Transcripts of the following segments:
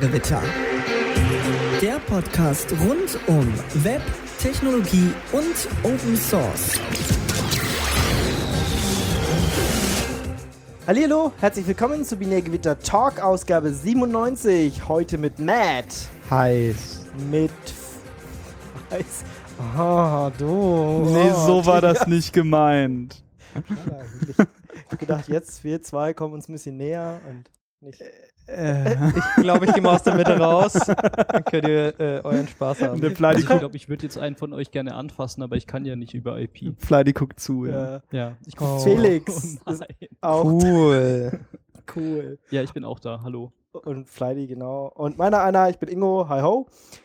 Binärgewitter. Der Podcast rund um Web, Technologie und Open Source. Hallihallo, herzlich willkommen zu Binärgewitter Talk, Ausgabe 97. Heute mit Matt. Heiß. Mit Heiß. Oh, du. Nee, so war das nicht gemeint. Ich hab gedacht, jetzt wir zwei kommen uns ein bisschen näher und nicht. Ich glaube, ich gehe mal aus der Mitte raus. Dann könnt ihr euren Spaß haben. Der Flydi Ich glaube, ich würde jetzt einen von euch gerne anfassen, aber ich kann ja nicht über IP. guckt zu, ja. Ja, ich Felix Oh ist nein. auch Cool. cool. Ja, ich bin auch da. Hallo. Und Flydi, genau. Und meiner einer, ich bin Ingo. Hi ho.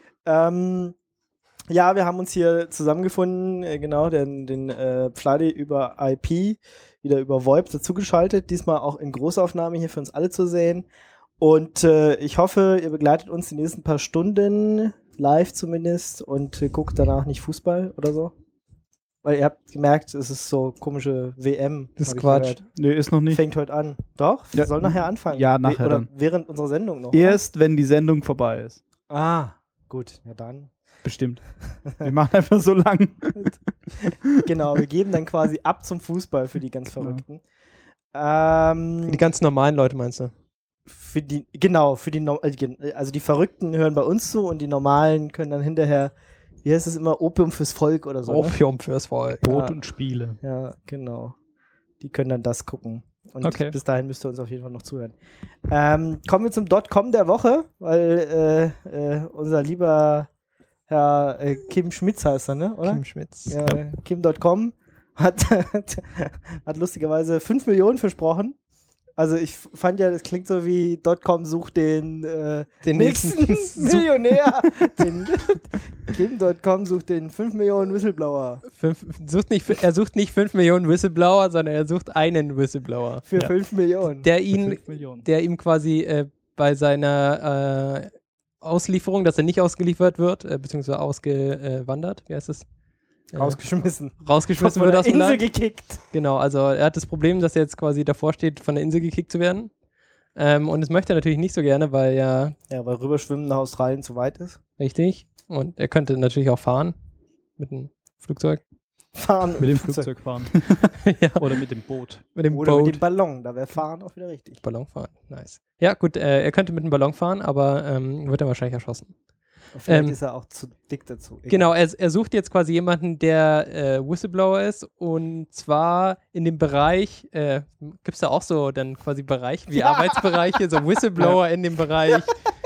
Ja, wir haben uns hier zusammengefunden, genau, den Flydi über IP, wieder über VoIP dazugeschaltet. Diesmal auch in Großaufnahme hier für uns alle zu sehen. Und ich hoffe, ihr begleitet uns die nächsten paar Stunden, live zumindest, und guckt danach nicht Fußball oder so. Weil ihr habt gemerkt, es ist so komische WM. Das ist hab ich Quatsch. gehört. Nee, ist noch nicht. Fängt heute an. Doch? Ja. Soll nachher anfangen. Ja, nachher Oder dann. während unserer Sendung noch. Erst, wenn die Sendung vorbei ist. Ah, gut. Ja, dann. Bestimmt. Wir machen einfach so lang. Genau, wir geben dann quasi ab zum Fußball für die ganz Verrückten. Die ganz normalen Leute meinst du? Für die also die Verrückten hören bei uns zu und die Normalen können dann hinterher, wie heißt es immer, Opium fürs Volk oder so. Ne? Opium fürs Volk. Brot und Spiele. Ja, genau. Die können dann das gucken. Und Okay. bis dahin müsst ihr uns auf jeden Fall noch zuhören. Kommen wir zum .com der Woche, weil unser lieber Herr Kim Schmitz heißt er, ne? Oder? Kim Schmitz. Ja, Kim.com hat lustigerweise 5 Millionen versprochen. Also ich fand ja, das klingt so wie .com sucht den nächsten Millionär. Kim.com sucht den 5 Millionen Whistleblower. Er sucht nicht 5 Millionen Whistleblower, sondern er sucht einen Whistleblower. Für Ja. 5 Millionen. Der 5 Millionen. ihm quasi bei seiner Auslieferung, dass er nicht ausgeliefert wird, beziehungsweise ausgewandert, wie heißt es? Rausgeschmissen. Rausgeschmissen Von wird der aus dem Insel Land. gekickt. Genau, also er hat das Problem, dass er jetzt quasi davor steht, von der Insel gekickt zu werden. Und das möchte er natürlich nicht so gerne, weil ja, Ja, weil rüberschwimmen nach Australien zu weit ist. richtig. Und er könnte natürlich auch fahren mit dem Flugzeug. Fahren Mit dem Flugzeug fahren. Ja, Oder mit dem Boot. mit dem Oder Boot. mit dem Ballon. Da wäre Fahren auch wieder richtig. Ballon fahren, nice. Ja, gut, er könnte mit dem Ballon fahren, aber wird er wahrscheinlich erschossen. Vielleicht ist er auch zu dick dazu. Egal. Genau, er sucht jetzt quasi jemanden, der Whistleblower ist, und zwar in dem Bereich, gibt es da auch so dann quasi Bereiche wie Arbeitsbereiche, so Whistleblower in dem Bereich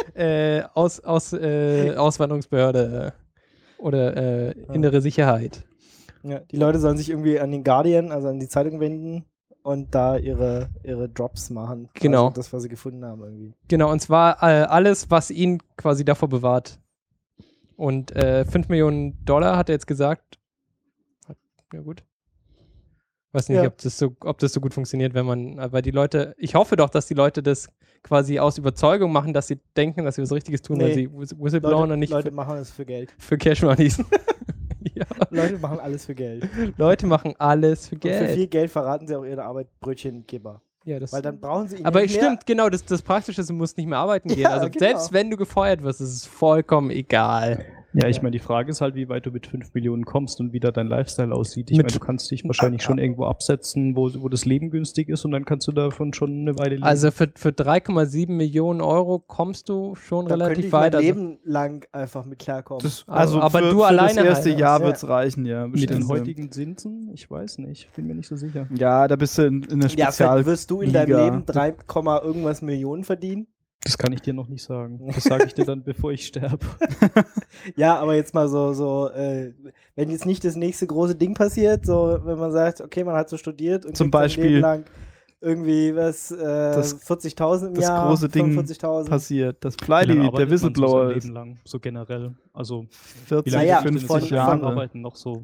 Auswanderungsbehörde oder innere Sicherheit. Ja, die Leute sollen sich irgendwie an den Guardian, also an die Zeitung wenden und da ihre Drops machen. Genau. Also das, was sie gefunden haben irgendwie. Genau, und zwar alles, was ihn quasi davor bewahrt. Und 5 Millionen Dollar hat er jetzt gesagt. Ja, gut. Weiß nicht, Ja. ob das so gut funktioniert, wenn man, weil die Leute, ich hoffe doch, dass die Leute das quasi aus Überzeugung machen, dass sie denken, dass sie was Richtiges tun, wenn sie Whistleblower und nicht Leute machen es für Geld. für Cash Moneys. Ja. Leute machen alles für Geld. Leute machen alles für Und für Geld. viel Geld verraten sie auch ihre Arbeit Brötchengeber. Ja, das Weil dann brauchen sie ihn aber nicht mehr. stimmt, genau, das Praktische ist, du musst nicht mehr arbeiten gehen. Ja, Also genau. selbst wenn du gefeuert wirst, ist es vollkommen egal. Ja, ich meine, die Frage ist halt, wie weit du mit 5 Millionen kommst und wie da dein Lifestyle aussieht. Ich Mit- meine, du kannst dich wahrscheinlich schon irgendwo absetzen, wo das Leben günstig ist, und dann kannst du davon schon eine Weile leben. Also für 3,7 Millionen Euro kommst du schon Da könnte relativ ich mein weit. Also, Leben lang einfach mit klarkommen. Also aber für, du für alleine das erste halt, Jahr ja. wird es reichen, ja. mit bestimmt. den heutigen Zinsen? Ich weiß nicht. Bin mir nicht so sicher. Ja, da bist du in einer ja, Spezial. vielleicht wirst du in deinem Liga. Leben 3, irgendwas Millionen verdienen. Das kann ich dir noch nicht sagen. Das sage ich dir dann, bevor ich sterbe. Ja, aber jetzt mal wenn jetzt nicht das nächste große Ding passiert, so wenn man sagt, okay, man hat so studiert und Zum kriegt sein Beispiel Leben lang irgendwie 40.000 im das Jahr, große Ding 45.000. passiert. Das Wie Flydi, lange der arbeitet man so sein Whistleblower Leben ist lang, so generell. Also 40, wie lange Naja, dürfte denn 50 so Jahre. arbeiten noch so?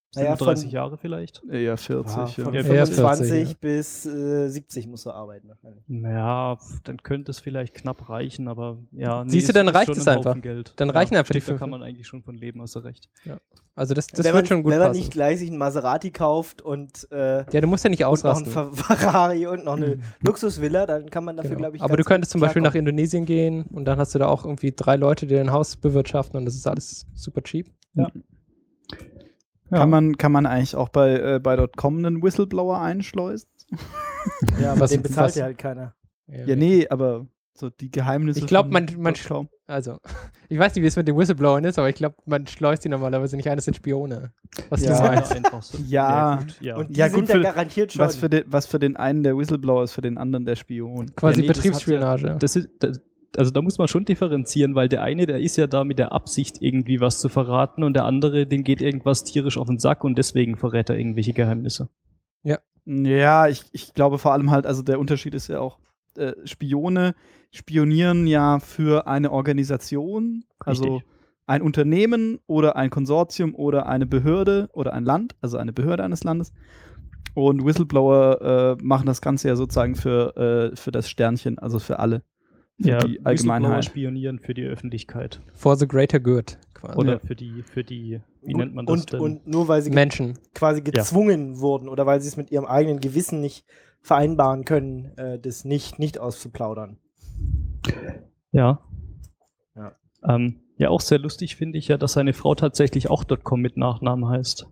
Naja, 37 Jahre vielleicht? Eher 40. Von Ja. Ja, 25 40, bis 70 musst du arbeiten wahrscheinlich. Naja, dann könnte es vielleicht knapp reichen, aber ja. Siehst du, dann reicht schon es ein einfach. Haufen Geld. Dann reichen einfach die stimmt, da 5. kann man eigentlich schon von leben, hast du recht. Also das wenn wird man, schon gut wenn man passen. nicht gleich sich einen Maserati kauft und Ja, du musst ja nicht und noch einen ausrasten. Ferrari und noch eine Luxusvilla, dann kann man dafür, Genau. glaube ich, Aber du ganz könntest zum gut Beispiel nach klarkommen. Indonesien gehen und dann hast du da auch irgendwie 3 Leute, die dein Haus bewirtschaften und das ist alles super cheap. Kann man eigentlich auch bei .com einen Whistleblower einschleusen? Ja, aber Was- den bezahlt was- ja halt keiner. Ja, nee, aber so die Geheimnisse Ich glaub, von man .com. Also, ich weiß nicht, wie es mit den Whistleblowern ist, aber ich glaube, man schleust die normalerweise nicht ein, das sind Spione. Was Ja. du meinst. einfach so. Ja. Gut, ja. Und die Ja, sind gut, ja für- garantiert schon. Was für den einen der Whistleblower ist, für den anderen der Spion. Quasi Ja, nee, das hat Betriebsspionage. Also da muss man schon differenzieren, weil der eine, der ist ja da mit der Absicht, irgendwie was zu verraten und der andere, dem geht irgendwas tierisch auf den Sack und deswegen verrät er irgendwelche Geheimnisse. Ja, ich glaube vor allem halt, also der Unterschied ist ja auch, Spione spionieren ja für eine Organisation, also Richtig. ein Unternehmen oder ein Konsortium oder eine Behörde oder ein Land, also eine Behörde eines Landes. Und Whistleblower machen das Ganze ja sozusagen für das Sternchen, also für alle. Für die Whistleblower Allgemeinheit. spionieren für die Öffentlichkeit. For the greater good. Quasi. Oder für die, wie nennt man das denn? Und nur weil sie Menschen. quasi gezwungen wurden oder weil sie es mit ihrem eigenen Gewissen nicht vereinbaren können, das nicht auszuplaudern. Ja. Ja. Ja, auch sehr lustig finde ich ja, dass seine Frau tatsächlich auch .com mit Nachnamen heißt.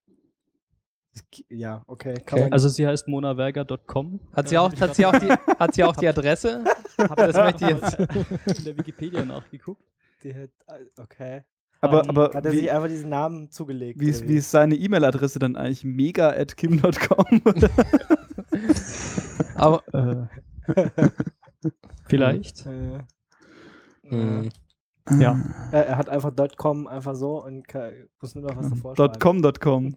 Ja, okay. Okay. Also sie heißt monaverga.com. Hat sie auch die Adresse? Das möchte ich jetzt. in der Wikipedia nachgeguckt. Okay. Aber Hat er wie, sich einfach diesen Namen zugelegt? wie, ist, wie ist seine E-Mail-Adresse dann eigentlich? mega@kim.com? Aber Vielleicht. Hm. Ja. Er hat einfach .com einfach so und muss nur noch was davor schreiben. .com.com.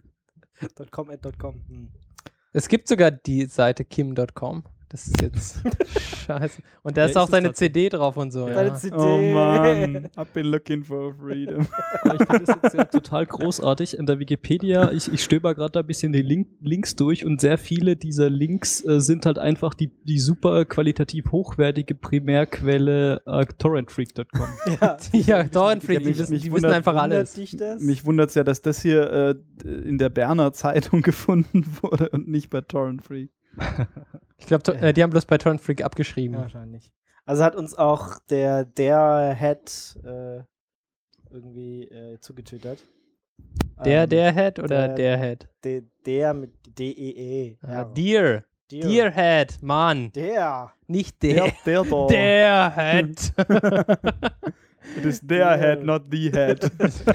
.com. Es gibt sogar die Seite kim.com. Das ist jetzt scheiße. Und da Ja, ist ist auch es seine tatsächlich. CD drauf und so. Seine Ja. CD. Oh Mann, I've been looking for freedom. Aber ich finde das jetzt ja total großartig. In der Wikipedia, ich stöber gerade da ein bisschen die Links durch und sehr viele dieser Links sind halt einfach die super qualitativ hochwertige Primärquelle torrentfreak.com. Ja, Ja, Torrentfreak, Ja, die wissen wundert- einfach alles. dich das? Mich wundert es ja, dass das hier in der Berner Zeitung gefunden wurde und nicht bei Torrent Free. Ich glaube, die haben bloß bei Torrentfreak abgeschrieben. Ja, wahrscheinlich. Also hat uns auch der Head irgendwie zugetwittert. Der Head oder der- der Head? Der mit D-E-E. Ah, Dear. Dear Head, Mann. Der. Nicht der. Der da. Der Head. It is their head, not the head.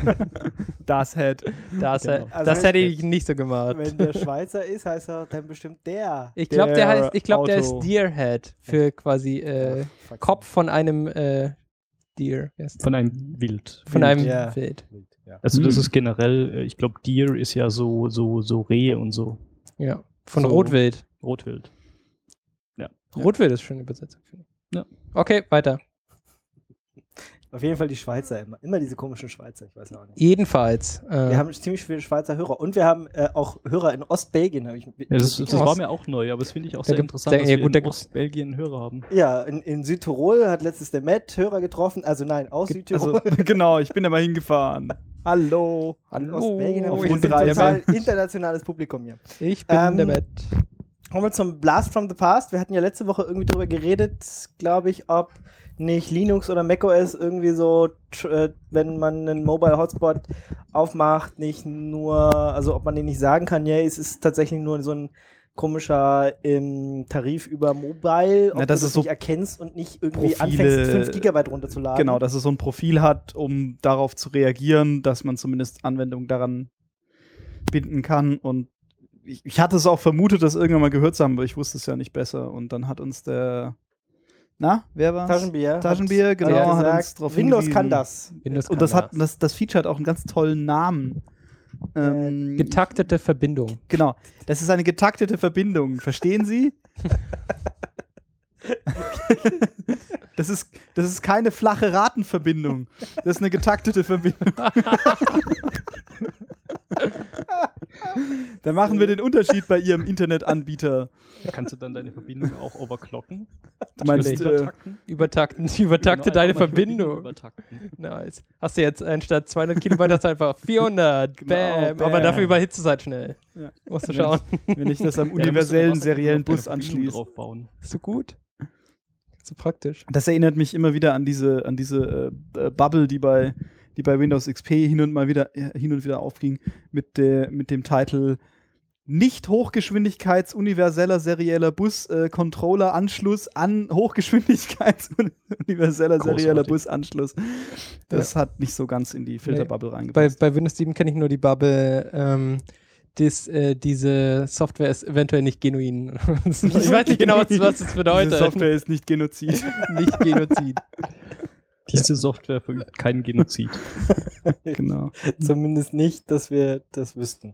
Das Head. Das, Genau. Also das wenn- hätte ich nicht so gemacht. Wenn der Schweizer ist, heißt er dann bestimmt der. Ich glaube, der Der ist Auto. Deer Head für quasi Fuck. Kopf von einem Deer. Wie heißt das? Von einem Wild. Von einem Ja. Wild. Ja. Also das ist generell, ich glaube, Deer ist ja so Rehe und so. Ja. Von So. Rotwild. Rotwild. Rotwild ist schon eine Übersetzung. finde ich. Ja. Okay, weiter. Auf jeden Fall die Schweizer immer. Immer diese komischen Schweizer, ich weiß auch nicht. Jedenfalls. Wir haben ziemlich viele Schweizer Hörer. Und wir haben auch Hörer in Ostbelgien. Hab ich Ja, das Ost- war mir auch neu, aber das finde ich auch Da sehr gibt- interessant, da- dass ja, wir gut, da in gibt's- Ostbelgien Hörer haben. Ja, in Südtirol hat letztens der Matt Hörer getroffen. Also nein, aus Südtirol. Also, genau, ich bin da mal hingefahren. Hallo. In Ostbelgien haben auf wir ein Rundreise. total internationales Publikum hier. Ich bin Ähm, der Matt. Kommen wir zum Blast from the Past. Wir hatten ja letzte Woche irgendwie drüber geredet, glaube ich, ob nicht Linux oder macOS irgendwie so, wenn man einen Mobile Hotspot aufmacht, nicht nur, also ob man den nicht sagen kann, ja, es ist tatsächlich nur so ein komischer Tarif über Mobile, ob Na, du das das ist so nicht erkennst und nicht irgendwie Profile- anfängst, 5 GB runterzuladen. Genau, dass es so ein Profil hat, um darauf zu reagieren, dass man zumindest Anwendungen daran binden kann. Und ich hatte es auch vermutet, das irgendwann mal gehört zu haben, aber ich wusste es ja nicht besser. Und dann hat uns der, wer war's? Taschenbier. Taschenbier, genau, hat hat gesagt, uns drauf Windows hingewiesen. kann das. Windows Und das kann das Feature hat auch einen ganz tollen Namen. Getaktete Verbindung. Genau. Das ist eine getaktete Verbindung. Verstehen Sie? Das ist keine flache Ratenverbindung. Das ist eine getaktete Verbindung. Dann machen wir den Unterschied bei ihrem Internetanbieter. Kannst du dann deine Verbindung auch overclocken? Du meinst, Übertakte deine Genau, Verbindung. Übertakten. Nice. Hast du jetzt anstatt 200 Kilometer hast du einfach 400. Genau, Bam. bam. Aber dafür überhitzt es halt schnell. Ja. Musst du schauen. wenn ich das am Ja, da musst du universellen dann seriellen noch eine Bus Verbindung anschließe. draufbauen. So gut. So praktisch. Das erinnert mich immer wieder an diese Bubble, die bei Windows XP hin und wieder aufging, mit dem Titel nicht Hochgeschwindigkeits-universeller serieller Bus-Controller-Anschluss an Hochgeschwindigkeits-universeller serieller Großartig. Busanschluss. Das hat nicht so ganz in die Filterbubble reingepasst. Bei Windows 7 kenne ich nur die Bubble, diese Software ist eventuell nicht genuin. Ich weiß nicht genau, was das bedeutet. Diese Software ist nicht Genozid. Nicht Genozid. Diese Software verübt keinen Genozid. Genau. Zumindest nicht, dass wir das wüssten.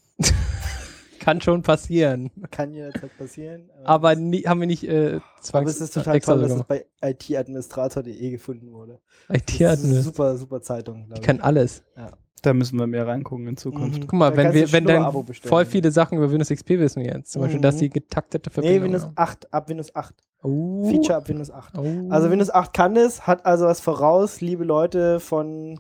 Kann schon passieren. Kann jederzeit passieren. Aber haben wir nicht aber es ist total extra toll, dass sogar es bei itadministrator.de gefunden wurde. gemacht. Das ist IT-Admin. eine super, super Zeitung. Die kann alles. Da müssen wir mehr reingucken in Zukunft. Mhm. Guck mal, Da wenn kannst du dann Schnurrabo bestellen. voll viele Sachen über Windows XP wissen wir jetzt. Zum Beispiel, dass die getaktete Nee, Verbindung Windows haben. 8, ab Windows 8. Oh. Feature ab Windows 8. Oh. Also Windows 8 kann das, hat also was voraus, liebe Leute von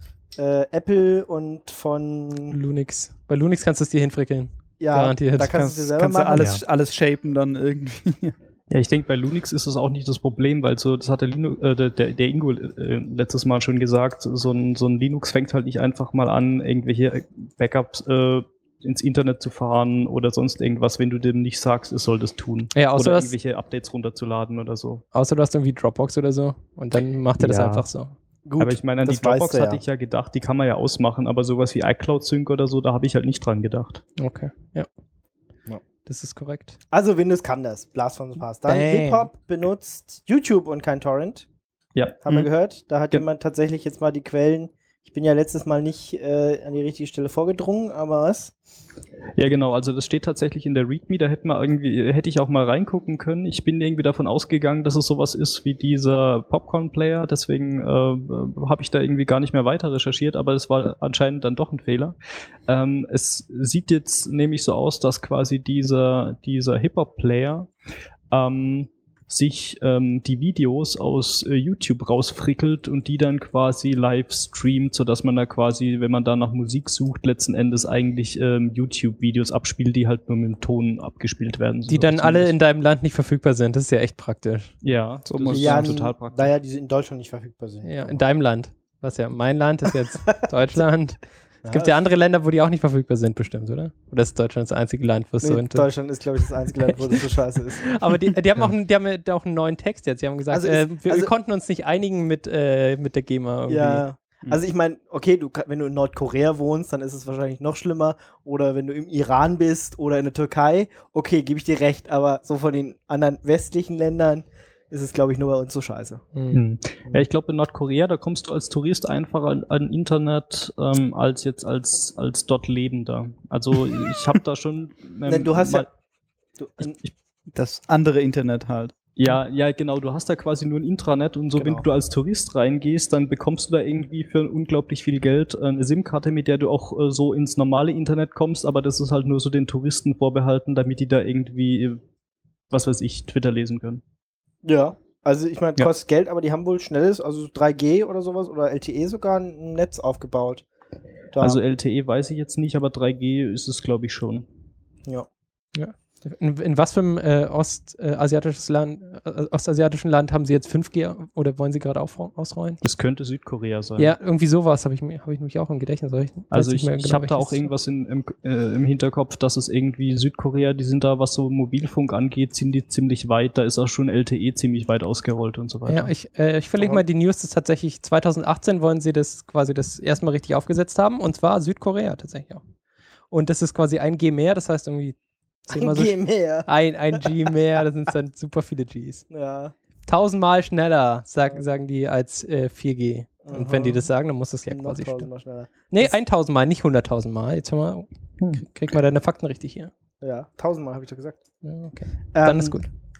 Apple und von Lunix. Bei Lunix kannst du es dir hinfrickeln. ja, Garantiert. da kannst du es dir selber kannst du machen. alles shapen dann irgendwie. Ja, ich denke, bei Linux ist das auch nicht das Problem, weil so, das hat der Ingo letztes Mal schon gesagt, so ein Linux fängt halt nicht einfach mal an, irgendwelche Backups ins Internet zu fahren oder sonst irgendwas, wenn du dem nicht sagst, es soll das tun. Ja, außer oder das- irgendwelche Updates runterzuladen oder so. Außer du hast irgendwie Dropbox oder so. Und dann macht er das Ja. einfach so. Gut, Aber ich meine, an die das weißt Dropbox du hatte ich ja gedacht, die kann man ja ausmachen, aber sowas wie iCloud Sync oder so, da habe ich halt nicht dran gedacht. Okay, ja. Ja. Das ist korrekt. Also Windows kann das. Blast from the Past. Dann Bam. Hip-Hop benutzt YouTube und kein Torrent. Ja. Haben wir Mhm. gehört. Da hat Ja. jemand tatsächlich jetzt mal die Quellen. Ich bin ja letztes Mal nicht an die richtige Stelle vorgedrungen, aber was? Ja, genau, also das steht tatsächlich in der README, da hätte ich auch mal reingucken können. Ich bin irgendwie davon ausgegangen, dass es sowas ist wie dieser Popcorn-Player, deswegen habe ich da irgendwie gar nicht mehr weiter recherchiert, aber es war anscheinend dann doch ein Fehler. Es sieht jetzt nämlich so aus, dass quasi dieser Hip-Hop-Player sich die Videos aus YouTube rausfrickelt und die dann quasi live streamt, sodass man da quasi, wenn man da nach Musik sucht, letzten Endes eigentlich YouTube-Videos abspielt, die halt nur mit dem Ton abgespielt werden. Die dann alle in deinem Land nicht verfügbar sind. Das ist ja echt praktisch. Ja, so muss muss Ja, total praktisch. naja, die in Deutschland nicht verfügbar sind. Ja, in deinem Land. Was ja mein Land ist jetzt Deutschland. Es gibt ja andere Länder, wo die auch nicht verfügbar sind, bestimmt, oder? Oder ist Deutschland das einzige Land, wo es so Deutschland ist, glaube ich, das einzige Land, wo das so scheiße ist. Aber die haben auch einen neuen Text jetzt. Die haben gesagt, Also wir konnten uns nicht einigen mit der GEMA. Irgendwie. Ja, also ich meine, okay, wenn du in Nordkorea wohnst, dann ist es wahrscheinlich noch schlimmer. Oder wenn du im Iran bist oder in der Türkei, okay, gebe ich dir recht. Aber so von den anderen westlichen Ländern ist es, glaube ich, nur bei uns so scheiße. Hm. Ja, ich glaube, in Nordkorea, da kommst du als Tourist einfacher an Internet als jetzt als dort Lebender. Also ich habe da schon Du hast ja. Das andere Internet halt. Ja, genau. Du hast da quasi nur ein Intranet und so, Genau. wenn du als Tourist reingehst, dann bekommst du da irgendwie für unglaublich viel Geld eine SIM-Karte, mit der du auch so ins normale Internet kommst, aber das ist halt nur so den Touristen vorbehalten, damit die da irgendwie, was weiß ich, Twitter lesen können. Ja, also ich meine, Ja. kostet Geld, aber die haben wohl schnelles, also 3G oder sowas oder LTE sogar ein Netz aufgebaut. Da. Also LTE weiß ich jetzt nicht, aber 3G ist es, glaube ich, schon. ja. In was für einem ostasiatischen Land haben sie jetzt 5G oder wollen sie gerade ausrollen? Das könnte Südkorea sein. Ja, irgendwie sowas habe ich nämlich auch im Gedächtnis. Also ich genau, habe da auch irgendwas im Hinterkopf, dass es irgendwie Südkorea, die sind da, was so Mobilfunk angeht, sind die ziemlich weit. Da ist auch schon LTE ziemlich weit ausgerollt und so weiter. Ja, ich verlinke mal die News, dass tatsächlich 2018 wollen sie das quasi das erstmal richtig aufgesetzt haben und zwar Südkorea tatsächlich auch. Und das ist quasi ein G mehr, das heißt irgendwie zehnmal so G mehr. ein G mehr, das sind dann super viele Gs. Ja. 1000-mal schneller, sagen die, als 4G. Und wenn die das sagen, dann muss das ja Noch quasi 1000 stimmen. Mal schneller. Nee, Das- 1000-mal, nicht 100.000-mal. Jetzt hör mal, krieg mal deine Fakten richtig hier. Ja, 1000 Mal habe ich doch gesagt. Ja, okay. Dann ist gut.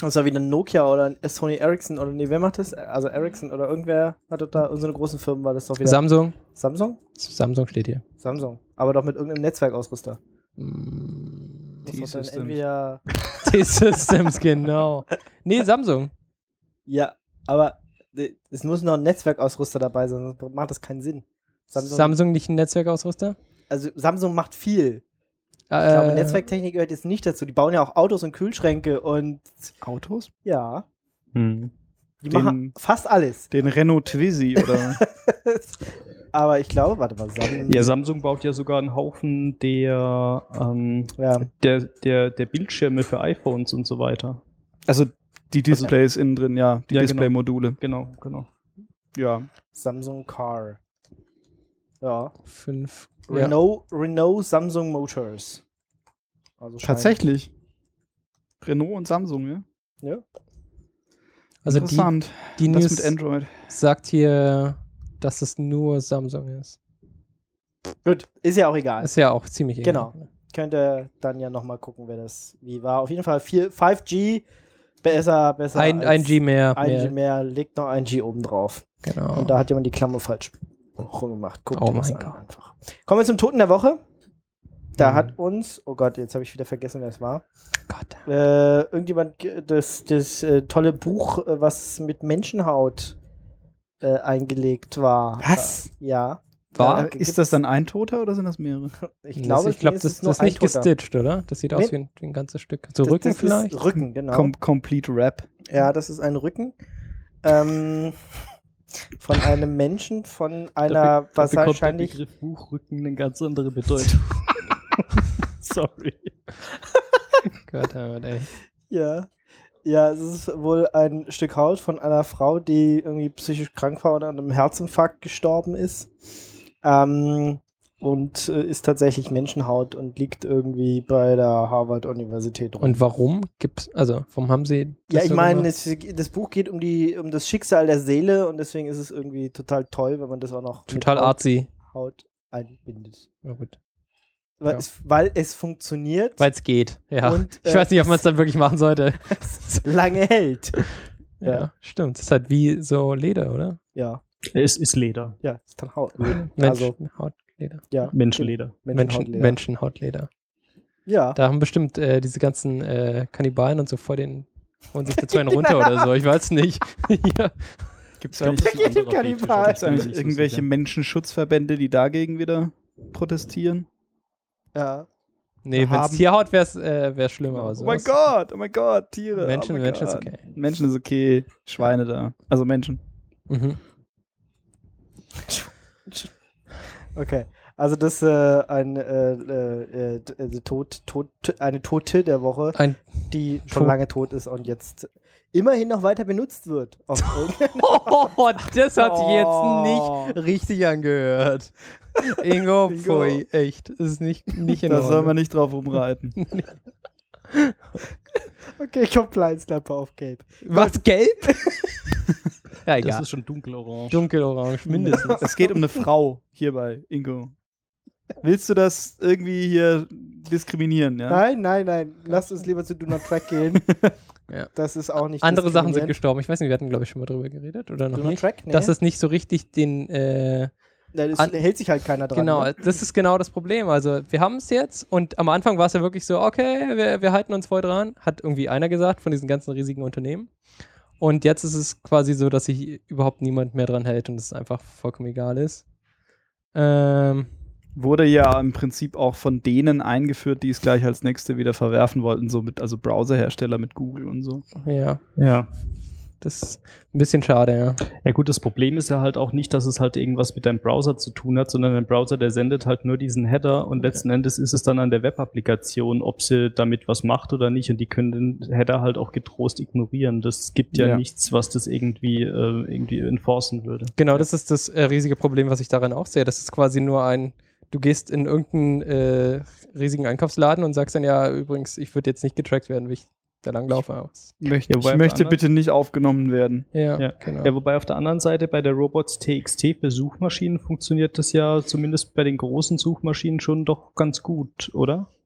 Das war wieder ein Nokia oder ein Sony Ericsson oder nee, wer macht das? Also Ericsson oder irgendwer hatte da, so eine großen Firmen war das doch wieder. Samsung. Samsung? Samsung steht hier. Samsung. Aber doch mit irgendeinem Netzwerkausrüster. Mm, Das ist dann T-Systems. entweder. T-Systems, genau. Nee, Samsung. Ja, aber es muss noch ein Netzwerkausrüster dabei sein, sonst macht das keinen Sinn. Samsung nicht ein Netzwerkausrüster? Also Samsung macht viel. Ich glaube, Netzwerktechnik gehört jetzt nicht dazu. Die bauen ja auch Autos und Kühlschränke und Autos? ja, Hm. die machen fast alles. Den Renault Twizy oder. Aber ich glaube, warte mal, Samsung. Ja, Samsung baut ja sogar einen Haufen der Bildschirme für iPhones und so weiter. Also die Displays innen drin, ja. Die Ja, genau. Display-Module. Genau. Ja. Samsung Car. Ja. 5. Ja. Renault Samsung Motors. Also Tatsächlich. Renault und Samsung, ja. Ja. Also Interessant. die das News mit Android. sagt hier, dass es nur Samsung ist. Gut, ist ja auch egal. Ist ja auch ziemlich Genau. egal. Könnt ihr dann ja nochmal gucken, wie war. Auf jeden Fall 5G, besser Ein als G mehr. 1G mehr, legt noch 1G oben drauf. Genau. Und da hat jemand die Klammer falsch rumgemacht. Guckt Oh euch das mein an Gott. einfach. Kommen wir zum Toten der Woche. Da hat uns, oh Gott, jetzt habe ich wieder vergessen, wer es war. Gott. Irgendjemand das tolle Buch, was mit Menschenhaut eingelegt war. Was? Ja. War? Ist das dann ein Toter oder sind das mehrere? Ich glaube, das ist nicht Toter. gestitcht, oder? Das sieht aus wie ein ganzes Stück. So Rücken das vielleicht? Ist Rücken, genau. Complete Rap. Ja, das ist ein Rücken. Von einem Menschen, von einer wahrscheinlich. Der Begriff Buchrücken eine ganz andere Bedeutung. Sorry. Gott, ey. Ja. Ja, es ist wohl ein Stück Haut von einer Frau, die irgendwie psychisch krank war oder an einem Herzinfarkt gestorben ist. Und ist tatsächlich Menschenhaut und liegt irgendwie bei der Harvard-Universität rum. Und warum warum haben sie das Ja, ich so meine, gemacht? das Buch geht um das Schicksal der Seele und deswegen ist es irgendwie total toll, wenn man das auch noch Total mit artsy. Haut einbindet. Ja, gut. Weil, Ja. weil es funktioniert Weil es geht, ja. und Ich weiß nicht, ob man es dann wirklich machen sollte. lange hält. Ja, stimmt. Das ist halt wie so Leder, oder? Ja, Es ist Leder. ja, ist dann Haut. Also, Menschenhautleder. ja. Menschenleder. Menschenhautleder. Menschenhautleder. Ja. Da haben bestimmt diese ganzen Kannibalen und so holen sich dazu einen runter oder so. Ich weiß nicht. Ja. Gibt es Ich glaub, das ist ein anderer Kannibal. Fetisch, aber ich Gibt's bin mir eigentlich nicht so irgendwelche sicher. Menschenschutzverbände, die dagegen wieder protestieren? Ja. Nee, wenn es Haben- Tierhaut wäre schlimmer. Aber Oh mein sowas. Gott, Tiere. Menschen- oh mein Menschen ist Gott. okay. Menschen ist okay, Schweine da. Also Menschen. Mhm. Okay. Also das eine Tote der Woche, Ein die schon Tot- lange tot ist und jetzt immerhin noch weiter benutzt wird. Auf Oh, das hat sich jetzt Oh. nicht richtig angehört. Ingo, Ingo. pfui, echt. Das ist nicht in Da soll man Ordnung. nicht drauf rumreiten. Okay, Compliance Lampe auf Gelb. Was, gelb? Ja, Das egal. ist schon dunkelorange. Dunkelorange, mindestens. Es geht um eine Frau hierbei, Ingo. Willst du das irgendwie hier diskriminieren, ja? Nein. Lasst uns lieber zu Do Not Track gehen. Ja. Das ist auch nicht Andere Sachen sind diskriminierend. gestorben. Ich weiß nicht, wir hatten, glaube ich, schon mal drüber geredet oder noch Do Not nicht. Track? Nee. Dass es nicht so richtig den Das an- hält sich halt keiner dran. genau, Ne? das ist genau das Problem. Also wir haben es jetzt und am Anfang war es ja wirklich so, okay, wir halten uns voll dran, hat irgendwie einer gesagt von diesen ganzen riesigen Unternehmen. Und jetzt ist es quasi so, dass sich überhaupt niemand mehr dran hält und es einfach vollkommen egal ist. Wurde ja im Prinzip auch von denen eingeführt, die es gleich als nächste wieder verwerfen wollten, so mit, also Browserhersteller mit Google und so. Ja, Ja. das ist ein bisschen schade, ja. Ja gut, das Problem ist ja halt auch nicht, dass es halt irgendwas mit deinem Browser zu tun hat, sondern ein Browser, der sendet halt nur diesen Header und letzten Endes ist es dann an der Webapplikation, ob sie damit was macht oder nicht und die können den Header halt auch getrost ignorieren. Das gibt ja, Ja. nichts, was das irgendwie enforcen würde. Genau, das ist das riesige Problem, was ich daran auch sehe. Das ist quasi nur du gehst in irgendeinen riesigen Einkaufsladen und sagst dann, ja, übrigens, ich würde jetzt nicht getrackt werden, wie ich da langlaufe. Ja, Ich wobei auf der möchte anderen- bitte nicht aufgenommen werden. Ja, Ja. genau. Ja, wobei auf der anderen Seite bei der Robots.txt für Suchmaschinen funktioniert das ja zumindest bei den großen Suchmaschinen schon doch ganz gut, oder?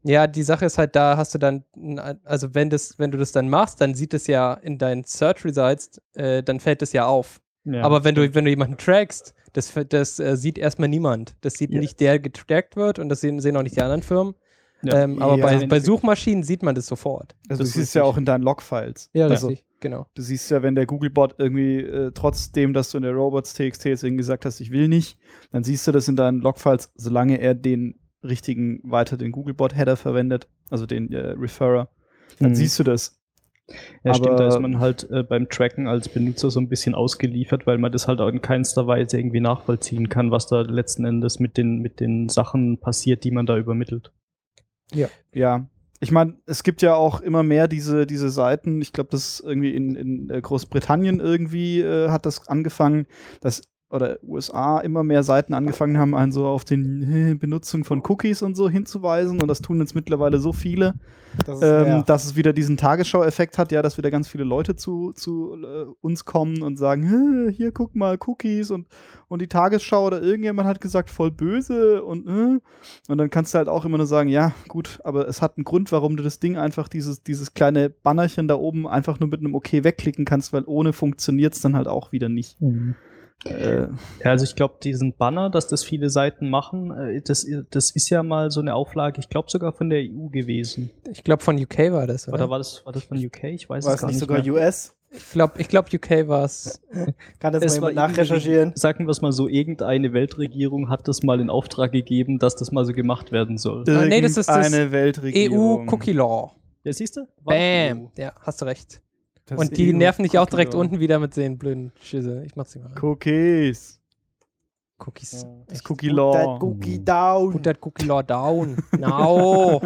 Ja, die Sache ist halt, da hast du dann, also wenn du das dann machst, dann sieht es ja in deinen Search Results, dann fällt es ja auf. Ja, aber wenn du jemanden trackst, das sieht erstmal niemand. Das sieht nicht der getrackt wird und das sehen auch nicht die anderen Firmen. Ja. Aber Ja. bei Suchmaschinen sieht man das sofort. Also Das du ist siehst ja richtig. auch in deinen Logfiles. Ja, Also, richtig, genau. du siehst ja, wenn der Googlebot irgendwie, trotzdem, dass du in der robots.txt jetzt irgendwie gesagt hast, ich will nicht, dann siehst du das in deinen Logfiles, solange er den richtigen, weiter den Googlebot-Header verwendet, also den Referrer, dann siehst du das. Ja, stimmt, da Aber- ist man halt beim Tracken als Benutzer so ein bisschen ausgeliefert, weil man das halt auch in keinster Weise irgendwie nachvollziehen kann, was da letzten Endes mit den Sachen passiert, die man da übermittelt. Ja, ich meine, es gibt ja auch immer mehr diese Seiten. Ich glaube, das ist irgendwie in Großbritannien irgendwie hat das angefangen, dass oder USA immer mehr Seiten angefangen haben, einen so auf den Benutzung von Cookies und so hinzuweisen. Und das tun jetzt mittlerweile so viele, dass es wieder diesen Tagesschau-Effekt hat, ja, dass wieder ganz viele Leute zu uns kommen und sagen, hier, guck mal, Cookies und die Tagesschau oder irgendjemand hat gesagt, voll böse und dann kannst du halt auch immer nur sagen, ja, gut, aber es hat einen Grund, warum du das Ding einfach, dieses kleine Bannerchen da oben einfach nur mit einem OK wegklicken kannst, weil ohne funktioniert es dann halt auch wieder nicht. Ja, also ich glaube, diesen Banner, dass das viele Seiten machen, das ist ja mal so eine Auflage, ich glaube sogar von der EU gewesen. Ich glaube, von UK war das, oder? Oder war das von UK? Ich weiß War es es gar nicht nicht sogar mehr. US? Ich glaube, UK war es. Kann das Es mal war jemand nachrecherchieren? Sagen wir es mal so, irgendeine Weltregierung hat das mal in Auftrag gegeben, dass das mal so gemacht werden soll. Nee, das ist das Irgendeine Weltregierung. EU-Cookie Law. Ja, siehst du? Bam! Ja, hast du recht. Das Und die EU nerven dich auch direkt Cookie Law. unten wieder mit den blöden Schüsse. Ich mach's nicht mal. Cookies. Cookies. Das Echt. Cookie Put Law. that Cookie down. Put that Cookie Law down. No!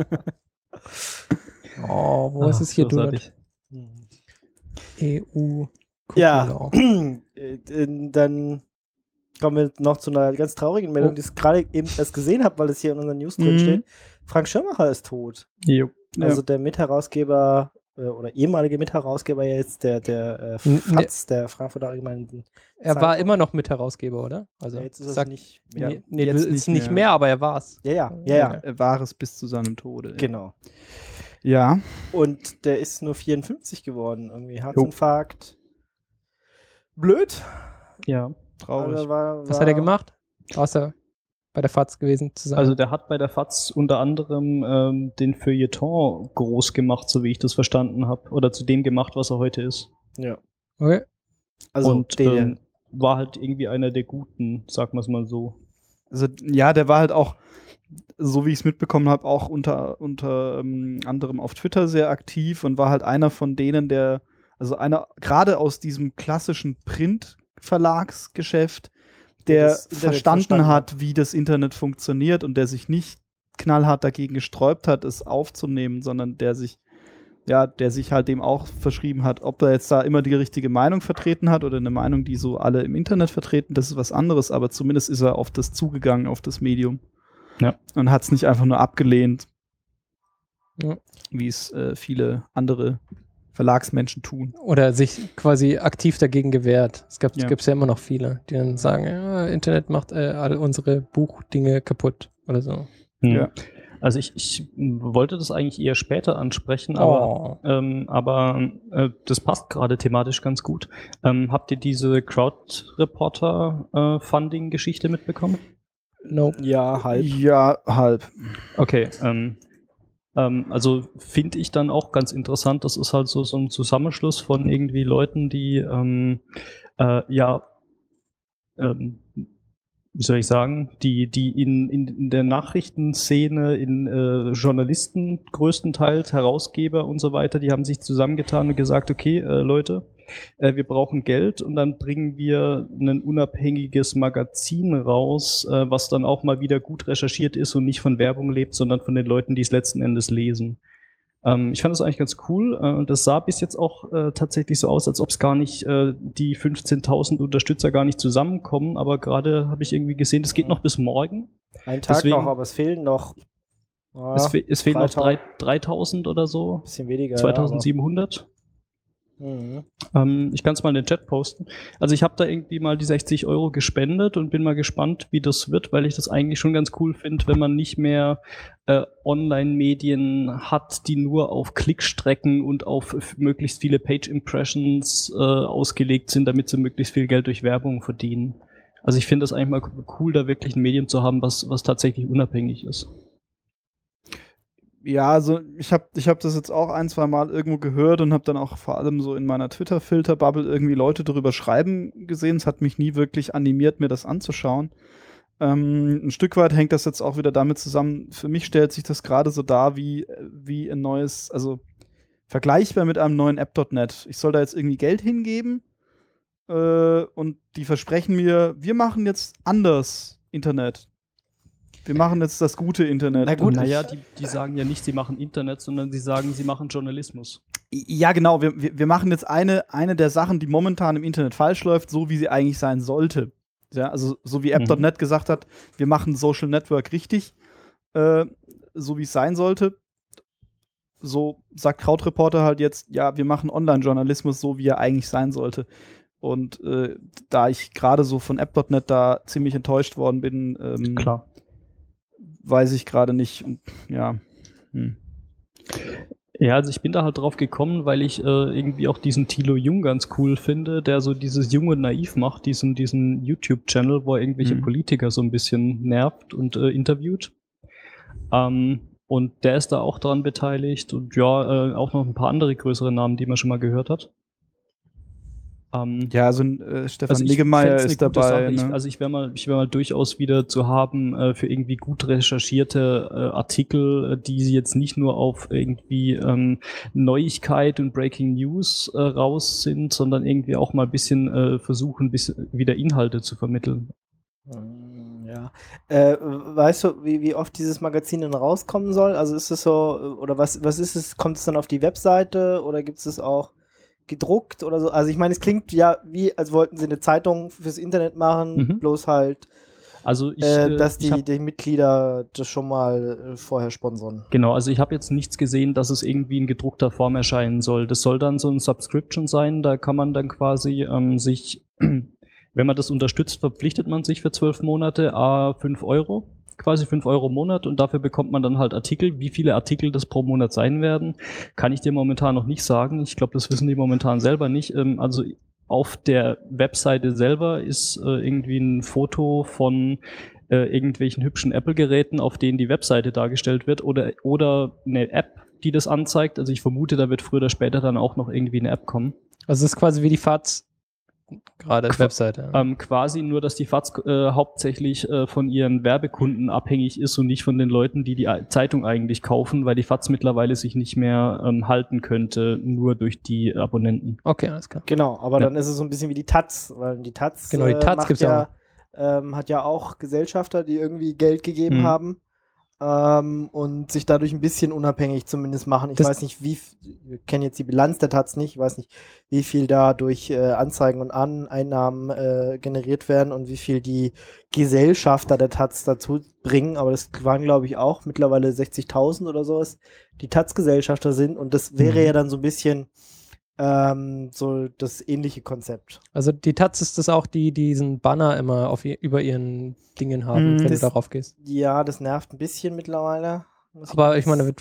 Oh, wo ist es hier durch? EU Cookie Ja, Law. dann kommen wir noch zu einer ganz traurigen Meldung, die ich gerade eben erst gesehen habe, weil es hier in unseren News drin steht. Frank Schirmacher ist tot. Jo. Also der Mitherausgeber oder ehemalige Mitherausgeber jetzt der FAZ, der Frankfurter Allgemeinen. Er war immer noch Mitherausgeber, oder? Also Ja, jetzt ist sag, es nicht mehr. nee, jetzt ist nicht nicht mehr. mehr, aber er war's. Ja. Er war es bis zu seinem Tode. Genau. Ja. Und der ist nur 54 geworden. Irgendwie Herzinfarkt. Blöd. Ja. Traurig. Also Was hat er gemacht? Außer bei der FAZ gewesen zu sein. Also der hat bei der FAZ unter anderem den Feuilleton groß gemacht, so wie ich das verstanden habe. Oder zu dem gemacht, was er heute ist. Ja. okay. Also Und den, war halt irgendwie einer der Guten, sagen wir es mal so. Also, ja, der war halt auch, so wie ich es mitbekommen habe, auch unter anderem auf Twitter sehr aktiv und war halt einer von denen, einer gerade aus diesem klassischen Print-Verlagsgeschäft, der das Internet verstanden hat, wie das Internet funktioniert und der sich nicht knallhart dagegen gesträubt hat, es aufzunehmen, sondern der sich halt dem auch verschrieben hat, ob er jetzt da immer die richtige Meinung vertreten hat oder eine Meinung, die so alle im Internet vertreten, das ist was anderes, aber zumindest ist er auf das zugegangen, auf das Medium. Ja. Und hat es nicht einfach nur abgelehnt, Ja. wie es viele andere Verlagsmenschen tun. Oder sich quasi aktiv dagegen gewehrt. Es Ja. gibt's ja immer noch viele, die dann sagen, ja, Internet macht alle unsere Buchdinge kaputt oder so. Ja. Also ich wollte das eigentlich eher später ansprechen, aber das passt gerade thematisch ganz gut. Habt ihr diese Crowd-Reporter-Funding-Geschichte mitbekommen? Nope. ja, halb. Ja, halb. Okay, also finde ich dann auch ganz interessant, das ist halt so ein Zusammenschluss von irgendwie Leuten, die wie soll ich sagen, die in der Nachrichtenszene, in Journalisten größtenteils, Herausgeber und so weiter, die haben sich zusammengetan und gesagt, okay, Leute, wir brauchen Geld und dann bringen wir ein unabhängiges Magazin raus, was dann auch mal wieder gut recherchiert ist und nicht von Werbung lebt, sondern von den Leuten, die es letzten Endes lesen. Ich fand das eigentlich ganz cool und das sah bis jetzt auch tatsächlich so aus, als ob es gar nicht die 15.000 Unterstützer gar nicht zusammenkommen, aber gerade habe ich irgendwie gesehen, es geht noch bis morgen. Ein Tag Deswegen- noch, aber es fehlen noch Es fehlen noch 3.000 3.000 oder so, bisschen weniger. 2.700. Ich kann es mal in den Chat posten. Also ich habe da irgendwie mal die 60 € gespendet und bin mal gespannt, wie das wird, weil ich das eigentlich schon ganz cool finde, wenn man nicht mehr Online-Medien hat, die nur auf Klickstrecken und auf möglichst viele Page-Impressions ausgelegt sind, damit sie möglichst viel Geld durch Werbung verdienen. Also ich finde das eigentlich mal cool, da wirklich ein Medium zu haben, was tatsächlich unabhängig ist. Ja, also ich hab das jetzt auch 1-2 Mal irgendwo gehört und habe dann auch vor allem so in meiner Twitter-Filter-Bubble irgendwie Leute darüber schreiben gesehen. Es hat mich nie wirklich animiert, mir das anzuschauen. Ein Stück weit hängt das jetzt auch wieder damit zusammen. Für mich stellt sich das gerade so dar wie ein neues, also vergleichbar mit einem neuen App.net. Ich soll da jetzt irgendwie Geld hingeben und die versprechen mir, wir machen jetzt anders Internet. Wir machen jetzt das gute Internet. Na gut, naja, die sagen ja nicht, sie machen Internet, sondern sie sagen, sie machen Journalismus. Ja, genau. Wir machen jetzt eine der Sachen, die momentan im Internet falsch läuft, so wie sie eigentlich sein sollte. Ja, also so wie App.net gesagt hat, wir machen Social Network richtig, so wie es sein sollte. So sagt Krautreporter halt jetzt, ja, wir machen Online-Journalismus so, wie er eigentlich sein sollte. Und da ich gerade so von App.net da ziemlich enttäuscht worden bin, Klar. weiß ich gerade nicht, ja. Ja, also ich bin da halt drauf gekommen, weil ich irgendwie auch diesen Thilo Jung ganz cool finde, der so dieses Jung und Naiv macht, diesen YouTube-Channel, wo er irgendwelche Politiker so ein bisschen nervt und interviewt. Und der ist da auch dran beteiligt und ja, auch noch ein paar andere größere Namen, die man schon mal gehört hat. Ja, also Stefan Niggemeier ist dabei. Ne? Ich wäre mal durchaus wieder zu haben für irgendwie gut recherchierte Artikel, die sie jetzt nicht nur auf irgendwie Neuigkeit und Breaking News raus sind, sondern irgendwie auch mal ein bisschen versuchen, wieder Inhalte zu vermitteln. Ja. Weißt du, wie oft dieses Magazin denn rauskommen soll? Also ist es so, oder was ist es? Kommt es dann auf die Webseite oder gibt es auch gedruckt oder so? Also ich meine, es klingt ja wie, als wollten sie eine Zeitung fürs Internet machen, bloß halt, also dass die Mitglieder das schon mal vorher sponsern. Genau, also ich habe jetzt nichts gesehen, dass es irgendwie in gedruckter Form erscheinen soll. Das soll dann so ein Subscription sein, da kann man dann quasi sich, wenn man das unterstützt, verpflichtet man sich für 12 Monate 5 €. Quasi 5 € im Monat und dafür bekommt man dann halt Artikel. Wie viele Artikel das pro Monat sein werden, kann ich dir momentan noch nicht sagen. Ich glaube, das wissen die momentan selber nicht. Also auf der Webseite selber ist irgendwie ein Foto von irgendwelchen hübschen Apple-Geräten, auf denen die Webseite dargestellt wird oder eine App, die das anzeigt. Also ich vermute, da wird früher oder später dann auch noch irgendwie eine App kommen. Also es ist quasi wie die FAZ gerade Webseite. Quasi nur, dass die FAZ hauptsächlich von ihren Werbekunden abhängig ist und nicht von den Leuten, die Zeitung eigentlich kaufen, weil die FAZ mittlerweile sich nicht mehr halten könnte, nur durch die Abonnenten. Okay, alles klar. Genau, aber dann ist es so ein bisschen wie die Taz, weil die Taz, genau, die Taz gibt's ja, hat ja auch Gesellschafter, die irgendwie Geld gegeben haben. Und sich dadurch ein bisschen unabhängig zumindest machen. Ich weiß nicht, wir kennen jetzt die Bilanz der Taz nicht, ich weiß nicht, wie viel da durch Anzeigen und Einnahmen generiert werden und wie viel die Gesellschafter der Taz dazu bringen, aber das waren, glaube ich, auch mittlerweile 60.000 oder sowas, die Taz-Gesellschafter sind und das wäre ja dann so ein bisschen so das ähnliche Konzept. Also die Taz ist das auch, die diesen Banner immer über ihren Dingen haben, wenn du darauf gehst. Ja, das nervt ein bisschen mittlerweile. Aber ich meine,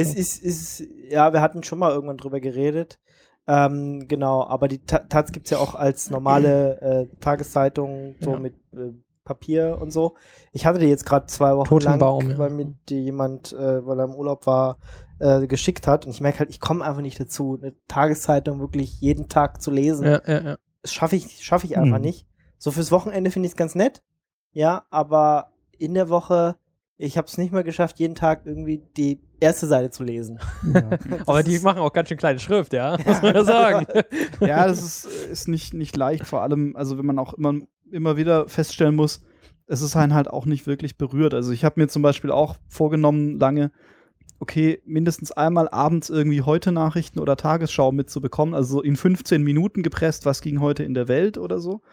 ja, wir hatten schon mal irgendwann drüber geredet. Genau, aber die Taz gibt es ja auch als normale Tageszeitung, so mit Papier und so. Ich hatte die jetzt gerade 2 Wochen lang, weil mir die jemand, weil er im Urlaub war, geschickt hat. Und ich merke halt, ich komme einfach nicht dazu, eine Tageszeitung wirklich jeden Tag zu lesen. Das schaffe ich einfach nicht. So fürs Wochenende finde ich es ganz nett. Ja, aber in der Woche, ich habe es nicht mehr geschafft, jeden Tag irgendwie die erste Seite zu lesen. Ja. Aber die machen auch ganz schön kleine Schrift, ja, muss man ja sagen. Ja, das ist nicht leicht, vor allem, also wenn man auch immer wieder feststellen muss, es ist einen halt auch nicht wirklich berührt. Also ich habe mir zum Beispiel auch vorgenommen, lange, okay, mindestens einmal abends irgendwie Heute-Nachrichten oder Tagesschau mitzubekommen, also so in 15 Minuten gepresst, was ging heute in der Welt oder so.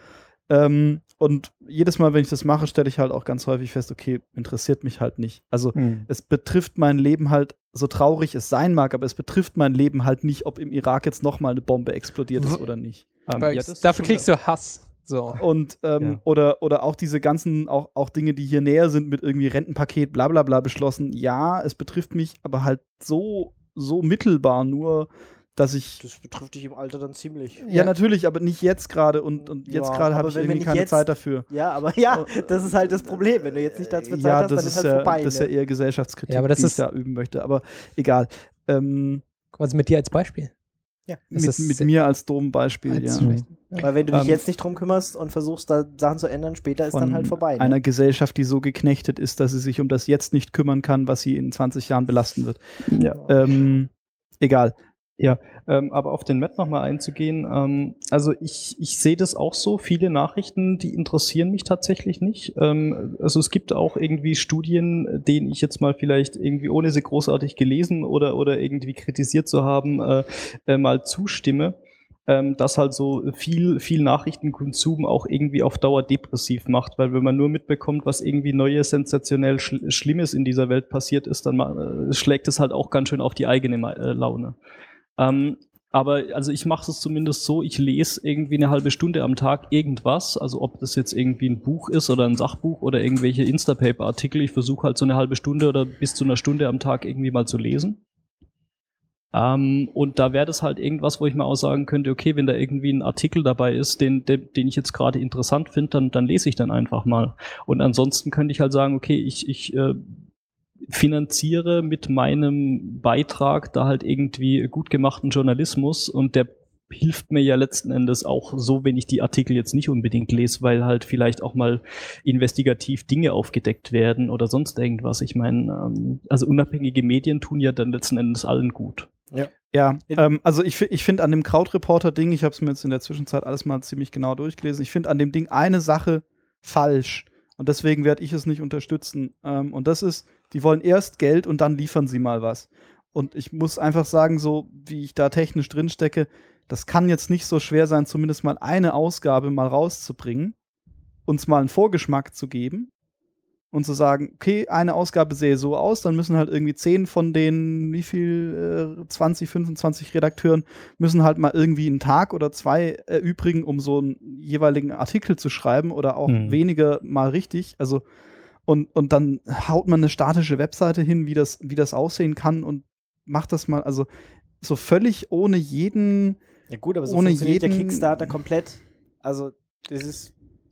Und jedes Mal, wenn ich das mache, stelle ich halt auch ganz häufig fest, okay, interessiert mich halt nicht. Also es betrifft mein Leben halt, so traurig es sein mag, aber es betrifft mein Leben halt nicht, ob im Irak jetzt nochmal eine Bombe explodiert ist oder nicht. Dafür kriegst du Hass. So. Und oder auch diese ganzen, auch Dinge, die hier näher sind, mit irgendwie Rentenpaket, bla bla bla beschlossen. Ja, es betrifft mich, aber halt so mittelbar nur, dass ich. Das betrifft dich im Alter dann ziemlich. Ja, natürlich, aber nicht jetzt gerade und jetzt gerade habe ich irgendwie keine Zeit dafür. Ja, aber das ist halt das Problem. Wenn du jetzt nicht dazu Zeit hast, dann ist halt vorbei. Das ist ja eher Gesellschaftskritik, ja, aber das die ich da üben möchte. Aber egal. Quasi mit dir als Beispiel. Ja. Mit mir als dummen Beispiel, ja. Weil wenn du dich jetzt nicht drum kümmerst und versuchst, da Sachen zu ändern, später ist dann halt vorbei. Einer Gesellschaft, die so geknechtet ist, dass sie sich um das Jetzt nicht kümmern kann, was sie in 20 Jahren belasten wird. Ja. Egal. Ja, aber auf den Matt nochmal einzugehen, also ich sehe das auch so, viele Nachrichten, die interessieren mich tatsächlich nicht. Also es gibt auch irgendwie Studien, denen ich jetzt mal vielleicht irgendwie, ohne sie großartig gelesen oder irgendwie kritisiert zu haben, mal zustimme, dass halt so viel Nachrichtenkonsum auch irgendwie auf Dauer depressiv macht, weil wenn man nur mitbekommt, was irgendwie Neues, sensationell Schlimmes in dieser Welt passiert ist, dann schlägt es halt auch ganz schön auf die eigene Laune. Aber also ich mache es zumindest so, ich lese irgendwie eine halbe Stunde am Tag irgendwas, also ob das jetzt irgendwie ein Buch ist oder ein Sachbuch oder irgendwelche Instapaper-Artikel, ich versuche halt so eine halbe Stunde oder bis zu einer Stunde am Tag irgendwie mal zu lesen. Und da wäre das halt irgendwas, wo ich mal auch sagen könnte, okay, wenn da irgendwie ein Artikel dabei ist, den ich jetzt gerade interessant finde, dann lese ich dann einfach mal. Und ansonsten könnte ich halt sagen, okay, ich finanziere mit meinem Beitrag da halt irgendwie gut gemachten Journalismus und der hilft mir ja letzten Endes auch so, wenn ich die Artikel jetzt nicht unbedingt lese, weil halt vielleicht auch mal investigativ Dinge aufgedeckt werden oder sonst irgendwas. Ich meine, also unabhängige Medien tun ja dann letzten Endes allen gut. Ja, also ich finde an dem Krautreporter-Ding, ich habe es mir jetzt in der Zwischenzeit alles mal ziemlich genau durchgelesen, ich finde an dem Ding eine Sache falsch und deswegen werde ich es nicht unterstützen. Und das ist, die wollen erst Geld und dann liefern sie mal was. Und ich muss einfach sagen, so wie ich da technisch drin stecke, das kann jetzt nicht so schwer sein, zumindest mal eine Ausgabe mal rauszubringen, uns mal einen Vorgeschmack zu geben und zu sagen, okay, eine Ausgabe sähe so aus, dann müssen halt irgendwie 10 von den, 20, 25 Redakteuren müssen halt mal irgendwie einen Tag oder 2 erübrigen, um so einen jeweiligen Artikel zu schreiben oder auch weniger mal richtig. Also und dann haut man eine statische Webseite hin, wie das aussehen kann und macht das mal, also so völlig ohne jeden. Ja gut, aber so funktioniert der Kickstarter komplett. Also das ist.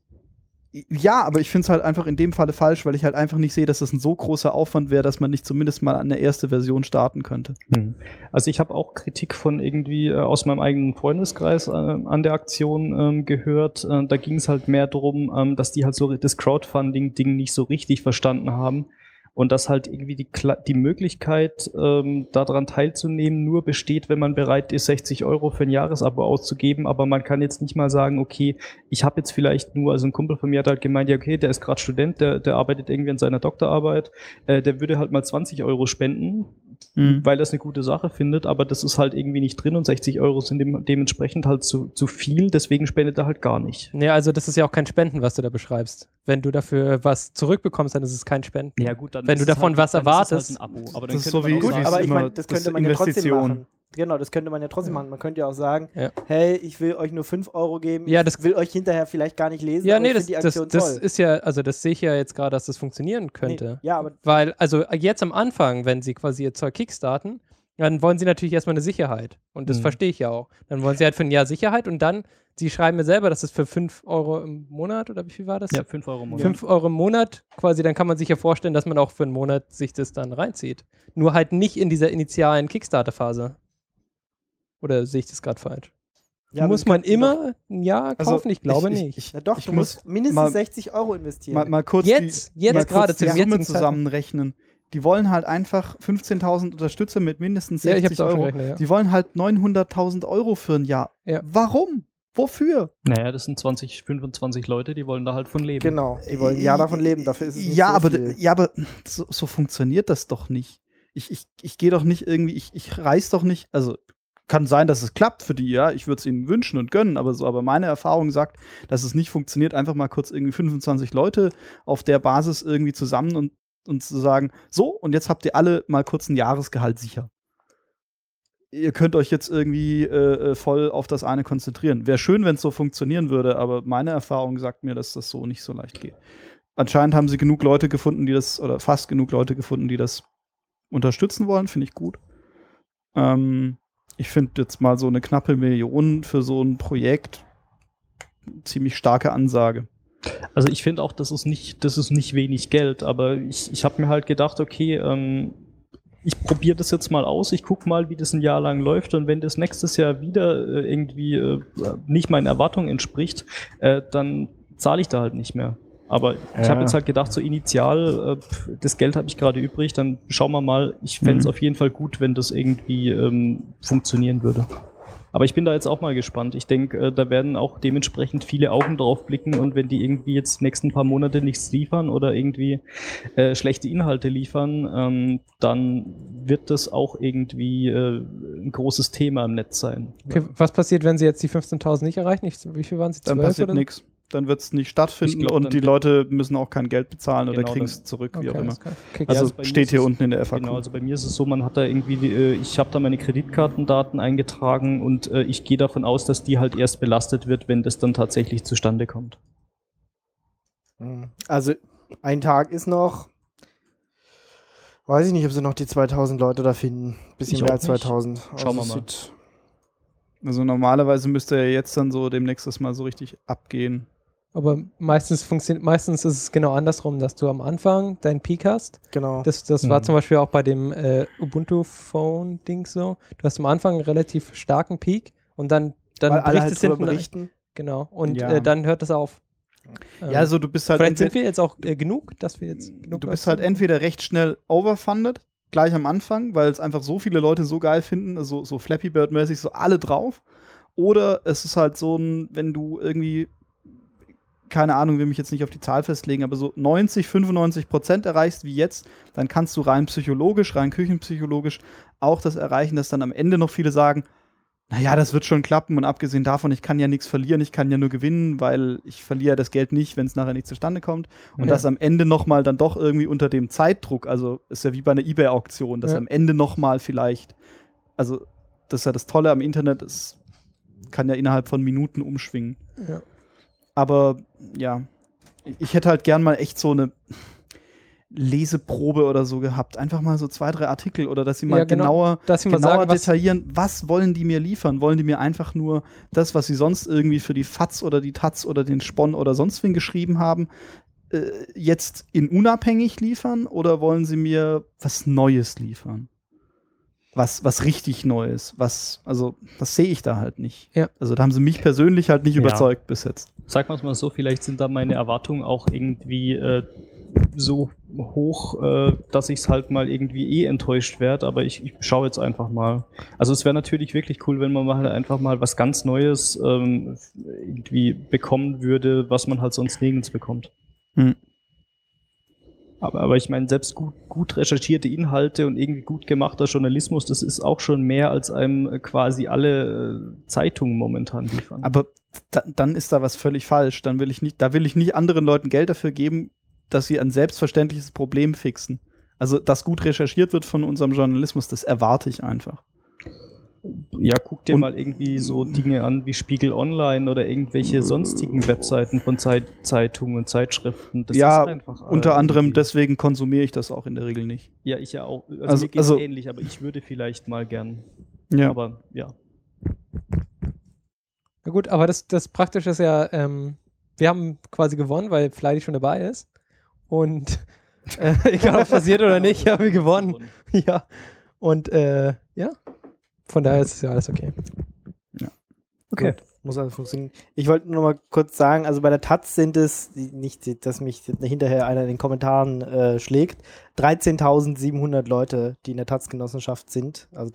Ja, aber ich finde es halt einfach in dem Falle falsch, weil ich halt einfach nicht sehe, dass das ein so großer Aufwand wäre, dass man nicht zumindest mal eine erste Version starten könnte. Also ich habe auch Kritik von irgendwie aus meinem eigenen Freundeskreis an der Aktion gehört. Da ging es halt mehr darum, dass die halt so das Crowdfunding-Ding nicht so richtig verstanden haben. Und dass halt irgendwie die Möglichkeit, daran teilzunehmen, nur besteht, wenn man bereit ist, 60 € für ein Jahresabo auszugeben. Aber man kann jetzt nicht mal sagen, okay, ich habe jetzt vielleicht nur, also ein Kumpel von mir hat halt gemeint, ja okay, der ist gerade Student, der arbeitet irgendwie an seiner Doktorarbeit, der würde halt mal 20 € spenden, weil er es eine gute Sache findet, aber das ist halt irgendwie nicht drin und 60 € sind dementsprechend halt zu viel, deswegen spendet er halt gar nicht. Nee, also das ist ja auch kein Spenden, was du da beschreibst. Wenn du dafür was zurückbekommst, dann ist es kein Spenden. Ja gut, dann wenn du davon was erwartest. Ist halt ein Abo. Aber das ist so wie gut, aber ich meine, das könnte man ja trotzdem machen. Genau, das könnte man ja trotzdem machen. Man könnte ja auch sagen, hey, ich will euch nur 5 € geben, ich will euch hinterher vielleicht gar nicht lesen, ja, aber nee, ich finde die Aktion toll. Das ist ja, also das sehe ich ja jetzt gerade, dass das funktionieren könnte. Nee, ja, aber weil, also jetzt am Anfang, wenn sie quasi ihr Zeug kickstarten, dann wollen sie natürlich erstmal eine Sicherheit. Und das verstehe ich ja auch. Dann wollen sie halt für ein Jahr Sicherheit und dann, sie schreiben mir selber, das ist für 5 € im Monat, oder wie viel war das? Ja, 5 € im Monat. 5 € im Monat, quasi, dann kann man sich ja vorstellen, dass man auch für einen Monat sich das dann reinzieht. Nur halt nicht in dieser initialen Kickstarter-Phase. Oder sehe ich das gerade falsch? ja, Muss man immer ein Jahr kaufen? Ich glaube nicht. Ja doch, du musst mindestens 60 € investieren. Mal kurz jetzt gerade die Summe zusammenrechnen. Die wollen halt einfach 15.000 Unterstützer mit mindestens 60 €. Ja. Die wollen halt 900.000 € für ein Jahr. Ja. Warum? Wofür? Naja, das sind 25 Leute, die wollen da halt von leben. Genau, die wollen ja davon leben. Dafür ist es nicht ja, so viel. aber so funktioniert das doch nicht. Ich gehe doch nicht irgendwie, ich reiß doch nicht, also Kann sein, dass es klappt für die, ja. Ich würde es ihnen wünschen und gönnen, aber meine Erfahrung sagt, dass es nicht funktioniert, einfach mal kurz irgendwie 25 Leute auf der Basis irgendwie zusammen und zu sagen, so, und jetzt habt ihr alle mal kurz ein Jahresgehalt sicher. Ihr könnt euch jetzt irgendwie voll auf das eine konzentrieren. Wäre schön, wenn es so funktionieren würde, aber meine Erfahrung sagt mir, dass das so nicht so leicht geht. Anscheinend haben sie genug Leute gefunden, oder fast genug Leute gefunden, die das unterstützen wollen, finde ich gut. Ich finde jetzt mal so eine knappe Million für so ein Projekt ziemlich starke Ansage. Also ich finde auch, das ist nicht wenig Geld, aber ich habe mir halt gedacht, okay, ich probiere das jetzt mal aus, ich gucke mal, wie das ein Jahr lang läuft und wenn das nächstes Jahr wieder irgendwie nicht meinen Erwartungen entspricht, dann zahle ich da halt nicht mehr. Aber ich habe jetzt halt gedacht, so initial, das Geld habe ich gerade übrig, dann schauen wir mal. Ich fände es auf jeden Fall gut, wenn das irgendwie funktionieren würde. Aber ich bin da jetzt auch mal gespannt. Ich denke, da werden auch dementsprechend viele Augen drauf blicken und wenn die irgendwie jetzt die nächsten paar Monate nichts liefern oder irgendwie schlechte Inhalte liefern, dann wird das auch irgendwie ein großes Thema im Netz sein. Okay, was passiert, wenn sie jetzt die 15.000 nicht erreichen? Wie viel waren sie? 12 Dann passiert oder so? nichts. Dann wird es nicht stattfinden Ich glaub, und dann die wird- Leute müssen auch kein Geld bezahlen oder Genau, kriegen das- es zurück, wie Okay, auch immer. alles klar. Okay, Also bei mir steht ist hier es- unten in der FAQ. Genau, also bei mir ist es so, man hat da irgendwie, ich habe da meine Kreditkartendaten eingetragen und ich gehe davon aus, dass die halt erst belastet wird, wenn das dann tatsächlich zustande kommt. Also ein Tag ist noch, weiß ich nicht, ob sie noch die 2000 Leute da finden. Bisschen Ich mehr auch als nicht. 2000. Schauen wir es mal. sieht- Also normalerweise müsste er jetzt dann so demnächst das mal so richtig abgehen. Aber meistens ist es genau andersrum, dass du am Anfang deinen Peak hast. Genau. Das war zum Beispiel auch bei dem Ubuntu-Phone-Ding so. Du hast am Anfang einen relativ starken Peak und dann Weil alle bricht halt es drüber hinten berichten. Genau. Und Ja. dann hört es auf. Ja, also du bist halt Vielleicht sind entweder, wir jetzt auch genug, dass wir jetzt genug du bist Leute halt sind. entweder recht schnell overfunded, gleich am Anfang, weil es einfach so viele Leute so geil finden, also so Flappy Bird-mäßig, so alle drauf. Oder es ist halt so wenn du irgendwie, keine Ahnung, will mich jetzt nicht auf die Zahl festlegen, aber so 90-95% erreichst wie jetzt, dann kannst du rein psychologisch, rein küchenpsychologisch auch das erreichen, dass dann am Ende noch viele sagen, naja, das wird schon klappen und abgesehen davon, ich kann ja nichts verlieren, ich kann ja nur gewinnen, weil ich verliere ja das Geld nicht, wenn es nachher nicht zustande kommt. Und Ja. das am Ende nochmal dann doch irgendwie unter dem Zeitdruck, also ist ja wie bei einer eBay-Auktion, dass Ja. am Ende nochmal vielleicht, also das ist ja das Tolle am Internet, es kann ja innerhalb von Minuten umschwingen. Ja. Aber ja, ich hätte halt gern mal echt so eine Leseprobe oder so gehabt. Einfach mal so 2, 3 Artikel oder dass sie mal Ja, genau. Dass sie mal genauer sagen, was- detaillieren, was wollen die mir liefern? Wollen die mir einfach nur das, was sie sonst irgendwie für die FAZ oder die Taz oder den Spon oder sonst wen geschrieben haben, jetzt in unabhängig liefern oder wollen sie mir was Neues liefern? Was richtig Neues. Das sehe ich da halt nicht. Ja. Also da haben sie mich persönlich halt nicht Ja. überzeugt bis jetzt. Sagen wir es mal so, vielleicht sind da meine Erwartungen auch irgendwie so hoch, dass ich es halt mal irgendwie enttäuscht werde, aber ich schaue jetzt einfach mal. Also es wäre natürlich wirklich cool, wenn man mal halt einfach mal was ganz Neues irgendwie bekommen würde, was man halt sonst nirgends bekommt. Hm. Aber ich meine, selbst gut recherchierte Inhalte und irgendwie gut gemachter Journalismus, das ist auch schon mehr, als einem quasi alle Zeitungen momentan liefern. Aber dann ist da was völlig falsch. Da will ich nicht anderen Leuten Geld dafür geben, dass sie ein selbstverständliches Problem fixen. Also, dass gut recherchiert wird von unserem Journalismus, das erwarte ich einfach. Ja, guck dir Und- mal irgendwie so Dinge an wie Spiegel Online oder irgendwelche sonstigen Webseiten von Zeitungen und Zeitschriften. Das Ja, ist einfach unter anderem irgendwie- deswegen konsumiere ich das auch in der Regel nicht. Ja, ich ja auch. Also- Mir geht's also- ähnlich, aber ich würde vielleicht mal gern. Ja. Aber ja. Na gut, aber das Praktische ist ja, wir haben quasi gewonnen, weil Fleidy schon dabei ist. Und egal, ob es passiert oder nicht, haben wir gewonnen. Ja. Und ja, von daher ist es ja alles okay. Okay. Gut, muss also funktionieren. Ich wollte nur noch mal kurz sagen, also bei der Taz sind es, nicht, dass mich hinterher einer in den Kommentaren schlägt, 13.700 Leute, die in der Taz-Genossenschaft sind, also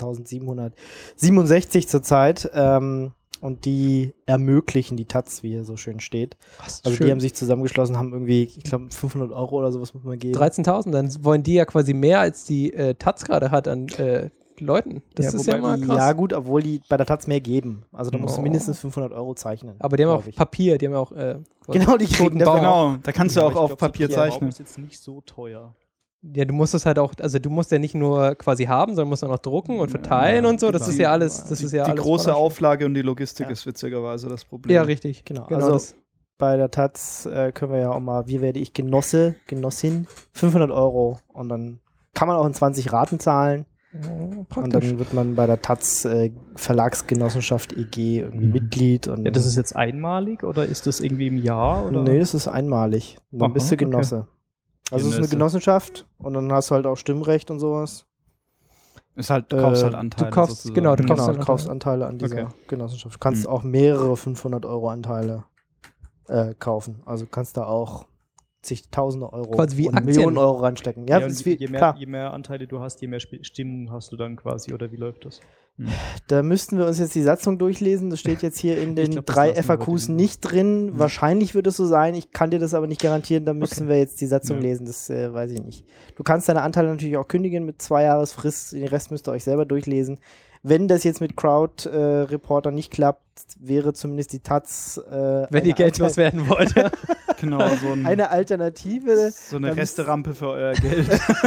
13.767 zurzeit, und die ermöglichen die Taz, wie hier so schön steht. Also schön. die haben sich zusammengeschlossen, haben irgendwie, ich glaube, 500 € oder sowas muss man geben. 13.000, dann wollen die ja quasi mehr als die Taz gerade hat an Leuten. Das ist ja mal krass. Ja gut, obwohl die bei der Taz mehr geben. Also da musst du Oh. mindestens 500 € zeichnen. Aber die haben auch glaub ich. Papier, die haben ja auch Genau, die kriegen das Genau, da kannst du Ja, auch ich auf glaub, Papier so ein zeichnen. ist jetzt nicht so teuer. Ja, du musst es halt auch, also du musst ja nicht nur quasi haben, sondern musst auch noch drucken und verteilen und so. Das genau. ist ja alles, das ist ja Die alles große voller Shit. Auflage und die Logistik Ja. ist witzigerweise das Problem. Ja, richtig. Genau, Genau also das. bei der Taz können wir ja auch mal, wie werde ich Genossin, 500 € und dann kann man auch in 20 Raten zahlen und Praktisch. dann wird man bei der Taz Verlagsgenossenschaft EG irgendwie Mitglied. Und Ja, das ist jetzt einmalig oder ist das irgendwie im Jahr? Oder? Nee, das ist einmalig. Und dann Aha, bist du okay. Genosse. Also es ist eine Genösse. Genossenschaft und dann hast du halt auch Stimmrecht und sowas. Ist halt, du kaufst halt Du Anteile. kaufst- sozusagen. genau, du kaufst Genau, dann du kaufst Anteile an dieser Okay. Genossenschaft. Du kannst Mhm. auch mehrere 500 € Anteile kaufen. Also kannst da auch zigtausende Euro Quasi wie und Aktien. Millionen Euro reinstecken. Ja, Ja, das und ist wie, je klar. mehr Anteile du hast, je mehr Stimmen hast du dann quasi, oder wie läuft das? Da müssten wir uns jetzt die Satzung durchlesen. Das steht jetzt hier in den glaub, das 3 lassen wir FAQs drin. nicht drin. Wahrscheinlich wird es so sein. Ich kann dir das aber nicht garantieren. Da müssen wir jetzt die Satzung Ja. lesen. Das weiß ich nicht. Du kannst deine Anteile natürlich auch kündigen mit 2 Jahresfrist. Den Rest müsst ihr euch selber durchlesen. Wenn das jetzt mit Crowd-Reporter nicht klappt, wäre zumindest die Taz Wenn ihr Geld loswerden wollt. Genau, so, eine Alternative. so eine dann- Resterampe für euer Geld.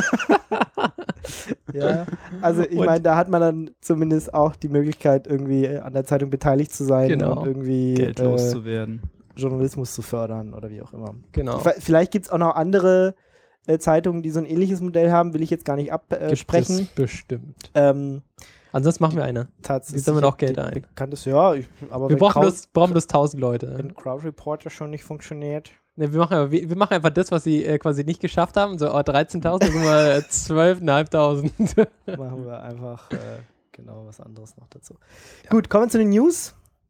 Ja, also ich Und- meine, da hat man dann zumindest auch die Möglichkeit, irgendwie an der Zeitung beteiligt zu sein Genau. und irgendwie Geld loszuwerden. Journalismus zu fördern oder wie auch immer. Genau. Vielleicht gibt es auch noch andere Zeitungen, die so ein ähnliches Modell haben, will ich jetzt gar nicht Gibt es absprechen. bestimmt. Ähm, Ansonsten machen wir eine. tatsächlich. Die sammeln auch Geld ein. Bekanntes, ja, aber Wir wenn brauchen Crowd, bloß 1000 Leute. wenn Crowd Reporter schon nicht funktioniert. Ne, wir machen einfach das, was sie quasi nicht geschafft haben. So, 13.000, dann sind wir 12.500. Machen wir einfach genau was anderes noch dazu. Gut, kommen wir zu den News.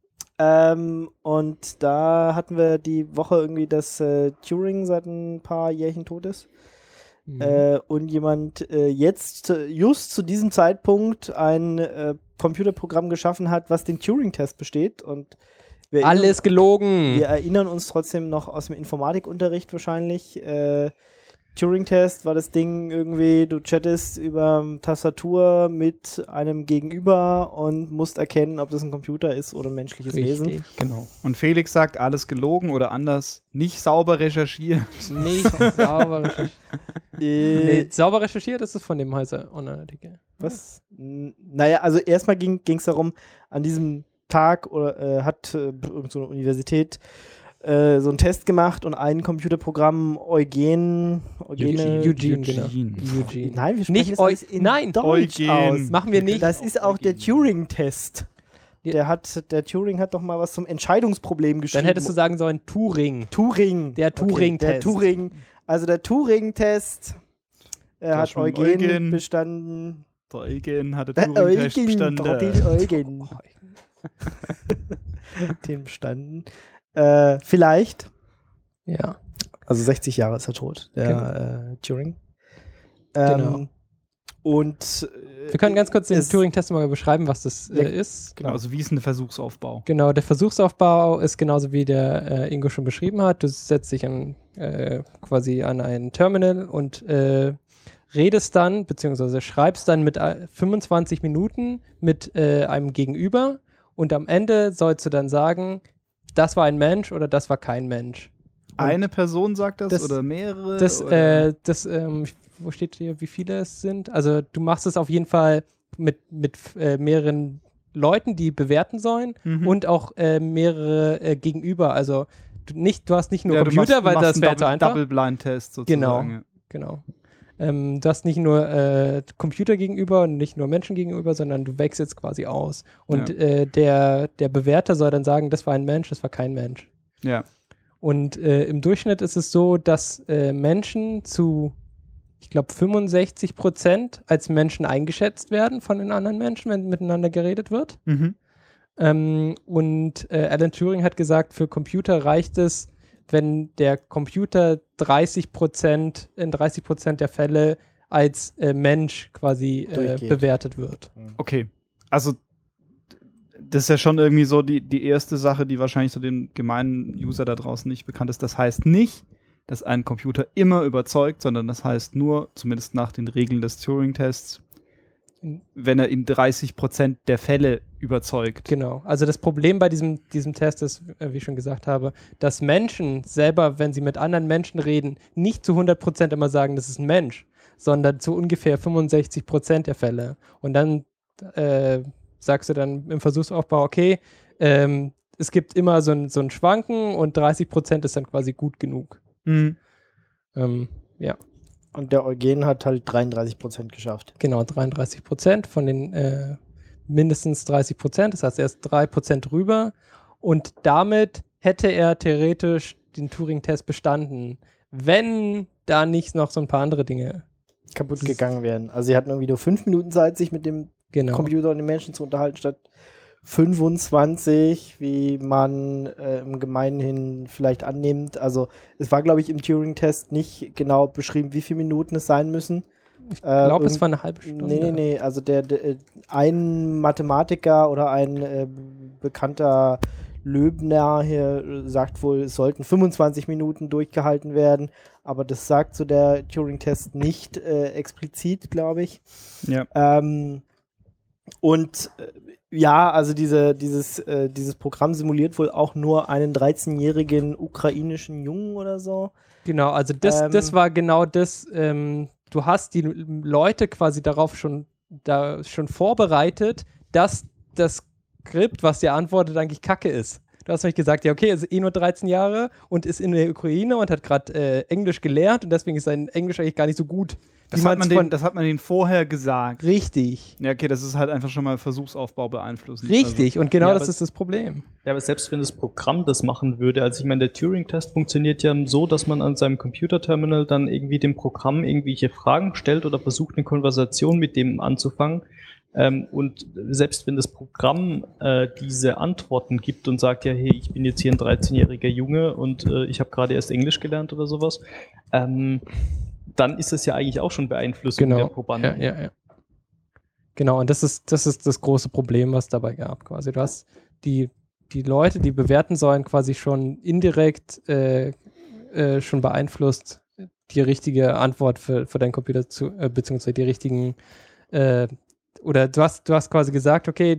Und da hatten wir die Woche irgendwie, dass Turing seit ein paar Jährchen tot ist. Und jemand jetzt just zu diesem Zeitpunkt ein Computerprogramm geschaffen hat, was den Turing-Test besteht. Und wir Alles gelogen. wir erinnern uns trotzdem noch aus dem Informatikunterricht wahrscheinlich. Turing-Test war das Ding irgendwie, du chattest über Tastatur mit einem Gegenüber und musst erkennen, ob das ein Computer ist oder ein menschliches Wesen. Richtig. Genau. Und Felix sagt, alles gelogen oder anders, nicht sauber recherchiert. Nicht sauber recherchiert. Nee, sauber recherchiert ist es von dem Heiser Online-Artikel. Was? Naja, also erstmal ging es darum, an diesem Tag hat so eine Universität so einen Test gemacht und ein Computerprogramm Eugene. Eugene, genau. Eugene. Nein, wir sprechen Nicht das alles in nein, Deutsch Eugen. aus. machen wir nicht. Das ist auch der Turing-Test. Ja. Der Turing hat doch mal was zum Entscheidungsproblem geschrieben. Dann hättest du sagen sollen Turing. Turing. Der Okay, Turing-Test. der Turing. Also der Turing-Test hat schon Eugen Eugen. bestanden. Der Eugen hatte Der Turing-Test Eugen, bestanden. den Eugen. Den bestanden. Vielleicht. Ja. Also 60 Jahre ist er tot, der Turing. Genau. Und Wir können ganz kurz den es- Turing-Test mal beschreiben, was das Ja, ist. Genau, also wie ist ein Versuchsaufbau? Genau, der Versuchsaufbau ist genauso wie der Ingo schon beschrieben hat. Du setzt dich quasi an ein Terminal und redest dann, beziehungsweise schreibst dann mit 25 Minuten mit einem Gegenüber und am Ende sollst du dann sagen, das war ein Mensch oder das war kein Mensch. Eine Person sagt das, das- oder mehrere? Das, oder? Wo steht hier, wie viele es sind? Also du machst es auf jeden Fall mit mehreren Leuten, die bewerten sollen Mhm. und auch mehrere Gegenüber. Also du hast nicht nur Ja, Computer, weil das wäre zu einen einfach. Double-Blind-Test Genau. sozusagen. ja. Genau. Du hast nicht nur Computer gegenüber und nicht nur Menschen gegenüber, sondern du wechselst quasi aus. Und der Bewerter soll dann sagen, das war ein Mensch, das war kein Mensch. Ja. Und im Durchschnitt ist es so, dass Menschen zu, ich glaube, 65% als Menschen eingeschätzt werden von den anderen Menschen, wenn miteinander geredet wird. Mhm. Und Alan Turing hat gesagt, für Computer reicht es, wenn der Computer in 30% der Fälle als Mensch quasi Durchgeht. bewertet wird. Okay. Also, das ist ja schon irgendwie so die erste Sache, die wahrscheinlich so dem gemeinen User da draußen nicht bekannt ist. Das heißt nicht, dass ein Computer immer überzeugt, sondern das heißt nur, zumindest nach den Regeln des Turing-Tests, wenn er in 30% der Fälle überzeugt. Genau. Also das Problem bei diesem Test ist, wie ich schon gesagt habe, dass Menschen selber, wenn sie mit anderen Menschen reden, nicht zu 100% immer sagen, das ist ein Mensch, sondern zu ungefähr 65% der Fälle. Und dann sagst du dann im Versuchsaufbau, okay, es gibt immer so ein Schwanken und 30% ist dann quasi gut genug. Mhm. Ja. Und der Eugen hat halt 33% geschafft. Genau, 33% von den mindestens 30%. Das heißt, er ist 3% drüber. Und damit hätte er theoretisch den Turing-Test bestanden, wenn da nicht noch so ein paar andere Dinge Kaputt gegangen werden. Also sie hatten irgendwie nur 5 Minuten Zeit, sich mit dem Computer und den Menschen zu unterhalten, statt 25, wie man im Gemeinhin vielleicht annimmt. Also es war, glaube ich, im Turing-Test nicht genau beschrieben, wie viele Minuten es sein müssen. Ich glaube, es war eine halbe Stunde. Nee. Also ein Mathematiker oder ein bekannter Löbner hier sagt wohl, es sollten 25 Minuten durchgehalten werden. Aber das sagt so der Turing-Test nicht explizit, glaube ich. Ja. Ja, also dieses Programm simuliert wohl auch nur einen 13-jährigen ukrainischen Jungen oder so. Genau, also das war genau das. Du hast die Leute quasi darauf schon vorbereitet, dass das Skript, was dir antwortet, eigentlich Kacke ist. Du hast nämlich gesagt, ja okay, er ist nur 13 Jahre und ist in der Ukraine und hat gerade Englisch gelernt und deswegen ist sein Englisch eigentlich gar nicht so gut. Das hat man denen vorher gesagt. Richtig. Ja, okay, das ist halt einfach schon mal Versuchsaufbau beeinflussen. Richtig, und genau das ist das Problem. Ja, aber selbst wenn das Programm das machen würde, also ich meine, der Turing-Test funktioniert ja so, dass man an seinem Computerterminal dann irgendwie dem Programm irgendwelche Fragen stellt oder versucht, eine Konversation mit dem anzufangen. Und selbst wenn das Programm diese Antworten gibt und sagt, ja, hey, ich bin jetzt hier ein 13-jähriger Junge und ich habe gerade erst Englisch gelernt oder sowas, dann ist das ja eigentlich auch schon Beeinflussung der Probanden. Ja. Genau, und das ist das große Problem, was dabei gab quasi. Du hast die Leute, die bewerten sollen, quasi schon indirekt schon beeinflusst, die richtige Antwort für deinen Computer beziehungsweise die richtigen oder du hast quasi gesagt, okay,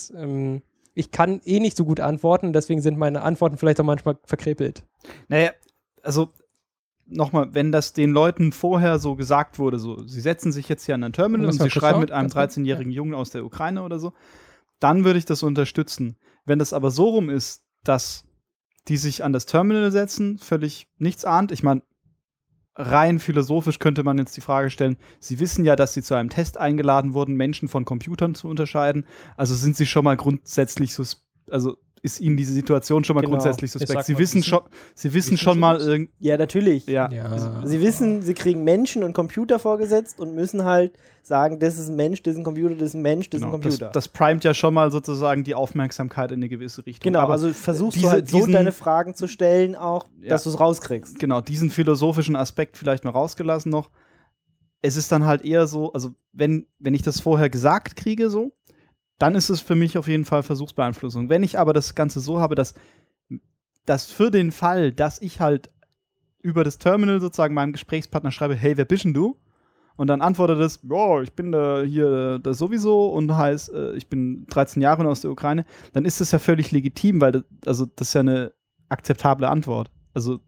ich kann eh nicht so gut antworten, deswegen sind meine Antworten vielleicht auch manchmal verkrepelt. Naja, also nochmal, wenn das den Leuten vorher so gesagt wurde, so, sie setzen sich jetzt hier an ein Terminal und sie schreiben mit einem 13-jährigen Jungen aus der Ukraine oder so, dann würde ich das unterstützen. Wenn das aber so rum ist, dass die sich an das Terminal setzen, völlig nichts ahnt, ich meine, rein philosophisch könnte man jetzt die Frage stellen, sie wissen ja, dass sie zu einem Test eingeladen wurden, Menschen von Computern zu unterscheiden, also sind sie schon mal grundsätzlich ist ihnen diese Situation schon mal grundsätzlich suspekt. Sie wissen schon mal ja, natürlich. Ja. Sie wissen, sie kriegen Menschen und Computer vorgesetzt und müssen halt sagen, das ist ein Mensch, das ist ein Computer, das ist ein Mensch, das ist ein Computer. Das primet ja schon mal sozusagen die Aufmerksamkeit in eine gewisse Richtung. Genau, aber also versuchst du halt so deine Fragen zu stellen, auch, dass du es rauskriegst. Genau, diesen philosophischen Aspekt vielleicht mal rausgelassen noch. Es ist dann halt eher so, also wenn ich das vorher gesagt kriege, so, dann ist es für mich auf jeden Fall Versuchsbeeinflussung. Wenn ich aber das Ganze so habe, dass für den Fall, dass ich halt über das Terminal sozusagen meinem Gesprächspartner schreibe, hey, wer bist denn du? Und dann antwortet es, ja, ich bin hier sowieso und heißt, ich bin 13 Jahre und aus der Ukraine, dann ist das ja völlig legitim, weil das ist ja eine akzeptable Antwort. Also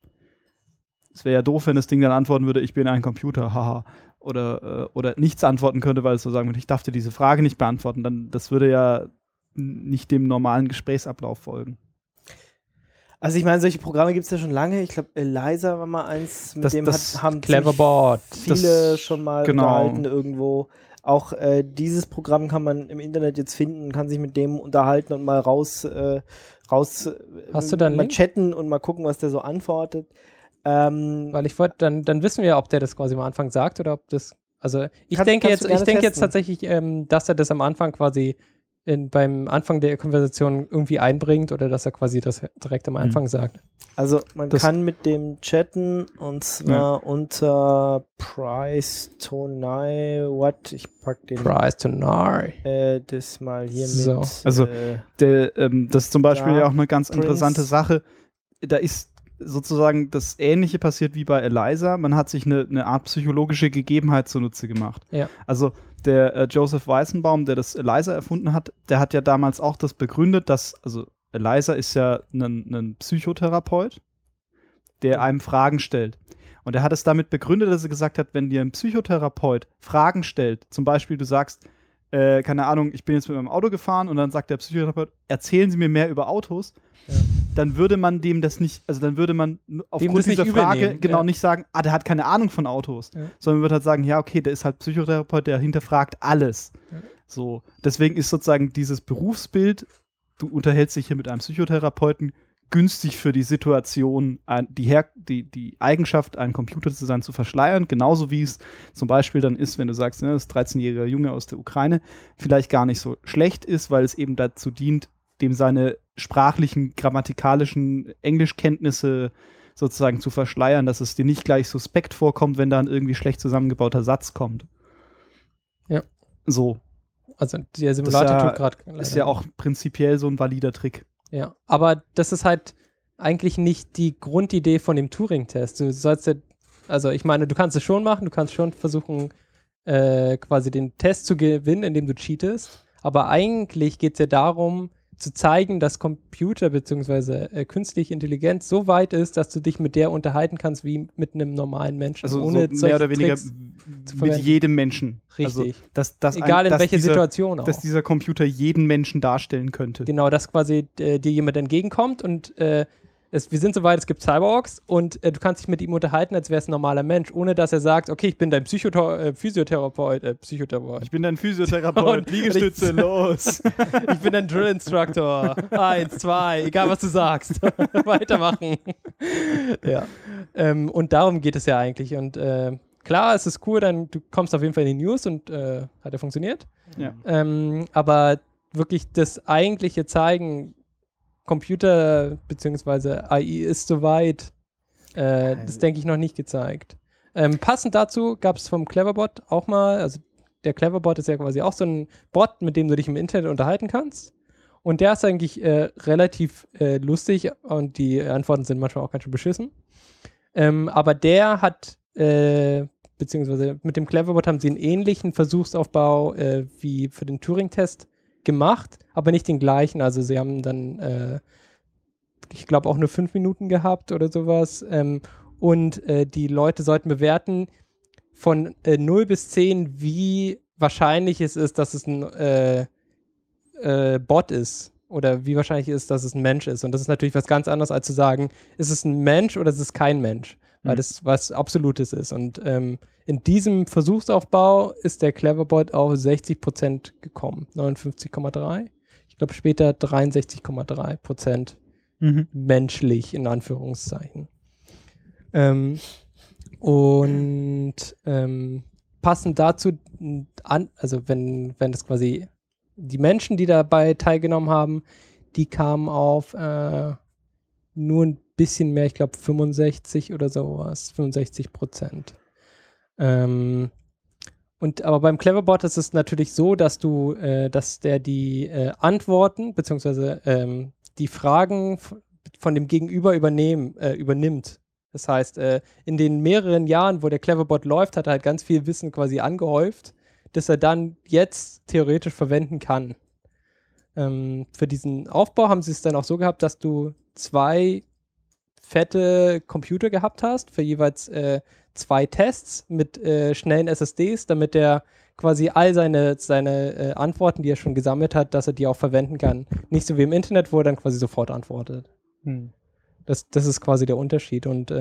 es wäre ja doof, wenn das Ding dann antworten würde, ich bin ein Computer, haha. Oder nichts antworten könnte, weil es so sagen würde, ich darf dir diese Frage nicht beantworten, dann das würde ja nicht dem normalen Gesprächsablauf folgen. Also ich meine, solche Programme gibt es ja schon lange. Ich glaube, Eliza war mal eins, mit dem haben Cleverbot. viele schon mal unterhalten irgendwo. Auch dieses Programm kann man im Internet jetzt finden, kann sich mit dem unterhalten und mal Hast du da einen mal Link? chatten und mal gucken, was der so antwortet. Weil ich wollte, dann wissen wir ja, ob der das quasi am Anfang sagt oder ob das, also ich denke jetzt tatsächlich, dass er das am Anfang quasi beim Anfang der Konversation irgendwie einbringt oder dass er quasi das direkt am Anfang sagt. Also man kann mit dem chatten und zwar unter Price to Nye, ich pack den Price to Nye. Das mal hier So. mit. Also das ist zum Beispiel ja auch eine ganz interessante Sache. Da ist sozusagen das Ähnliche passiert wie bei Eliza. Man hat sich eine Art psychologische Gegebenheit zunutze gemacht. Ja. Also der Joseph Weizenbaum, der das Eliza erfunden hat, der hat ja damals auch das begründet, dass, also Eliza ist ja ein Psychotherapeut, der einem Fragen stellt. Und er hat es damit begründet, dass er gesagt hat, wenn dir ein Psychotherapeut Fragen stellt, zum Beispiel du sagst, keine Ahnung, ich bin jetzt mit meinem Auto gefahren und dann sagt der Psychotherapeut, erzählen Sie mir mehr über Autos, dann würde man dem das nicht, also dann würde man aufgrund dieser Frage nicht sagen, der hat keine Ahnung von Autos, sondern würde halt sagen, ja, okay, der ist halt Psychotherapeut, der hinterfragt alles. So, deswegen ist sozusagen dieses Berufsbild, du unterhältst dich hier mit einem Psychotherapeuten, günstig für die Situation, die Eigenschaft, ein Computer zu sein, zu verschleiern, genauso wie es zum Beispiel dann ist, wenn du sagst, ne, das 13-jährige Junge aus der Ukraine vielleicht gar nicht so schlecht ist, weil es eben dazu dient, dem seine sprachlichen, grammatikalischen Englischkenntnisse sozusagen zu verschleiern, dass es dir nicht gleich suspekt vorkommt, wenn da ein irgendwie schlecht zusammengebauter Satz kommt. Ja. So. Also der Simulator tut gerade. Ist ja auch prinzipiell so ein valider Trick. Ja, aber das ist halt eigentlich nicht die Grundidee von dem Turing-Test. Du sollst ja, also ich meine, du kannst es schon machen, du kannst schon versuchen, quasi den Test zu gewinnen, indem du cheatest, aber eigentlich geht es ja darum, zu zeigen, dass Computer bzw. Künstliche Intelligenz so weit ist, dass du dich mit der unterhalten kannst wie mit einem normalen Menschen. Also ohne so mehr oder weniger Tricks mit jedem Menschen. Richtig. Also, egal in welcher Situation auch. Dass dieser Computer jeden Menschen darstellen könnte. Genau, dass quasi dir jemand entgegenkommt und wir sind soweit, es gibt Cyborgs und du kannst dich mit ihm unterhalten, als wäre es ein normaler Mensch, ohne dass er sagt, okay, ich bin dein Physiotherapeut. Ich bin dein Physiotherapeut, Liegestütze, los. Ich bin dein Drill Instructor. 1, 2, egal was du sagst. Weitermachen. Ja. Und darum geht es ja eigentlich. Und klar, es ist cool, du kommst auf jeden Fall in die News und hat ja funktioniert. Ja. Aber wirklich das eigentliche Zeigen, Computer bzw. AI ist soweit, das denke ich noch nicht gezeigt. Passend dazu gab es vom Cleverbot auch mal, also der Cleverbot ist ja quasi auch so ein Bot, mit dem du dich im Internet unterhalten kannst. Und der ist eigentlich relativ lustig und die Antworten sind manchmal auch ganz schön beschissen. Aber der hat, beziehungsweise mit dem Cleverbot haben sie einen ähnlichen Versuchsaufbau wie für den Turing-Test gemacht, aber nicht den gleichen. Also sie haben dann, ich glaube, auch nur 5 Minuten gehabt oder sowas. Und die Leute sollten bewerten von 0 bis 10, wie wahrscheinlich es ist, dass es ein Bot ist. Oder wie wahrscheinlich ist, dass es ein Mensch ist. Und das ist natürlich was ganz anderes, als zu sagen, ist es ein Mensch oder ist es kein Mensch? Weil das was Absolutes ist. Und in diesem Versuchsaufbau ist der Cleverbot auf 60% gekommen. 59,3. Ich glaube später 63,3% menschlich, in Anführungszeichen. Passend dazu, also wenn das quasi die Menschen, die dabei teilgenommen haben, die kamen auf nur ein bisschen mehr, ich glaube 65 oder sowas, 65%. Aber beim Cleverbot ist es natürlich so, dass der die Antworten beziehungsweise die Fragen von dem Gegenüber übernimmt. Das heißt, in den mehreren Jahren, wo der Cleverbot läuft, hat er halt ganz viel Wissen quasi angehäuft, das er dann jetzt theoretisch verwenden kann. Für diesen Aufbau haben sie es dann auch so gehabt, dass du 2 fette Computer gehabt hast, für jeweils 2 Tests mit schnellen SSDs, damit er quasi all seine Antworten, die er schon gesammelt hat, dass er die auch verwenden kann. Nicht so wie im Internet, wo er dann quasi sofort antwortet. Das ist quasi der Unterschied. Und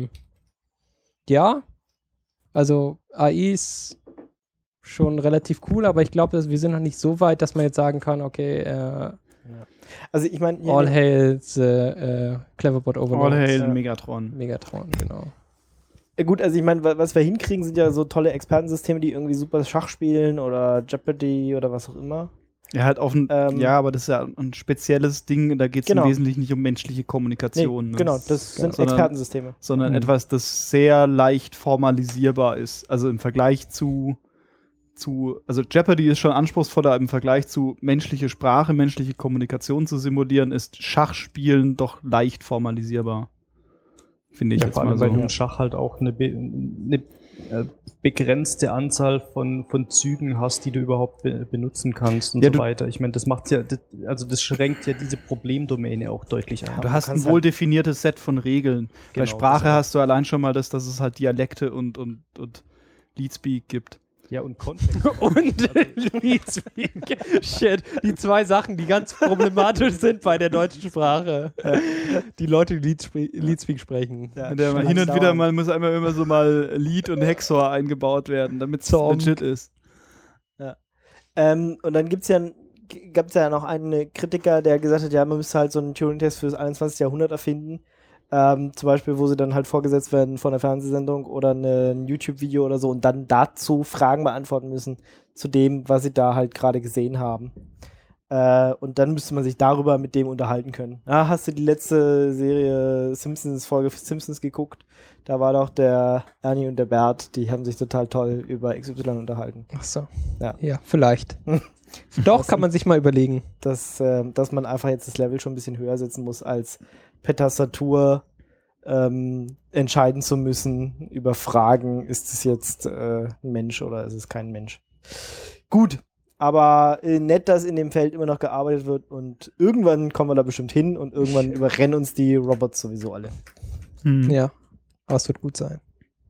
ja, also AI ist schon relativ cool, aber ich glaube, wir sind noch nicht so weit, dass man jetzt sagen kann, okay, also ich meine, all hail Cleverbot Overlord. All hail Megatron. Megatron, genau. Gut, also ich meine, was wir hinkriegen, sind ja so tolle Expertensysteme, die irgendwie super Schach spielen oder Jeopardy oder was auch immer. Ja, halt aber das ist ja ein spezielles Ding, da geht es im Wesentlichen nicht um menschliche Kommunikation. Nee, genau, das sind Expertensysteme. Sondern etwas, das sehr leicht formalisierbar ist. Also im Vergleich also Jeopardy ist schon anspruchsvoller, im Vergleich zu menschliche Sprache, menschliche Kommunikation zu simulieren, ist Schachspielen doch leicht formalisierbar. finde ich Ja, jetzt vor mal allem, weil du so. im Schach halt auch eine begrenzte Anzahl von Zügen hast, die du überhaupt benutzen kannst und Ja, so du- weiter. Ich meine, das macht ja, das schränkt ja diese Problemdomäne auch deutlich ein. Du hast ein kannst wohl definiertes Set von Regeln. Bei Genau, Sprache das auch. hast du allein schon mal dass es halt Dialekte und Leadspeak gibt. Ja, und Kontext. Und Leadspeak. Shit, die zwei Sachen, die ganz problematisch sind bei der deutschen Sprache. Die Leute, die Leadspeak sprechen. Ja, Hin und wieder mal muss einmal immer so mal Lead und Hexor eingebaut werden, damit es Zonk. legit ist. Und dann gab's ja noch einen Kritiker, der gesagt hat, ja, man müsste halt so einen Turing-Test fürs 21. Jahrhundert erfinden. Zum Beispiel, wo sie dann halt vorgesetzt werden von einer Fernsehsendung oder ein YouTube-Video oder so und dann dazu Fragen beantworten müssen zu dem, was sie da halt gerade gesehen haben. Und dann müsste man sich darüber mit dem unterhalten können. Hast du die letzte Serie Folge Simpsons geguckt? Da war doch der Ernie und der Bert, die haben sich total toll über XY unterhalten. Ach so. Ja. Vielleicht. Doch, kann man sich mal überlegen. Dass man einfach jetzt das Level schon ein bisschen höher setzen muss, als per Tastatur entscheiden zu müssen über Fragen, ist es jetzt ein Mensch oder ist es kein Mensch. Gut, aber nett, dass in dem Feld immer noch gearbeitet wird und irgendwann kommen wir da bestimmt hin und irgendwann überrennen uns die Robots sowieso alle. Ja. Aber es wird gut sein.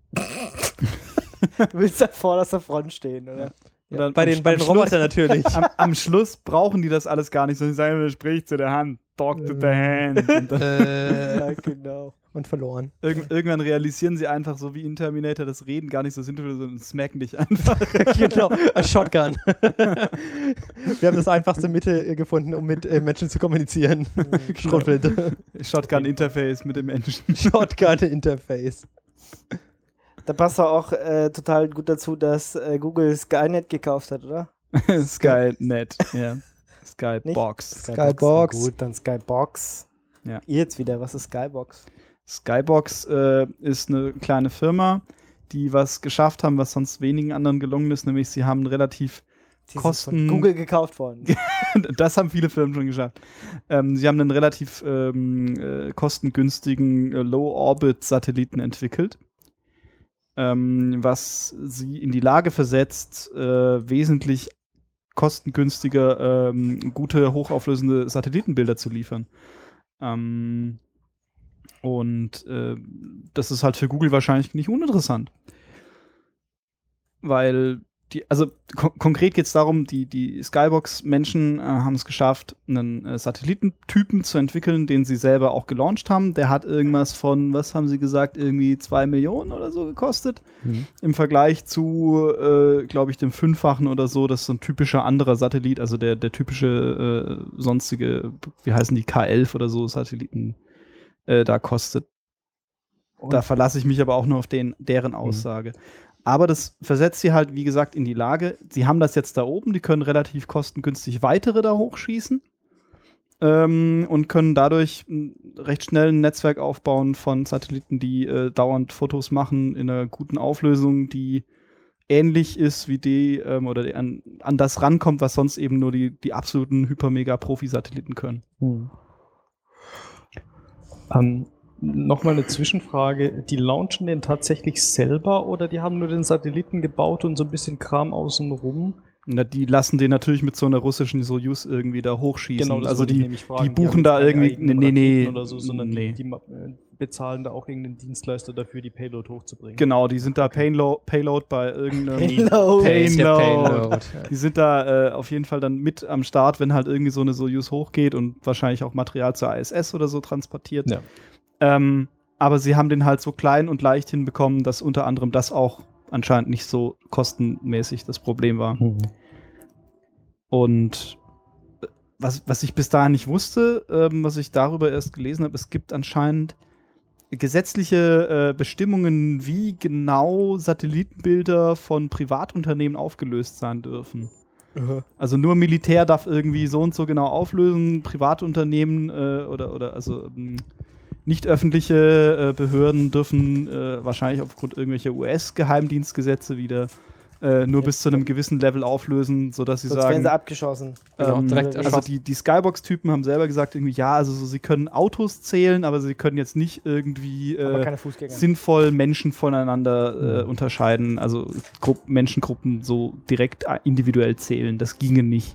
Du willst da vorderster Front stehen, oder? Oder Bei den Robotern natürlich. Am Schluss brauchen die das alles gar nicht, sondern sie sagen, sprich zu der Hand, talk to the hand. Und dann Ja, genau. Und verloren. irgendwann realisieren sie einfach, so wie in Terminator, das Reden gar nicht so sinnvoll, sondern smacken dich einfach. Genau, ein Shotgun. Wir haben das einfachste Mittel gefunden, um mit Menschen zu kommunizieren. Schrumpelt. Shotgun-Interface mit dem Menschen. Shotgun-Interface. Da passt doch auch total gut dazu, dass Google Skynet gekauft hat, oder? Skynet, ja. Skybox. Skybox. Gut, dann Skybox. Ja. Jetzt wieder, was ist Skybox? Skybox ist eine kleine Firma, die was geschafft haben, was sonst wenigen anderen gelungen ist, nämlich sie haben relativ Die sind von Google gekauft worden. das haben viele Firmen schon geschafft. Sie haben einen relativ kostengünstigen Low-Orbit-Satelliten entwickelt, was sie in die Lage versetzt, wesentlich kostengünstiger gute, hochauflösende Satellitenbilder zu liefern. Das ist halt für Google wahrscheinlich nicht uninteressant. Weil konkret geht es darum, die Skybox-Menschen haben es geschafft, einen Satellitentypen zu entwickeln, den sie selber auch gelauncht haben. Der hat irgendwas von, was haben sie gesagt, irgendwie 2 Millionen oder so gekostet. Im Vergleich zu, glaube ich, dem 5-fachen oder so, das ist so ein typischer anderer Satellit, also der typische sonstige, wie heißen die, K11 oder so Satelliten da kostet. Da verlasse ich mich aber auch nur auf deren Aussage. Aber das versetzt sie halt, wie gesagt, in die Lage, sie haben das jetzt da oben, die können relativ kostengünstig weitere da hochschießen und können dadurch recht schnell ein Netzwerk aufbauen von Satelliten, die dauernd Fotos machen in einer guten Auflösung, die ähnlich ist wie die oder die an das rankommt, was sonst eben nur die absoluten Hyper-Mega-Profi-Satelliten können. Nochmal eine Zwischenfrage. Die launchen den tatsächlich selber oder die haben nur den Satelliten gebaut und so ein bisschen Kram außenrum? Na, die lassen den natürlich mit so einer russischen Soyuz irgendwie da hochschießen. Genau, das also wollte ich die nämlich fragen. buchen haben da keine irgendwie eigenen nee, Raketen oder so, sondern nee. die bezahlen da auch irgendeinen Dienstleister dafür, die Payload hochzubringen. Genau, die sind da Payload bei irgendeinem Payload. Die sind da auf jeden Fall dann mit am Start, wenn halt irgendwie so eine Soyuz hochgeht und wahrscheinlich auch Material zur ISS oder so transportiert. Ja. Aber sie haben den halt so klein und leicht hinbekommen, dass unter anderem das auch anscheinend nicht so kostenmäßig das Problem war. Und was ich bis dahin nicht wusste, was ich darüber erst gelesen habe, es gibt anscheinend gesetzliche Bestimmungen, wie genau Satellitenbilder von Privatunternehmen aufgelöst sein dürfen. Also nur Militär darf irgendwie so und so genau auflösen, Privatunternehmen also nicht öffentliche Behörden dürfen wahrscheinlich aufgrund irgendwelcher US-Geheimdienstgesetze wieder nur bis zu einem gewissen Level auflösen, sodass sie Sonst werden sagen, sie abgeschossen. Genau, direkt also erschossen. die Skybox-Typen haben selber gesagt, irgendwie, ja, also so, sie können Autos zählen, aber sie können jetzt nicht irgendwie Aber keine Fußgänger. sinnvoll Menschen voneinander unterscheiden, also Menschengruppen so direkt individuell zählen. Das ginge nicht.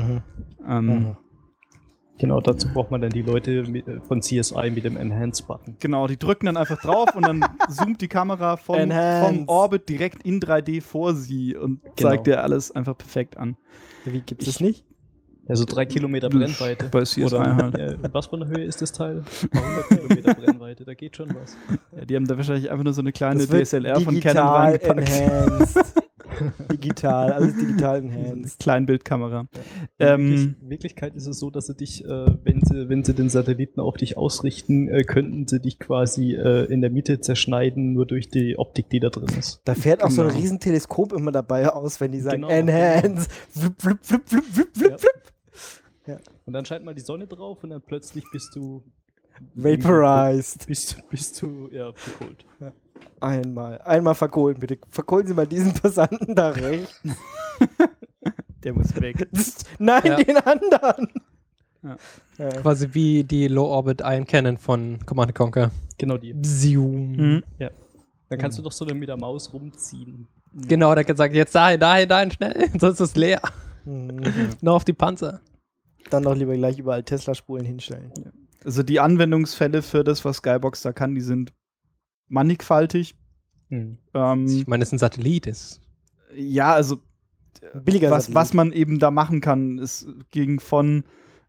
Genau, dazu braucht man dann die Leute von CSI mit dem Enhance-Button. Genau, die drücken dann einfach drauf und dann zoomt die Kamera vom Enhance. Orbit direkt in 3D vor sie und zeigt dir alles einfach perfekt an. Wie gibt es das nicht? Also 3 Kilometer Brennweite. Bei CSI Oder halt. was von der Höhe ist das Teil? 100 Kilometer Brennweite, da geht schon was. Ja, die haben da wahrscheinlich einfach nur so eine kleine Das wird DSLR von Canon digital reingepackt. enhanced. Digital, alles digital enhanced. Kleinbildkamera. In Wirklichkeit ist es so, dass sie dich, wenn sie den Satelliten auf dich ausrichten, könnten sie dich quasi in der Mitte zerschneiden, nur durch die Optik, die da drin ist. Da fährt auch so ein Genau. Riesenteleskop immer dabei aus, wenn die sagen Genau. enhanced. Flip, flip, flip, flip, flip, flip, flip. Und dann scheint mal die Sonne drauf und dann plötzlich bist du Vaporized. Bist du verkohlt. Einmal verkohlen, bitte. Verkohlen Sie mal diesen Passanten da rechts. Der muss weg. Nein, Ja. den anderen. Ja. Quasi wie die Low-Orbit Ion Cannon von Command & Conquer. Genau die. Bzium. Mhm. Dann kannst du doch so dann mit der Maus rumziehen. Genau, der hat gesagt, jetzt dahin, schnell, sonst ist es leer. Mhm. Noch auf die Panzer. Dann doch lieber gleich überall Tesla-Spulen hinstellen. Also die Anwendungsfälle für das, was Skybox da kann, die sind mannigfaltig. Ich meine, es ist ein Satellit. Ja, also Billiger Satellit. was man eben da machen kann, ist ging von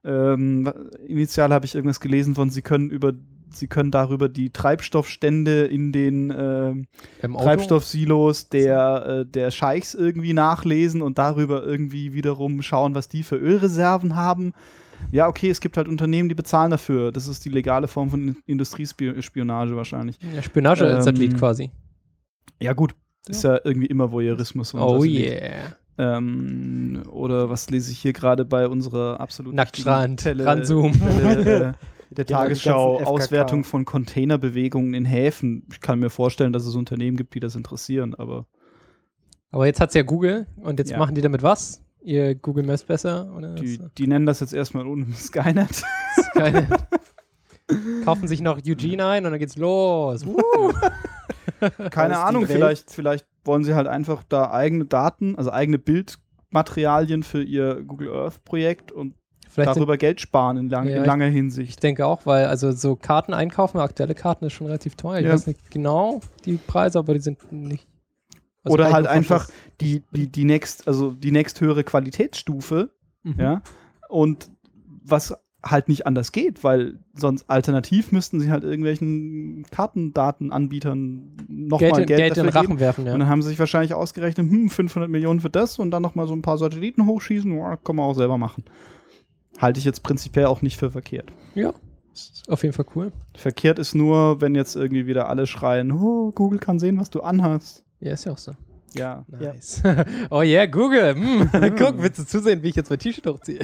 initial habe ich irgendwas gelesen von, sie können darüber die Treibstoffstände in den Im Auto? Treibstoffsilos der Scheichs irgendwie nachlesen und darüber irgendwie wiederum schauen, was die für Ölreserven haben. Ja, okay, es gibt halt Unternehmen, die bezahlen dafür. Das ist die legale Form von Industriespionage wahrscheinlich. Ja, Spionage-Satellit quasi. Ja, gut. Ist ja irgendwie immer Voyeurismus. Oh yeah. Oder was lese ich hier gerade bei unserer absoluten Nacktstrand, Quelle Ranzoom. der die Tagesschau ganzen FKK. Auswertung von Containerbewegungen in Häfen. Ich kann mir vorstellen, dass es Unternehmen gibt, die das interessieren, aber Aber jetzt hat es ja Google und jetzt Ja. machen die damit was? Ihr Google Maps besser? Oder die nennen das jetzt erstmal Skynet. Keine. Kaufen sich noch Eugene ein und dann geht's los. Keine Das ist Ahnung, die Welt. vielleicht wollen sie halt einfach da eigene Daten, also eigene Bildmaterialien für ihr Google Earth Projekt und Vielleicht sind, darüber Geld sparen in Ja, langer ich Hinsicht. denke auch, weil also so Karten einkaufen, aktuelle Karten ist schon relativ teuer. Ich Ja. weiß nicht genau die Preise, aber die sind nicht. also Oder halt Microsoft einfach die nächsthöhere Qualitätsstufe, ist- Mhm. ja, und was halt nicht anders geht, weil sonst alternativ müssten sie halt irgendwelchen Kartendatenanbietern nochmal Geld Geld in den dafür Rachen geben. werfen, ja. Und dann haben sie sich wahrscheinlich ausgerechnet, 500 Millionen für das und dann nochmal so ein paar Satelliten hochschießen, ja, kann man auch selber machen. Halte ich jetzt prinzipiell auch nicht für verkehrt. Ja, ist auf jeden Fall cool. Verkehrt ist nur, wenn jetzt irgendwie wieder alle schreien, oh, Google kann sehen, was du anhast. Ja, ist ja auch so. Ja. Nice. Oh yeah, Google. Guck, willst du zusehen, wie ich jetzt mein T-Shirt hochziehe?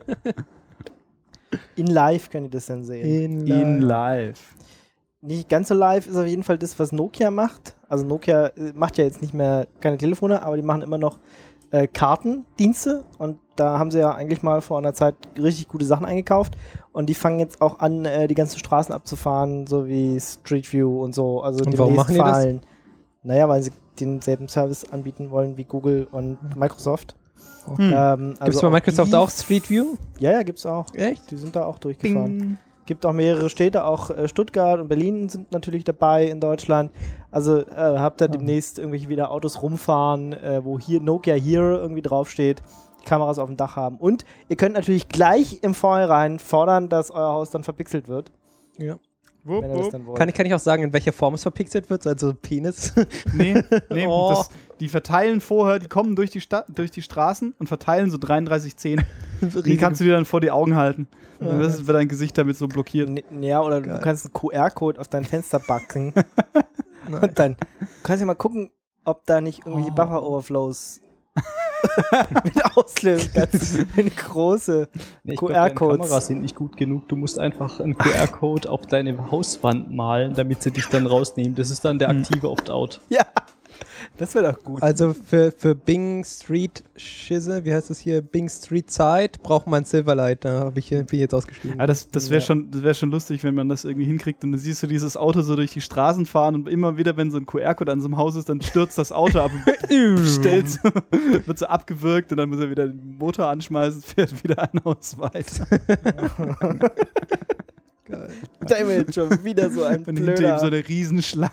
In live könnt ihr das dann sehen. In live. Nicht ganz so live ist auf jeden Fall das, was Nokia macht. Also Nokia macht ja jetzt nicht mehr keine Telefone, aber die machen immer noch Kartendienste und da haben sie ja eigentlich mal vor einer Zeit richtig gute Sachen eingekauft und die fangen jetzt auch an, die ganzen Straßen abzufahren, so wie Street View und so. Also Und warum machen die das? Naja, weil sie denselben Service anbieten wollen wie Google und Microsoft. Oh. Hm. Gibt es Also bei Microsoft die- auch Street View? Ja, gibt's auch. Echt? Die sind da auch durchgefahren. Bing. Gibt auch mehrere Städte, auch Stuttgart und Berlin sind natürlich dabei in Deutschland. Also habt ihr demnächst irgendwelche wieder Autos rumfahren, wo hier Nokia Here irgendwie draufsteht, Kameras auf dem Dach haben. Und ihr könnt natürlich gleich im Vorhinein fordern, dass euer Haus dann verpixelt wird, Ja. Wupp, wenn ihr das wupp. dann wollt. Kann ich auch sagen, in welcher Form es verpixelt wird? Also Penis? Nee, Oh. die verteilen vorher, die kommen durch die Straßen und verteilen so 3310. Die kannst du dir dann vor die Augen halten. Und das wird dein Gesicht damit so blockiert. Ja, oder Geil. du kannst einen QR-Code auf dein Fenster backen und dann kannst du mal gucken, ob da nicht irgendwelche Buffer-Overflows mit auslösen kannst. Eine große Nee, ich glaub, deine QR-Codes. Kameras sind nicht gut genug. Du musst einfach einen QR-Code auf deine Hauswand malen, damit sie dich dann rausnehmen. Das ist dann der aktive Opt-out. Ja, Das wäre doch gut. Also für Bing Street Schisse, wie heißt das hier? Bing Street Side braucht man Silverlight. Da bin ich jetzt ausgeschrieben. Ja, das wäre schon lustig, wenn man das irgendwie hinkriegt und dann siehst du dieses Auto so durch die Straßen fahren und immer wieder, wenn so ein QR-Code an so einem Haus ist, dann stürzt das Auto ab und wird so abgewürgt und dann muss er wieder den Motor anschmeißen, fährt wieder ein Haus weiter. Geil. David, schon wieder so ein Und hinter ihm so blöder. eine Riesenschlange.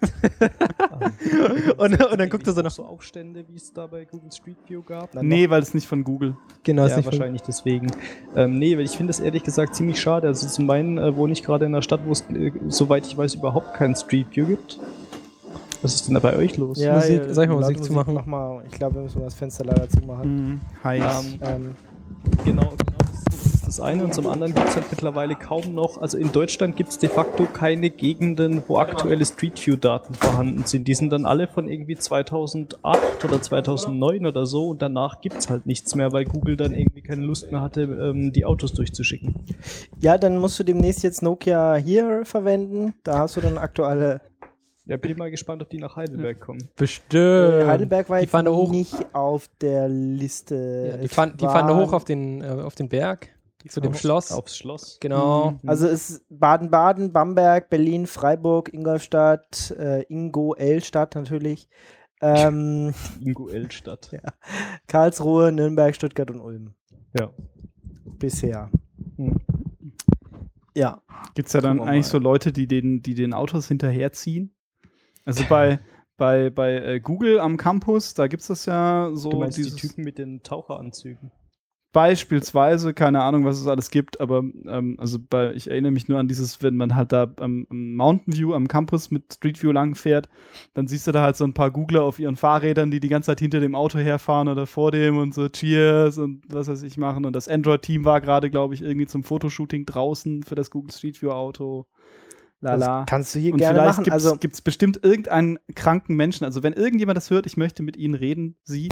und dann guckt er so nach. so Aufstände, wie es da bei Google Street View gab. Nee, weil es nicht von Google. Genau, ist Ja, nicht von- wahrscheinlich deswegen. Nee, weil ich finde das ehrlich gesagt ziemlich schade. Also zum einen wohne ich gerade in einer Stadt, wo es, soweit ich weiß, überhaupt kein Street View gibt. Was ist denn da bei euch los? Ja, Musik- ja, soll ich mal laute Musik zu machen? Mach mal. Ich glaube, wir müssen das Fenster leider zumachen. Heiß. Genau, das ist das eine. Und zum anderen gibt es halt mittlerweile kaum noch, also in Deutschland gibt es de facto keine Gegenden, wo aktuelle Street View-Daten vorhanden sind. Die sind dann alle von irgendwie 2008 oder 2009 oder so und danach gibt es halt nichts mehr, weil Google dann irgendwie keine Lust mehr hatte, die Autos durchzuschicken. Ja, dann musst du demnächst jetzt Nokia hier verwenden. Da hast du dann aktuelle. Ja, bin ich mal gespannt, ob die nach Heidelberg kommen. Bestimmt. Heidelberg war die jetzt fahren da hoch. nicht auf der Liste. Ja, die Es fahren da hoch waren- auf den Berg. Zu dem Schloss. Aufs Schloss. Genau. Also es ist Baden-Baden, Bamberg, Berlin, Freiburg, Ingolstadt, Ingo-L-Stadt natürlich, Ingo L-Stadt. Karlsruhe, Nürnberg, Stuttgart und Ulm. Ja. Bisher. Hm. Ja. Gibt es ja dann Gucken wir eigentlich mal. so Leute, die den Autos hinterherziehen? Also bei Google am Campus, da gibt es das ja so. Du meinst die dieses Typen mit den Taucheranzügen? Beispielsweise, keine Ahnung, was es alles gibt, aber ich erinnere mich nur an dieses, wenn man halt da am Mountain View am Campus mit Street View lang fährt, dann siehst du da halt so ein paar Googler auf ihren Fahrrädern, die ganze Zeit hinter dem Auto herfahren oder vor dem und so Cheers und was weiß ich machen. Und das Android-Team war gerade, glaube ich, irgendwie zum Fotoshooting draußen für das Google Street View Auto. Lala. Das kannst du hier Und gerne vielleicht machen. gibt's bestimmt irgendeinen kranken Menschen, also wenn irgendjemand das hört, ich möchte mit Ihnen reden, Sie,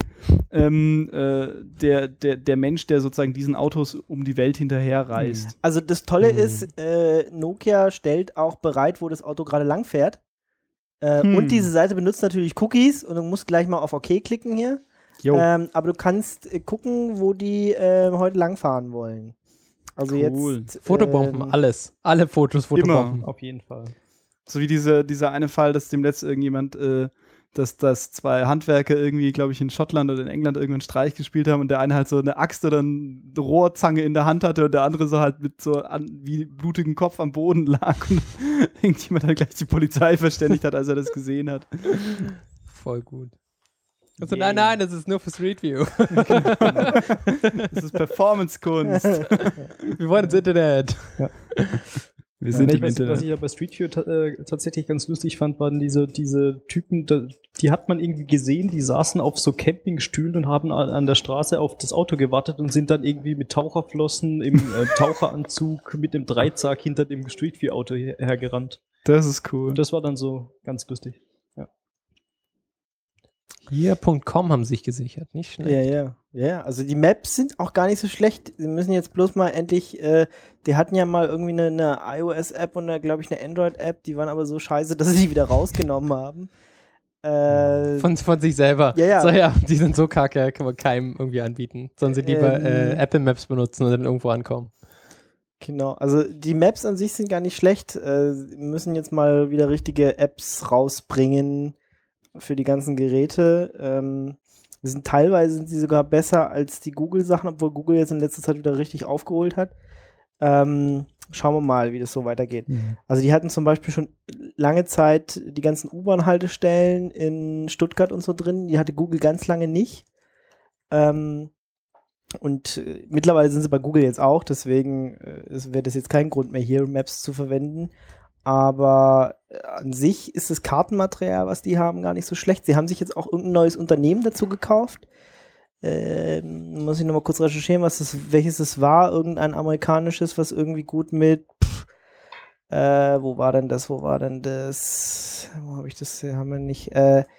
der Mensch, der sozusagen diesen Autos um die Welt hinterher reist. Also das Tolle ist, Nokia stellt auch bereit, wo das Auto gerade lang fährt. Und diese Seite benutzt natürlich Cookies und du musst gleich mal auf OK klicken hier. Jo. Aber du kannst gucken, wo die heute langfahren wollen. Also Cool. jetzt. Fotobomben, alles. Alle Fotos Fotobomben. Auf jeden Fall. So wie dieser eine Fall, dass dem letzten irgendjemand, dass zwei Handwerker irgendwie, glaube ich, in Schottland oder in England irgendeinen Streich gespielt haben und der eine halt so eine Axt oder eine Rohrzange in der Hand hatte und der andere so halt mit so wie blutigem Kopf am Boden lag und irgendjemand halt gleich die Polizei verständigt hat, als er das gesehen hat. Voll gut. Also nein, das ist nur für Street View. Das ist Performance-Kunst. Wir wollen ins Internet. Wir sind im Was Internet. ich ja bei Street View tatsächlich ganz lustig fand, waren diese Typen, die hat man irgendwie gesehen, die saßen auf so Campingstühlen und haben an der Straße auf das Auto gewartet und sind dann irgendwie mit Taucherflossen im Taucheranzug mit dem Dreizack hinter dem Street View Auto hergerannt. Das ist cool. Und das war dann so ganz lustig. Hier.com haben sich gesichert, nicht schlecht. Ja, also die Maps sind auch gar nicht so schlecht. Sie müssen jetzt bloß mal endlich, die hatten ja mal irgendwie eine iOS-App und glaube ich eine Android-App, die waren aber so scheiße, dass sie die wieder rausgenommen haben. Von sich selber. Ja. So, ja, die sind so kacke, kann man keinem irgendwie anbieten. Sollen sie lieber Apple Maps benutzen und dann irgendwo ankommen. Genau, also die Maps an sich sind gar nicht schlecht. Sie müssen jetzt mal wieder richtige Apps rausbringen für die ganzen Geräte. Teilweise sind sie sogar besser als die Google-Sachen, obwohl Google jetzt in letzter Zeit wieder richtig aufgeholt hat. Schauen wir mal, wie das so weitergeht. Also die hatten zum Beispiel schon lange Zeit die ganzen U-Bahn-Haltestellen in Stuttgart und so drin. Die hatte Google ganz lange nicht. Mittlerweile sind sie bei Google jetzt auch, deswegen wäre das jetzt kein Grund mehr, hier Maps zu verwenden. Aber an sich ist das Kartenmaterial, was die haben, gar nicht so schlecht. Sie haben sich jetzt auch irgendein neues Unternehmen dazu gekauft. Muss ich nochmal kurz recherchieren, welches es war. Irgendein amerikanisches, was irgendwie gut mit wo war denn das? Wo habe ich das? Haben wir nicht.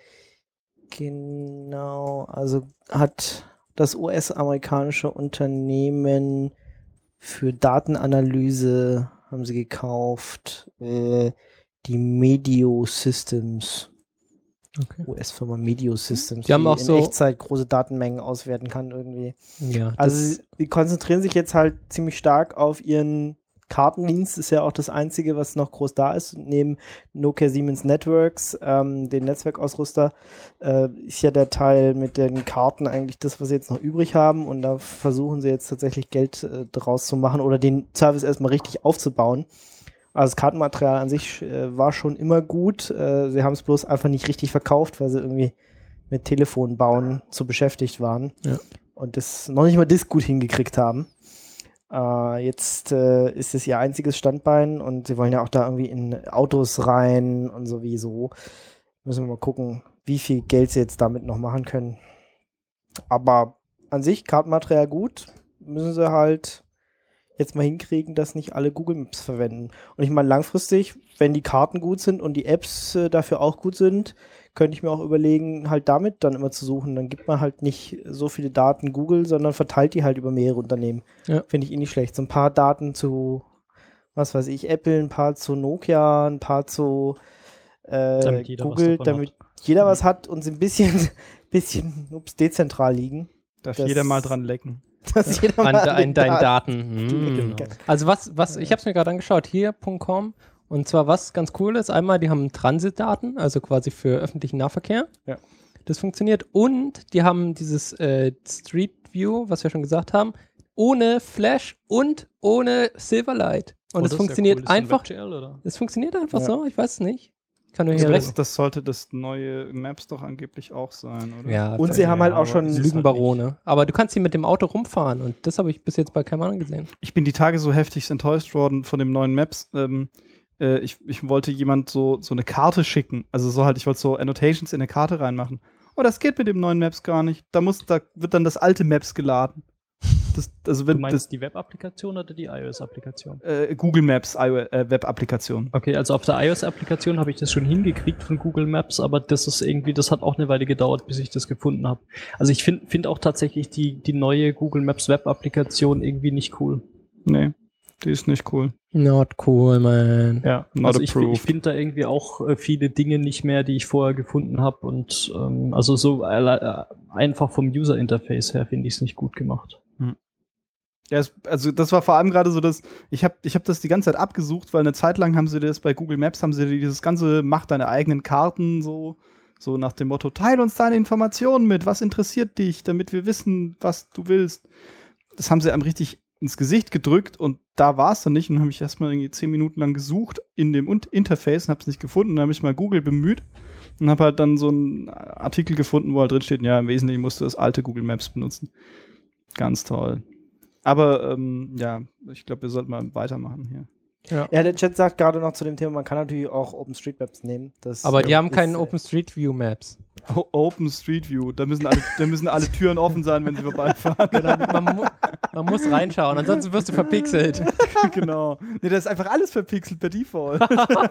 Genau, also hat das US-amerikanische Unternehmen für Datenanalyse haben sie gekauft, die Medio Systems. Okay. US-Firma Medio Systems, Die haben auch in so- Echtzeit große Datenmengen auswerten kann irgendwie. Ja, Also sie konzentrieren sich jetzt halt ziemlich stark auf ihren Kartendienst, ist ja auch das Einzige, was noch groß da ist. Neben Nokia Siemens Networks, den Netzwerkausrüster, ist ja der Teil mit den Karten eigentlich das, was sie jetzt noch übrig haben. Und da versuchen sie jetzt tatsächlich Geld draus zu machen oder den Service erstmal richtig aufzubauen. Also das Kartenmaterial an sich war schon immer gut. Sie haben es bloß einfach nicht richtig verkauft, weil sie irgendwie mit Telefonbauen zu beschäftigt waren. Ja. Und das noch nicht mal das gut hingekriegt haben. Jetzt ist es ihr einziges Standbein und sie wollen ja auch da irgendwie in Autos rein und sowieso. Müssen wir mal gucken, wie viel Geld sie jetzt damit noch machen können. Aber an sich Kartenmaterial gut, müssen sie halt jetzt mal hinkriegen, dass nicht alle Google Maps verwenden. Und ich meine, langfristig, wenn die Karten gut sind und die Apps dafür auch gut sind, könnte ich mir auch überlegen, halt damit dann immer zu suchen. Dann gibt man halt nicht so viele Daten Google, sondern verteilt die halt über mehrere Unternehmen. Ja. Finde ich eh nicht schlecht. So ein paar Daten zu, was weiß ich, Apple, ein paar zu Nokia, ein paar zu Damit jeder was Google, davon damit jeder was hat und sie ein bisschen dezentral liegen. Darf Das- jeder mal dran lecken. Dass jeder mal an deinen Daten. Genau. Also ich habe es mir gerade angeschaut, hier.com. Und zwar was ganz cool ist, einmal, die haben Transitdaten, also quasi für öffentlichen Nahverkehr. Ja. Das funktioniert. Und die haben dieses Street View, was wir schon gesagt haben, ohne Flash und ohne Silverlight. Und es funktioniert einfach. Es funktioniert einfach Ja. so, ich weiß es nicht. Kann nur hier recht. Das sollte das neue Maps doch angeblich auch sein, oder? Ja, Und sie haben halt auch schon Lügenbarone. Aber du kannst sie mit dem Auto rumfahren und das habe ich bis jetzt bei keinem anderen gesehen. Ich bin die Tage so heftig enttäuscht worden von dem neuen Maps. Ich wollte jemand so eine Karte schicken. Also so halt, ich wollte so Annotations in eine Karte reinmachen. Oh, das geht mit dem neuen Maps gar nicht. Da wird dann das alte Maps geladen. Du meinst die Web-Applikation oder die iOS-Applikation? Google Maps Web-Applikation. Okay, also auf der iOS-Applikation habe ich das schon hingekriegt von Google Maps, aber das hat auch eine Weile gedauert, bis ich das gefunden habe. Also ich finde auch tatsächlich die neue Google Maps Web-Applikation irgendwie nicht cool. Nee, die ist nicht cool. Not cool, man. Ja, Not also ich approved. finde da irgendwie auch viele Dinge nicht mehr, die ich vorher gefunden habe und also so einfach vom User-Interface her finde ich es nicht gut gemacht. Ja, also das war vor allem gerade so, dass ich hab das die ganze Zeit abgesucht, weil eine Zeit lang haben sie das bei Google Maps, haben sie dieses ganze, mach deine eigenen Karten so nach dem Motto, teil uns deine Informationen mit, was interessiert dich, damit wir wissen, was du willst. Das haben sie einem richtig ins Gesicht gedrückt und da war es dann nicht und dann habe ich erstmal irgendwie 10 Minuten lang gesucht in dem Interface und habe es nicht gefunden. Dann habe ich mal Google bemüht und habe halt dann so einen Artikel gefunden, wo halt drin steht, ja, im Wesentlichen musst du das alte Google Maps benutzen. Ganz toll. Aber ja, ich glaube, wir sollten mal weitermachen hier. Ja, der Chat sagt gerade noch zu dem Thema, man kann natürlich auch OpenStreetMaps nehmen. Das, Aber die haben ist, keinen OpenStreetView Maps. Open Street View, da müssen alle Türen offen sein, wenn sie vorbeifahren. Man muss reinschauen, ansonsten wirst du verpixelt. Genau. Nee, das ist einfach alles verpixelt per Default.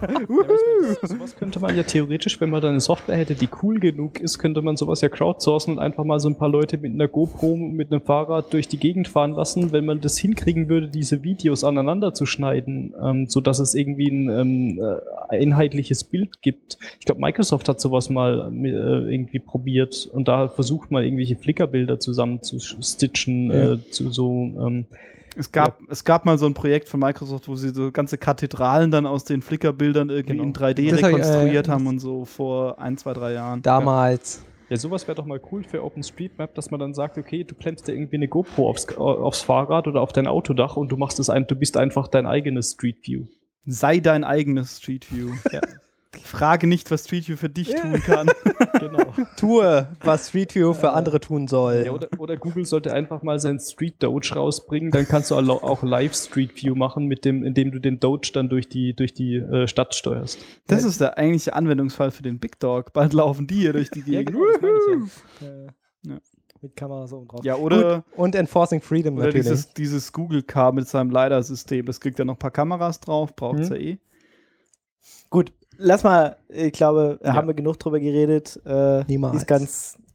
Sowas könnte man ja theoretisch, wenn man da eine Software hätte, die cool genug ist, könnte man sowas ja crowdsourcen und einfach mal so ein paar Leute mit einer GoPro, mit einem Fahrrad durch die Gegend fahren lassen, wenn man das hinkriegen würde, diese Videos aneinander zu schneiden, sodass es irgendwie ein einheitliches Bild gibt. Ich glaube, Microsoft hat sowas mal irgendwie probiert und da versucht man irgendwelche Flickerbilder zusammen zu stitchen, zu so Es gab mal so ein Projekt von Microsoft, wo sie so ganze Kathedralen dann aus den Flickerbildern irgendwie in 3D Das rekonstruiert haben und so vor 1, 2, 3 Jahren. Damals. Ja, sowas wäre doch mal cool für OpenStreetMap, dass man dann sagt, okay, du klemmst dir irgendwie eine GoPro aufs Fahrrad oder auf dein Autodach und du bist einfach dein eigenes Street View. Sei dein eigenes Street View. Ja. Frage nicht, was Street View für dich tun kann. Genau. Tue, was Street View für andere tun soll. Ja, oder Google sollte einfach mal sein Street Doge rausbringen, dann kannst du auch Live Street View machen, indem du den Doge dann durch die Stadt steuerst. Das ist der eigentliche Anwendungsfall für den Big Dog. Bald laufen die hier durch die Gegend. das meine ich Ja. mit Kameras oben drauf. Ja, oder Und Enforcing Freedom oder natürlich. dieses Google-Car mit seinem LiDAR-System. Das kriegt ja noch ein paar Kameras drauf, braucht es ja eh. Gut, lass mal, ich glaube, haben wir genug drüber geredet. Niemals. Ist ganz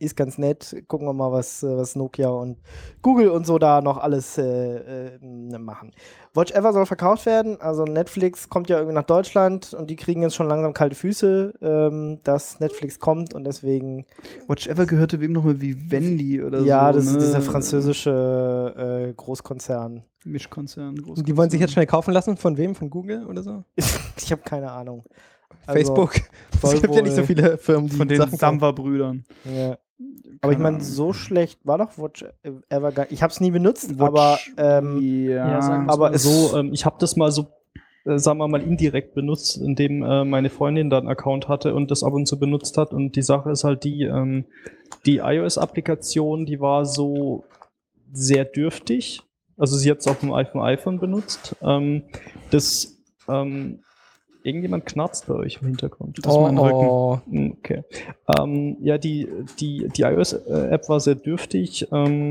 ist ganz nett. Gucken wir mal, was Nokia und Google und so da noch alles machen. Watch Ever soll verkauft werden. Also Netflix kommt ja irgendwie nach Deutschland und die kriegen jetzt schon langsam kalte Füße, dass Netflix kommt und deswegen. Watch Ever gehörte wem nochmal wie Wendy oder so. Ja, das ist ne? dieser französische Großkonzern. Mischkonzern. Und die wollen sich jetzt schnell kaufen lassen? Von wem? Von Google oder so? Ich habe keine Ahnung. Also, Facebook. Es soll gibt ja nicht so wohl- viele Firmen, die von den Sachen kaufen. Samwa-Brüdern. Ja. Aber ich meine, Keine so schlecht war doch Watch Ever gar nicht. Ich habe es nie benutzt, Watch- aber Ja, sagen wir aber mal es- so, ich habe das mal so, sagen wir mal, indirekt benutzt, indem meine Freundin da einen Account hatte und das ab und zu benutzt hat. Und die Sache ist halt die iOS-Applikation, die war so sehr dürftig. Also sie hat es auf dem iPhone benutzt. Irgendjemand knarzt bei euch im Hintergrund. Das ist mein Rücken. Okay. Ja, die iOS-App war sehr dürftig.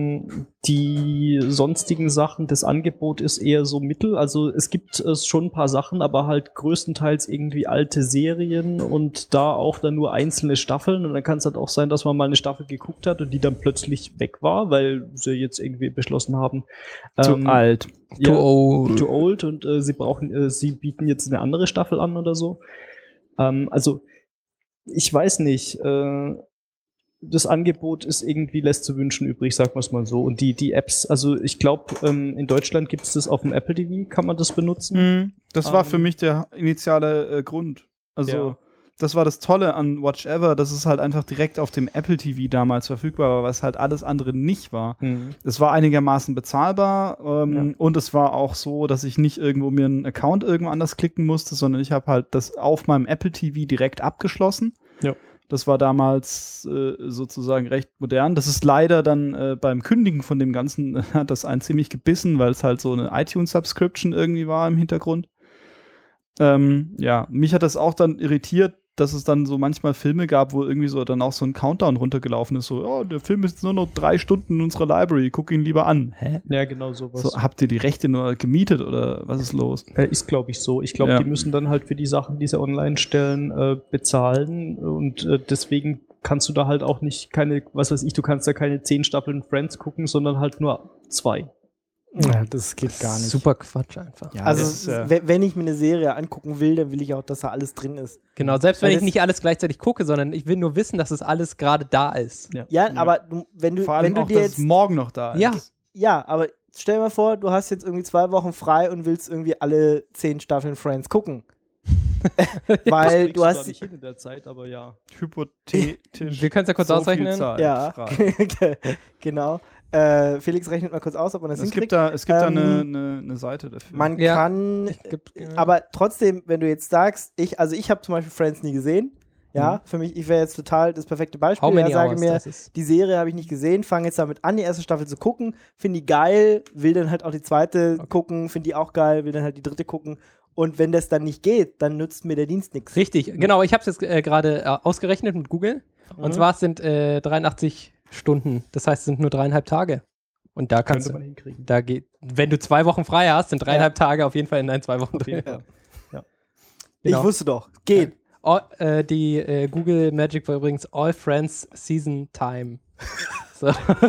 Die sonstigen Sachen, das Angebot ist eher so mittel. Also es gibt schon ein paar Sachen, aber halt größtenteils irgendwie alte Serien und da auch dann nur einzelne Staffeln. Und dann kann es halt auch sein, dass man mal eine Staffel geguckt hat und die dann plötzlich weg war, weil sie jetzt irgendwie beschlossen haben. Zu alt. Too old. Too old und sie bieten jetzt eine andere Staffel an oder so. Also ich weiß nicht, das Angebot ist irgendwie, lässt zu wünschen übrig, sagen wir es mal so. Und die Apps, also ich glaube, in Deutschland gibt es das auf dem Apple TV, kann man das benutzen. Das war für mich der initiale Grund. Also Ja. das war das Tolle an Watch Ever, dass es halt einfach direkt auf dem Apple TV damals verfügbar war, was halt alles andere nicht war. Es war einigermaßen bezahlbar und es war auch so, dass ich nicht irgendwo mir einen Account irgendwo anders klicken musste, sondern ich habe halt das auf meinem Apple TV direkt abgeschlossen. Ja. Das war damals sozusagen recht modern. Das ist leider dann beim Kündigen von dem Ganzen hat das einen ziemlich gebissen, weil es halt so eine iTunes-Subscription irgendwie war im Hintergrund. Ja, mich hat das auch dann irritiert, dass es dann so manchmal Filme gab, wo irgendwie so dann auch so ein Countdown runtergelaufen ist, so, oh, der Film ist jetzt nur noch 3 Stunden in unserer Library, guck ihn lieber an. Hä? Ja, genau sowas. So, habt ihr die Rechte nur gemietet oder was ist los? Ist, glaube ich, so. Ich glaube, Ja. die müssen dann halt für die Sachen, die sie online stellen, bezahlen und deswegen kannst du da halt auch nicht was weiß ich, du kannst da keine 10 Staffeln Friends gucken, sondern halt nur 2. Ja, das geht gar nicht. Super Quatsch einfach. Ja, Also, das ist, wenn ich mir eine Serie angucken will, dann will ich auch, dass da alles drin ist. Genau, selbst wenn Weil ich das- nicht alles gleichzeitig gucke, sondern ich will nur wissen, dass es alles gerade da ist. Ja, aber wenn du vor allem auch, dir dass jetzt. es morgen noch da ist. Ja. Ja, aber stell dir mal vor, du hast jetzt irgendwie 2 Wochen frei und willst irgendwie alle 10 Staffeln Friends gucken. Weil du hast. nicht hin in der Zeit, aber ja. Hypothetisch. Wir können es ja kurz so viel ausrechnen. Zeit. Ja, Frage. genau. Felix rechnet mal kurz aus, ob man das Es hinkriegt. gibt da Ähm, eine Seite dafür. Man Ja. kann, Gibt- aber trotzdem, wenn du jetzt sagst, ich habe zum Beispiel Friends nie gesehen. Ja, für mich, ich wäre jetzt total das perfekte Beispiel. How many Ich sage hours mir, das ist. die Serie habe ich nicht gesehen, fange jetzt damit an, die erste Staffel zu gucken, finde die geil, will dann halt auch die zweite gucken, finde die auch geil, will dann halt die dritte gucken. Und wenn das dann nicht geht, dann nützt mir der Dienst nichts. Richtig, genau. Ich habe es jetzt gerade ausgerechnet mit Google. Und Mhm. zwar es sind 83 Stunden. Das heißt, es sind nur 3,5 Tage. Und da kannst Könnte man du, hinkriegen. da geht, wenn du 2 Wochen frei hast, sind 3,5 Tage auf jeden Fall in deinen 2 Wochen Auf jeden drin. Fall. Ja. Genau. Ich wusste doch, geht. Die Google Magic war übrigens All Friends Season Time. So.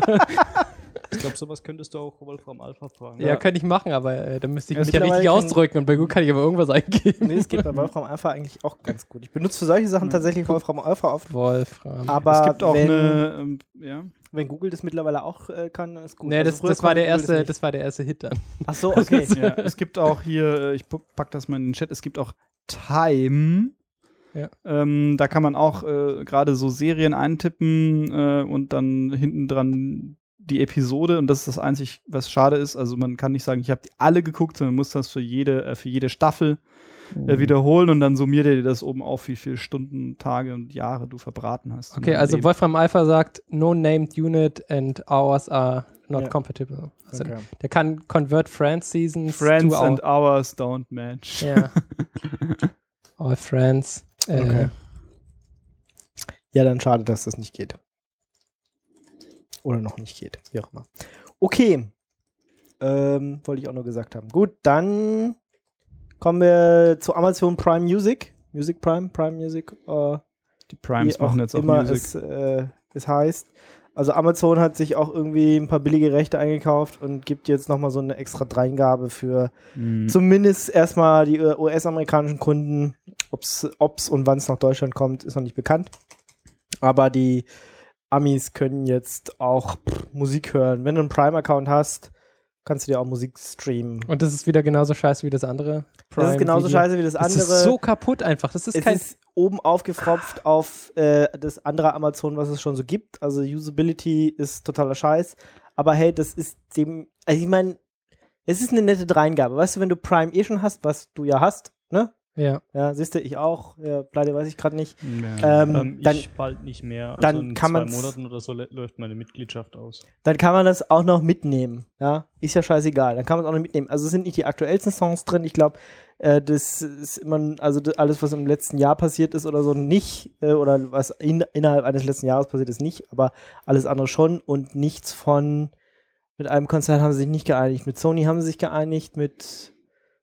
Ich glaube, sowas könntest du auch Wolfram Alpha fragen. Ja, könnte ich machen, aber dann müsste ich Ja, mich ja mittlerweile richtig kann- ausdrücken und bei Google kann ich aber irgendwas eingeben. Nee, das geht bei Wolfram Alpha eigentlich auch ganz gut. Ich benutze für solche Sachen tatsächlich Wolfram Alpha oft. Wolfram. Aber es gibt auch wenn, ja. wenn Google das mittlerweile auch kann, ist gut. Nee, Also das, früher das, war der konnte Google erste, das war der erste Hit dann. nicht. Ach so, okay. Ja, es gibt auch hier, ich pack das mal in den Chat, es gibt auch Time. Ja. Da kann man auch gerade so Serien eintippen und dann hinten dran die Episode, und das ist das einzig, was schade ist. Also man kann nicht sagen, ich habe die alle geguckt, sondern man muss das für jede Staffel wiederholen und dann summiert er dir das oben auf, wie viele Stunden, Tage und Jahre du verbraten hast. in Okay, deinem also Leben. Wolfram Alpha sagt, no named unit and hours are not Ja. compatible. Also Okay. der kann convert Friends Seasons Friends to and Hours don't match. Ja. All Friends. Okay. Ja, dann schade, dass das nicht geht. Oder noch nicht geht, wie auch immer. Okay. Wollte ich auch nur gesagt haben. Gut, dann kommen wir zu Amazon Prime Music. Music Prime, Prime Music. Die Primes wie auch machen jetzt auch immer Music. es es heißt. Also Amazon hat sich auch irgendwie ein paar billige Rechte eingekauft und gibt jetzt nochmal so eine extra Dreingabe für zumindest erstmal die US-amerikanischen Kunden. Ob's und wann es nach Deutschland kommt, ist noch nicht bekannt. Aber die Amis können jetzt auch Musik hören. Wenn du einen Prime-Account hast, kannst du dir auch Musik streamen. Und das ist wieder genauso scheiße wie das andere. Das ist genauso Video. scheiße wie das andere. Das ist so kaputt einfach. Das ist Es kein. ist oben aufgefropft auf das andere Amazon, was es schon so gibt. Also Usability ist totaler Scheiß. Aber hey, das ist dem, also ich meine, es ist eine nette Dreingabe. Weißt du, wenn du Prime schon hast, was du ja hast, ne? Ja. Ja, siehst du, ich auch. Ja, leider weiß ich gerade nicht. Ja. Dann, Ich bald nicht mehr. dann in kann 2 man's- Monaten oder so läuft meine Mitgliedschaft aus. dann kann man das auch noch mitnehmen. Ja, ist ja scheißegal. Dann kann man es auch noch mitnehmen. Also es sind nicht die aktuellsten Songs drin. Ich glaube, das ist immer, also alles, was im letzten Jahr passiert ist oder so, nicht. Oder was innerhalb eines letzten Jahres passiert ist, nicht. Aber alles andere schon. Und nichts von, mit einem Konzert haben sie sich nicht geeinigt. Mit Sony haben sie sich geeinigt. Mit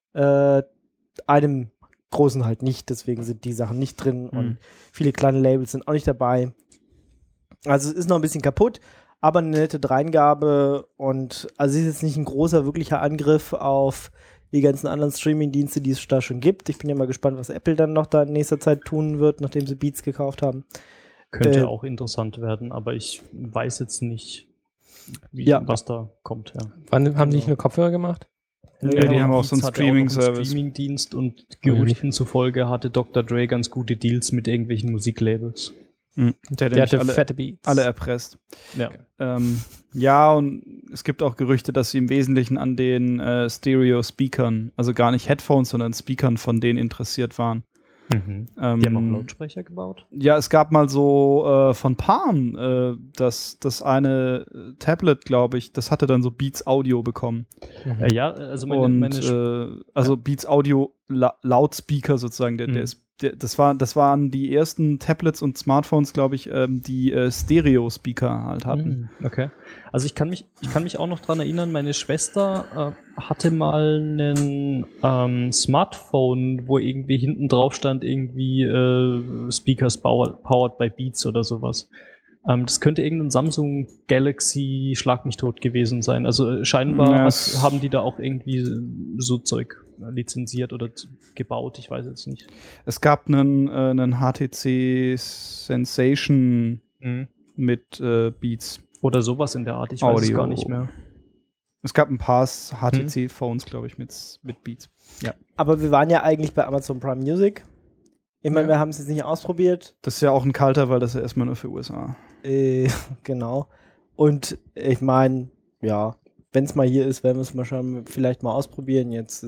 einem großen halt nicht. Deswegen sind die Sachen nicht drin. Und viele kleine Labels sind auch nicht dabei. Also es ist noch ein bisschen kaputt. Aber eine nette Dreingabe und also es ist jetzt nicht ein großer, wirklicher Angriff auf die ganzen anderen Streaming-Dienste, die es da schon gibt. Ich bin ja mal gespannt, was Apple dann noch da in nächster Zeit tun wird, nachdem sie Beats gekauft haben. Könnte auch interessant werden, aber ich weiß jetzt nicht, was da kommt. Ja. Wann haben die nicht nur Kopfhörer gemacht? Ja, die haben auch so einen Beats hatte auch noch Streaming-Service. Streaming-Dienst und Gerüchten zufolge hatte Dr. Dre ganz gute Deals mit irgendwelchen Musiklabels. Der Der hatte nämlich fette Beats. alle erpresst. Ja. Ja, und es gibt auch Gerüchte, dass sie im Wesentlichen an den Stereo-Speakern, also gar nicht Headphones, sondern Speakern von denen interessiert waren. Die haben auch Lautsprecher gebaut. Ja, es gab mal so von Palm das eine Tablet, glaube ich, das hatte dann so Beats Audio bekommen. Ja, also also Beats Audio Loudspeaker sozusagen, das waren die ersten Tablets und Smartphones, glaube ich, die Stereo-Speaker halt hatten. Okay. Also ich kann mich auch noch dran erinnern, meine Schwester hatte mal einen Smartphone, wo irgendwie hinten drauf stand, irgendwie Speakers powered by Beats oder sowas. Das könnte irgendein Samsung Galaxy Schlag mich tot gewesen sein. Also scheinbar haben die da auch irgendwie so Zeug lizenziert oder gebaut, ich weiß jetzt nicht. Es gab einen HTC Sensation mit Beats. Oder sowas in der Art, ich weiß es gar nicht mehr. Es gab ein paar HTC-Phones, glaube ich, mit Beats. Ja. Aber wir waren ja eigentlich bei Amazon Prime Music. Ich meine, wir haben es jetzt nicht ausprobiert. Das ist ja auch ein kalter, weil das ja erstmal nur für USA. Genau. Und ich meine, ja, wenn es mal hier ist, werden wir es vielleicht mal ausprobieren. Jetzt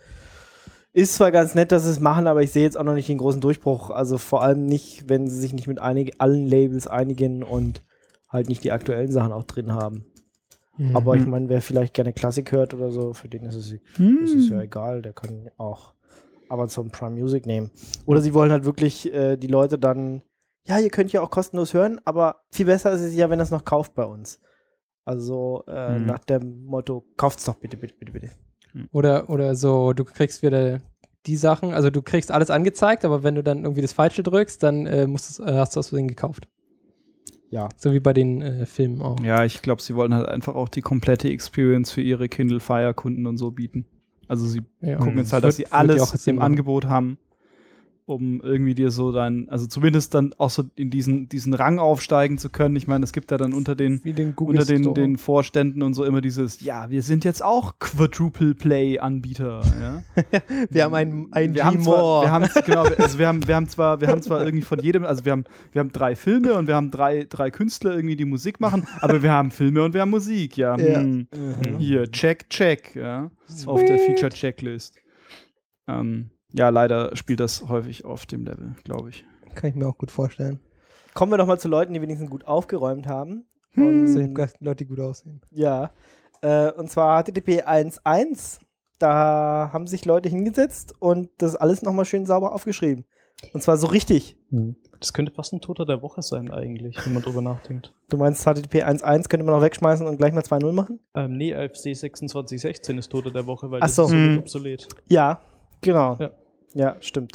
ist zwar ganz nett, dass sie es machen, aber ich sehe jetzt auch noch nicht den großen Durchbruch. Also vor allem nicht, wenn sie sich nicht mit allen Labels einigen und halt nicht die aktuellen Sachen auch drin haben. Aber ich meine, wer vielleicht gerne Klassik hört oder so, für den ist es ja egal. Der kann auch Amazon Prime Music nehmen. Oder sie wollen halt wirklich die Leute dann, ja, ihr könnt ja auch kostenlos hören, aber viel besser ist es ja, wenn ihr es noch kauft bei uns. Also nach dem Motto, kauft's doch bitte, bitte, bitte, bitte. Oder so, du kriegst wieder die Sachen, also du kriegst alles angezeigt, aber wenn du dann irgendwie das Falsche drückst, dann hast du aus Versehen gekauft. Ja. So wie bei den Filmen auch. Ja, ich glaube, sie wollen halt einfach auch die komplette Experience für ihre Kindle Fire Kunden und so bieten. Also sie gucken jetzt halt, dass sie alles im Angebot haben, um irgendwie dir so also zumindest dann auch so in diesen Rang aufsteigen zu können. Ich meine, es gibt ja dann unter den Vorständen und so immer dieses, ja, wir sind jetzt auch Quadruple Play Anbieter. Ja? Wir haben ein wir haben zwar irgendwie von jedem, also wir haben 3 Filme und wir haben drei Künstler irgendwie, die Musik machen, aber wir haben Filme und wir haben Musik, ja. Hier, check, ja, auf der Feature-Checklist. Ja, leider spielt das häufig auf dem Level, glaube ich. Kann ich mir auch gut vorstellen. Kommen wir doch mal zu Leuten, die wenigstens gut aufgeräumt haben. Leute, die gut aussehen. Ja, und zwar HTTP 1.1. Da haben sich Leute hingesetzt und das alles nochmal schön sauber aufgeschrieben. Und zwar so richtig. Das könnte fast ein Toter der Woche sein eigentlich, wenn man drüber nachdenkt. Du meinst, HTTP 1.1 könnte man noch wegschmeißen und gleich mal 2.0 machen? Nee, AFC 2616 ist Toter der Woche, weil Ach so. das ist obsolet. Ja, genau. Ja, stimmt.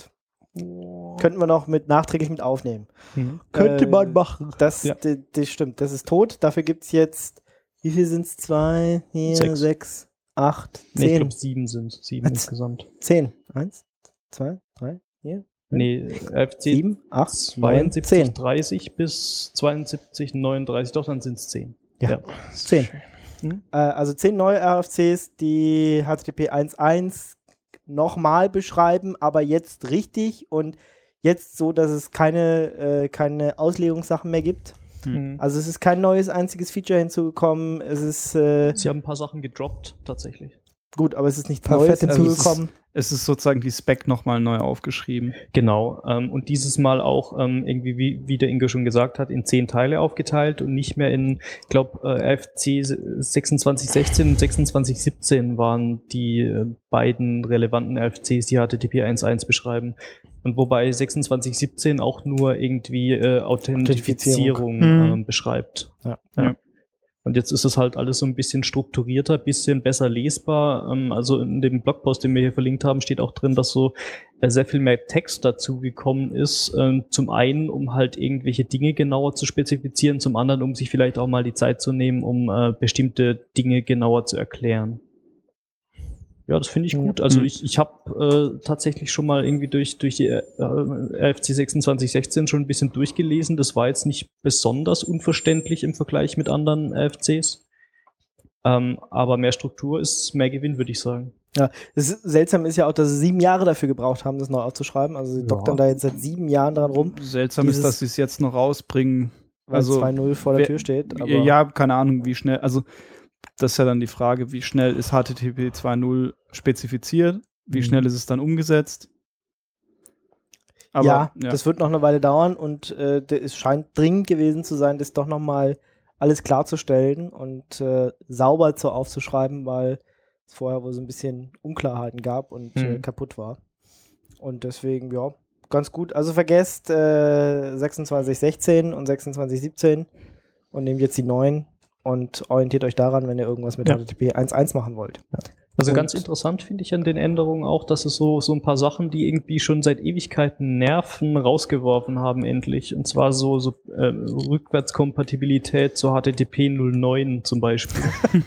Könnten wir noch nachträglich mit aufnehmen. Könnte man machen. Das, Ja. das stimmt, das ist tot. Dafür gibt es jetzt, wie viel sind es? 2, 4, 6. 6, 8, Nee, ich 10. glaube 7 sind 7 Was? insgesamt. 10. 1, 2, 3, 4, Nee, RFC 7, 8, 72, 10. 30 bis 72, 39, doch, dann sind es 10. Ja. 10. Also 10 neue RFCs, die HTTP 1.1 nochmal beschreiben, aber jetzt richtig und jetzt so, dass es keine Auslegungssachen mehr gibt. Also es ist kein neues einziges Feature hinzugekommen. Es ist Sie haben ein paar Sachen gedroppt, tatsächlich. gut, aber es ist nichts Perfekt. Neues Also hinzugekommen. Es ist sozusagen die Spec nochmal neu aufgeschrieben. Genau. Und dieses Mal auch irgendwie, wie der Ingo schon gesagt hat, in 10 Teile aufgeteilt und nicht mehr in, ich glaube, RFC 2616 und 2617 waren die beiden relevanten RFCs, die HTTP 1.1 beschreiben. Und wobei 2617 auch nur irgendwie Authentifizierung beschreibt. Ja. Und jetzt ist es halt alles so ein bisschen strukturierter, bisschen besser lesbar. Also in dem Blogpost, den wir hier verlinkt haben, steht auch drin, dass so sehr viel mehr Text dazu gekommen ist. Zum einen, um halt irgendwelche Dinge genauer zu spezifizieren, zum anderen, um sich vielleicht auch mal die Zeit zu nehmen, um bestimmte Dinge genauer zu erklären. Ja, das finde ich gut. Also ich habe tatsächlich schon mal irgendwie durch die RFC 2616 schon ein bisschen durchgelesen. Das war jetzt nicht besonders unverständlich im Vergleich mit anderen RFCs. Aber mehr Struktur ist mehr Gewinn, würde ich sagen. Ja, seltsam ist ja auch, dass sie 7 Jahre dafür gebraucht haben, das neu aufzuschreiben. Also sie doktern da jetzt seit 7 Jahren dran rum, Seltsam ist, dass sie es jetzt noch rausbringen. weil 2.0 vor der Tür steht. Aber ja, keine Ahnung, wie schnell. Also das ist ja dann die Frage, wie schnell ist HTTP 2.0 spezifiziert? Wie schnell ist es dann umgesetzt? Aber, das wird noch eine Weile dauern und es scheint dringend gewesen zu sein, das doch nochmal alles klarzustellen und sauber aufzuschreiben, weil es vorher wohl so ein bisschen Unklarheiten gab und kaputt war. Und deswegen, ja, ganz gut. Also vergesst 2616 und 2617 und nehmt jetzt die neuen und orientiert euch daran, wenn ihr irgendwas mit HTTP 1.1 machen wollt. Also ganz interessant finde ich an den Änderungen auch, dass es so ein paar Sachen, die irgendwie schon seit Ewigkeiten nerven, rausgeworfen haben endlich. Und zwar so Rückwärtskompatibilität zur HTTP 09 zum Beispiel.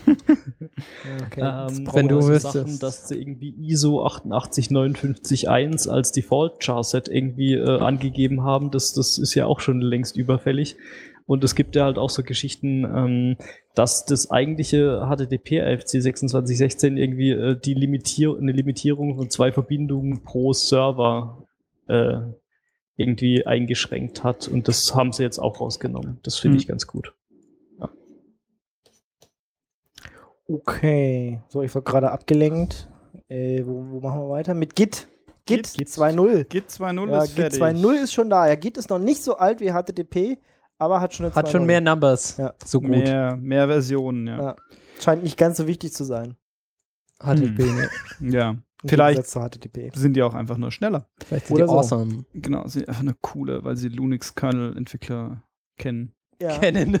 Wenn du wüsstest. Sachen, dass sie irgendwie ISO 88951 als Default-Charset irgendwie angegeben haben, das ist ja auch schon längst überfällig. Und es gibt ja halt auch so Geschichten, dass das eigentliche HTTP-RFC 2616 irgendwie eine Limitierung von 2 Verbindungen pro Server irgendwie eingeschränkt hat. Und das haben sie jetzt auch rausgenommen. Das finde ich ganz gut. Ja. Okay, so, ich war gerade abgelenkt. Wo machen wir weiter? Mit Git. Git 2.0. Git 2.0 Ja, ist Git fertig. 2.0 ist schon da. Ja, Git ist noch nicht so alt wie HTTP, aber hat schon eine Hat schon 2.0. mehr Numbers. Ja. So gut. Mehr Versionen, ja. Ja. Scheint nicht ganz so wichtig zu sein. HTTP, ne? Ja, Im vielleicht Gegensatz zu HTTP. sind die auch einfach nur schneller. Vielleicht sind Oder die so. awesome. Genau, sind einfach eine coole, weil sie Linux-Kernel-Entwickler kennen. Ja. Kennen.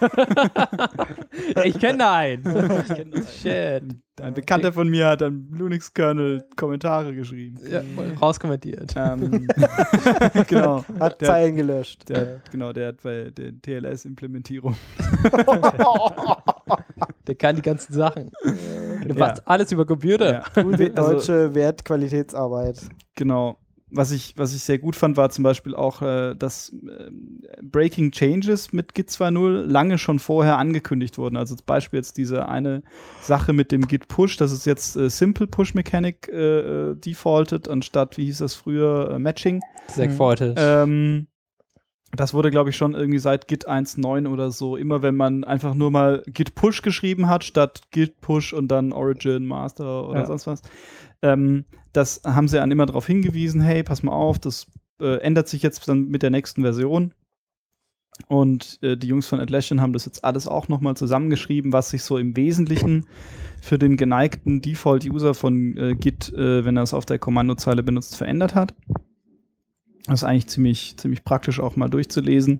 Ich kenne einen. Shit. Ein Bekannter von mir hat am Linux-Kernel Kommentare geschrieben. Ja, rauskommentiert. Genau. Hat Der- Zeilen gelöscht. Der hat bei der TLS-Implementierung. Der kann die ganzen Sachen. Der macht alles über Computer. Ja. Gute Also- deutsche Wertqualitätsarbeit. Genau. Was ich sehr gut fand, war zum Beispiel auch, dass Breaking Changes mit Git 2.0 lange schon vorher angekündigt wurden. Also zum Beispiel jetzt diese eine Sache mit dem Git Push, dass es jetzt Simple Push Mechanic defaultet, anstatt, wie hieß das früher, Matching. Segfaulted. Das wurde, glaube ich, schon irgendwie seit Git 1.9 oder so, immer wenn man einfach nur mal Git Push geschrieben hat, statt Git Push und dann Origin, Master oder sonst was. Das haben sie dann immer darauf hingewiesen, hey, pass mal auf, das ändert sich jetzt dann mit der nächsten Version. Und die Jungs von Atlassian haben das jetzt alles auch nochmal zusammengeschrieben, was sich so im Wesentlichen für den geneigten Default-User von Git, wenn er es auf der Kommandozeile benutzt, verändert hat. Das ist eigentlich ziemlich praktisch auch mal durchzulesen.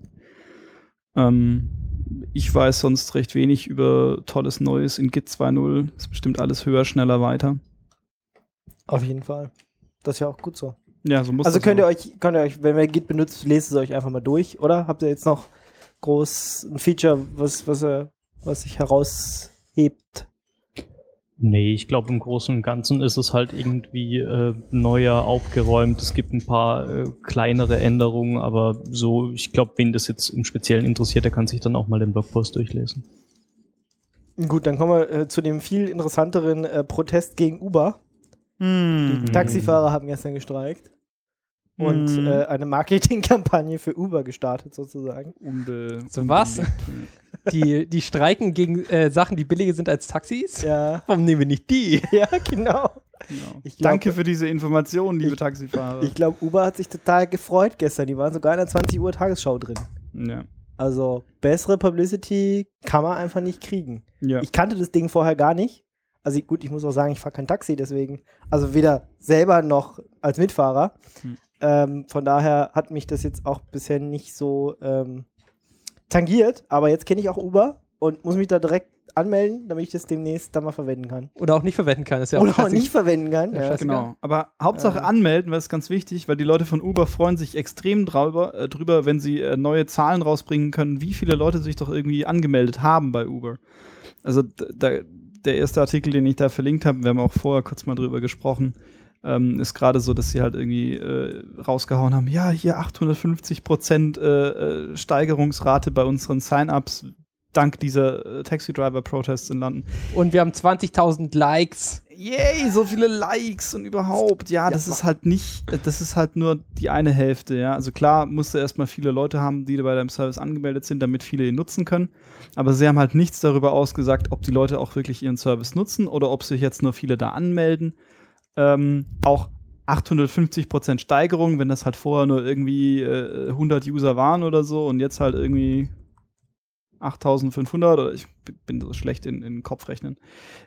Ich weiß sonst recht wenig über tolles Neues in Git 2.0. Ist bestimmt alles höher, schneller, weiter. Auf jeden Fall. Das ist ja auch gut so. Ja, so muss Also das könnt ihr auch. euch, wenn ihr Git benutzt, lest es euch einfach mal durch, oder? Habt ihr jetzt noch groß ein Feature, was sich heraushebt? Nee, ich glaube, im Großen und Ganzen ist es halt irgendwie neuer aufgeräumt. Es gibt ein paar kleinere Änderungen, aber so, ich glaube, wen das jetzt im Speziellen interessiert, der kann sich dann auch mal den Blogpost durchlesen. Gut, dann kommen wir zu dem viel interessanteren Protest gegen Uber. Die Taxifahrer haben gestern gestreikt und eine Marketingkampagne für Uber gestartet, sozusagen. So was? Die streiken gegen Sachen, die billiger sind als Taxis? Ja, Warum nehmen wir nicht die? ja, genau. Genau. Ich glaub- Danke für diese Informationen, liebe Taxifahrer. Ich glaube, Uber hat sich total gefreut gestern. Die waren sogar in der 20 Uhr Tagesschau drin. Ja. Also bessere Publicity kann man einfach nicht kriegen. Ja. Ich kannte das Ding vorher gar nicht. Also gut, ich muss auch sagen, ich fahre kein Taxi, deswegen, also weder selber noch als Mitfahrer. Von daher hat mich das jetzt auch bisher nicht so tangiert, aber jetzt kenne ich auch Uber und muss mich da direkt anmelden, damit ich das demnächst dann mal verwenden kann. Oder auch nicht verwenden kann. Ist ja Oder auch scheißegal. nicht verwenden kann. Ja, Ja. scheißegal. Genau. Aber Hauptsache anmelden, weil es ganz wichtig, weil die Leute von Uber freuen sich extrem drüber, wenn sie neue Zahlen rausbringen können, wie viele Leute sich doch irgendwie angemeldet haben bei Uber. Also der erste Artikel, den ich da verlinkt habe, wir haben auch vorher kurz mal drüber gesprochen, ist gerade so, dass sie halt irgendwie rausgehauen haben, ja, hier 850% Steigerungsrate bei unseren Sign-ups dank dieser Taxi-Driver-Protests in London. Und wir haben 20.000 Likes. Yay, so viele Likes und überhaupt. Ja, das ist halt nicht, das ist halt nur die eine Hälfte, ja. Also klar, musst du erstmal viele Leute haben, die bei deinem Service angemeldet sind, damit viele ihn nutzen können. Aber sie haben halt nichts darüber ausgesagt, ob die Leute auch wirklich ihren Service nutzen oder ob sich jetzt nur viele da anmelden. Auch 850% Steigerung, wenn das halt vorher nur irgendwie 100 User waren oder so und jetzt halt irgendwie 8.500 oder ich bin so schlecht in Kopfrechnen,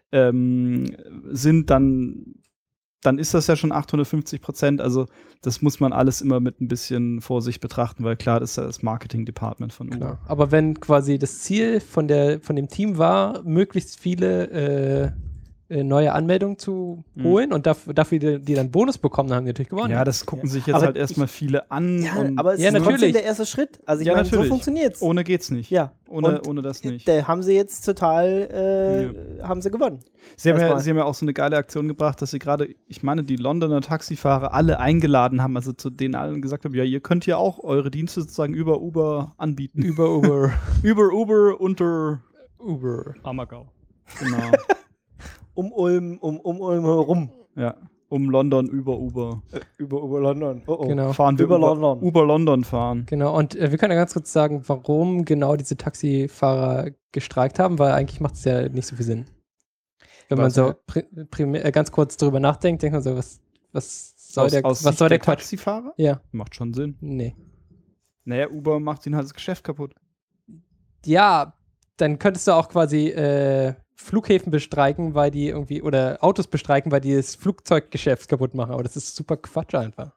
sind, dann ist das ja schon 850%. Also das muss man alles immer mit ein bisschen Vorsicht betrachten, weil klar, das ist ja das Marketing-Department von Uber. Klar. Aber wenn quasi das Ziel von dem Team war, möglichst viele neue Anmeldungen zu holen und dafür die dann Bonus bekommen, dann haben die natürlich gewonnen. Ja, das gucken sich jetzt Aber halt erstmal viele an. Ja, und aber es Ja, ist trotzdem natürlich. der erste Schritt. Also ich Ja, meine, so natürlich. funktioniert's. Ohne geht's nicht. Ja. Ohne Und das nicht. Da haben sie jetzt total, haben sie gewonnen. Sie haben Erstmal. ja auch so eine geile Aktion gebracht, dass sie gerade, ich meine, die Londoner Taxifahrer alle eingeladen haben, also zu denen allen gesagt haben, ja, ihr könnt ja auch eure Dienste sozusagen über Uber anbieten. Über Uber. Über Uber unter Uber. Ammergau. genau. Um Ulm herum. Ja, um London über Uber. Über London. Oh, oh. Genau. Fahren wir Über London. Uber London fahren. Genau, und wir können ja ganz kurz sagen, warum genau diese Taxifahrer gestreikt haben, weil eigentlich macht es ja nicht so viel Sinn. Wenn man Was, so ganz kurz drüber nachdenkt, denkt man so, was soll der Sicht Quatsch? Taxifahrer? Ja, Macht schon Sinn. nee. Naja, Uber macht ihnen halt das Geschäft kaputt. Ja, dann könntest du auch quasi Flughäfen bestreiken, weil die irgendwie, oder Autos bestreiken, weil die das Flugzeuggeschäft kaputt machen. Aber das ist super Quatsch einfach.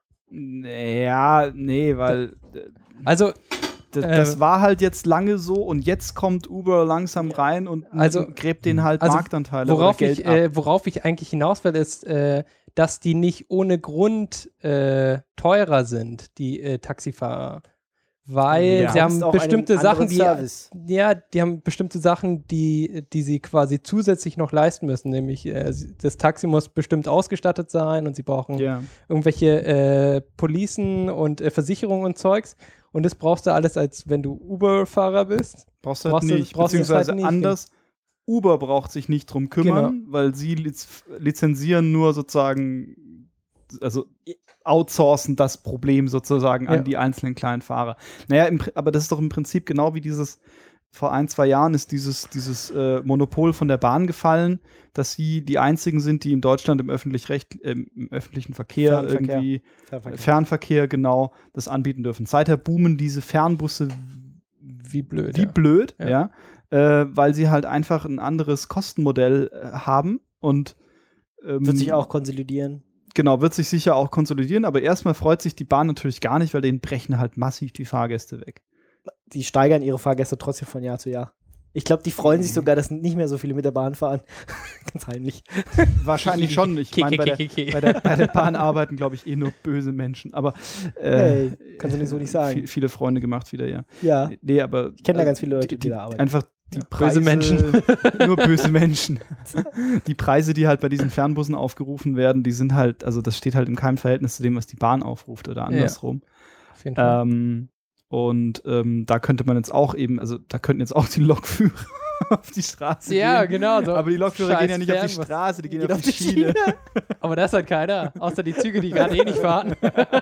Ja, nee, weil Also, das war halt jetzt lange so und jetzt kommt Uber langsam rein und Also- gräbt den halt also, Marktanteile worauf oder Geld ab. worauf ich eigentlich hinaus will, ist, dass die nicht ohne Grund teurer sind, die Taxifahrer. Weil Ja, sie ist haben auch bestimmte einen anderen Sachen, Service. die haben bestimmte Sachen, die sie quasi zusätzlich noch leisten müssen. Nämlich das Taxi muss bestimmt ausgestattet sein und sie brauchen Ja. irgendwelche Policen und Versicherungen und Zeugs. Und das brauchst du alles, als wenn du Uber-Fahrer bist. Brauchst du halt nicht. brauchst du das Beziehungsweise halt nicht. anders. Uber braucht sich nicht drum kümmern, weil sie lizenzieren nur sozusagen, also outsourcen das Problem sozusagen Ja. an die einzelnen kleinen Fahrer. Naja, aber das ist doch im Prinzip genau wie vor 1-2 Jahren ist dieses Monopol von der Bahn gefallen, dass sie die einzigen sind, die in Deutschland im öffentlichen Verkehr Fernverkehr. irgendwie Fernverkehr. Fernverkehr genau das anbieten dürfen. Seither boomen diese Fernbusse Wie blöd. wie ja. blöd, Ja. weil sie halt einfach ein anderes Kostenmodell haben und Wird sich auch konsolidieren. genau, wird sich sicher auch konsolidieren, aber erstmal freut sich die Bahn natürlich gar nicht, weil denen brechen halt massiv die Fahrgäste weg. Die steigern ihre Fahrgäste trotzdem von Jahr zu Jahr. Ich glaube, die freuen sich sogar, dass nicht mehr so viele mit der Bahn fahren. Ganz heimlich. Wahrscheinlich schon. Ich meine, bei der Bahn arbeiten, glaube ich, nur böse Menschen. Aber Hey, kannst du nicht so nicht sagen. viele Freunde gemacht wieder, ja. Ja, Nee, aber ich kenne da ganz viele Leute, die da arbeiten. einfach die Preise, Böse Menschen. Nur böse Menschen. Die Preise, die halt bei diesen Fernbussen aufgerufen werden, die sind halt, also das steht halt in keinem Verhältnis zu dem, was die Bahn aufruft oder andersrum. Auf jeden Fall. Da könnte man jetzt auch eben, also da könnten jetzt auch die Lokführer auf die Straße Ja, gehen. genau. So Aber die Lokführer scheiß gehen ja nicht auf die Fernbus. Straße, die gehen Geht auf die Schiene. Aber das hat keiner. Außer die Züge, die gerade nicht fahren.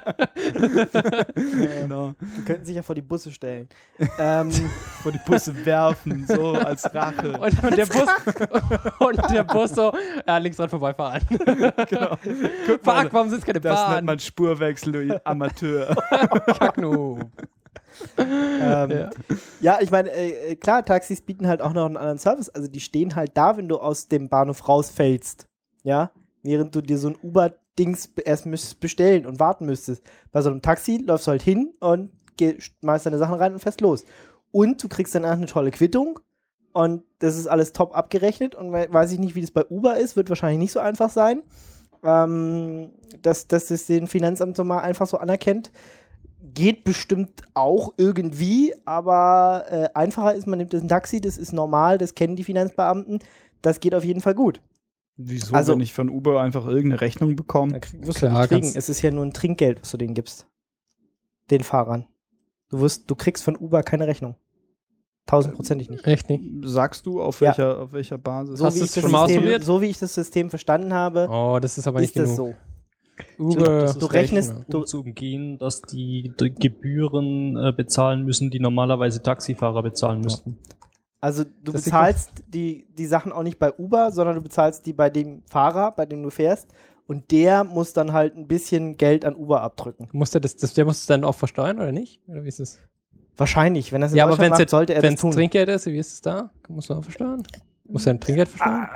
Genau. Die könnten sich ja vor die Busse stellen. Vor die Busse werfen, so als Rache. Und der Bus so, ja, links dran vorbeifahren. Genau. Guck mal, Fuck, warum sitzt keine das nennt Bahn? man Spurwechsel, du Amateur. Kackno. Ja, ich meine, klar, Taxis bieten halt auch noch einen anderen Service. Also die stehen halt da, wenn du aus dem Bahnhof rausfällst. Ja, während du dir so ein Uber-Dings erst müsstest bestellen und warten müsstest. Bei so einem Taxi läufst du halt hin und schmeißt deine Sachen rein und fährst los. Und du kriegst danach eine tolle Quittung und das ist alles top abgerechnet und weiß ich nicht, wie das bei Uber ist, wird wahrscheinlich nicht so einfach sein, dass es den Finanzamt so mal einfach so anerkennt. Geht bestimmt auch irgendwie, aber einfacher ist, man nimmt das ein Taxi, das ist normal, das kennen die Finanzbeamten, das geht auf jeden Fall gut. Wieso, Also- wenn ich von Uber einfach irgendeine Rechnung bekomme? Wirst du nicht kriegen. Es ist ja nur ein Trinkgeld, was du denen gibst. Den Fahrern. Du kriegst von Uber keine Rechnung. 1000%ig nicht. Echt nicht? Sagst du, auf Ja. welcher Basis? Hast wie du ich es das schon mal System- ausprobiert? So wie ich das System verstanden habe, Oh, das ist aber nicht ist das genug. so. Uber, Das ist Du rechnest, Rechner. du, Um zu umgehen, dass die Gebühren bezahlen müssen, die normalerweise Taxifahrer bezahlen müssten. also du Das sieht bezahlst die Sachen auch nicht bei Uber, sondern du bezahlst die bei dem Fahrer, bei dem du fährst. Und der muss dann halt ein bisschen Geld an Uber abdrücken. Muss der der muss es dann auch versteuern oder nicht? Oder wie ist es? Wahrscheinlich, wenn er es in Ja, aber Deutschland wenn es macht, sollte er wenn das es tun. Trinkgeld ist, wie ist es da? Muss man auch versteuern? Muss er ein Trinkgeld versteuern?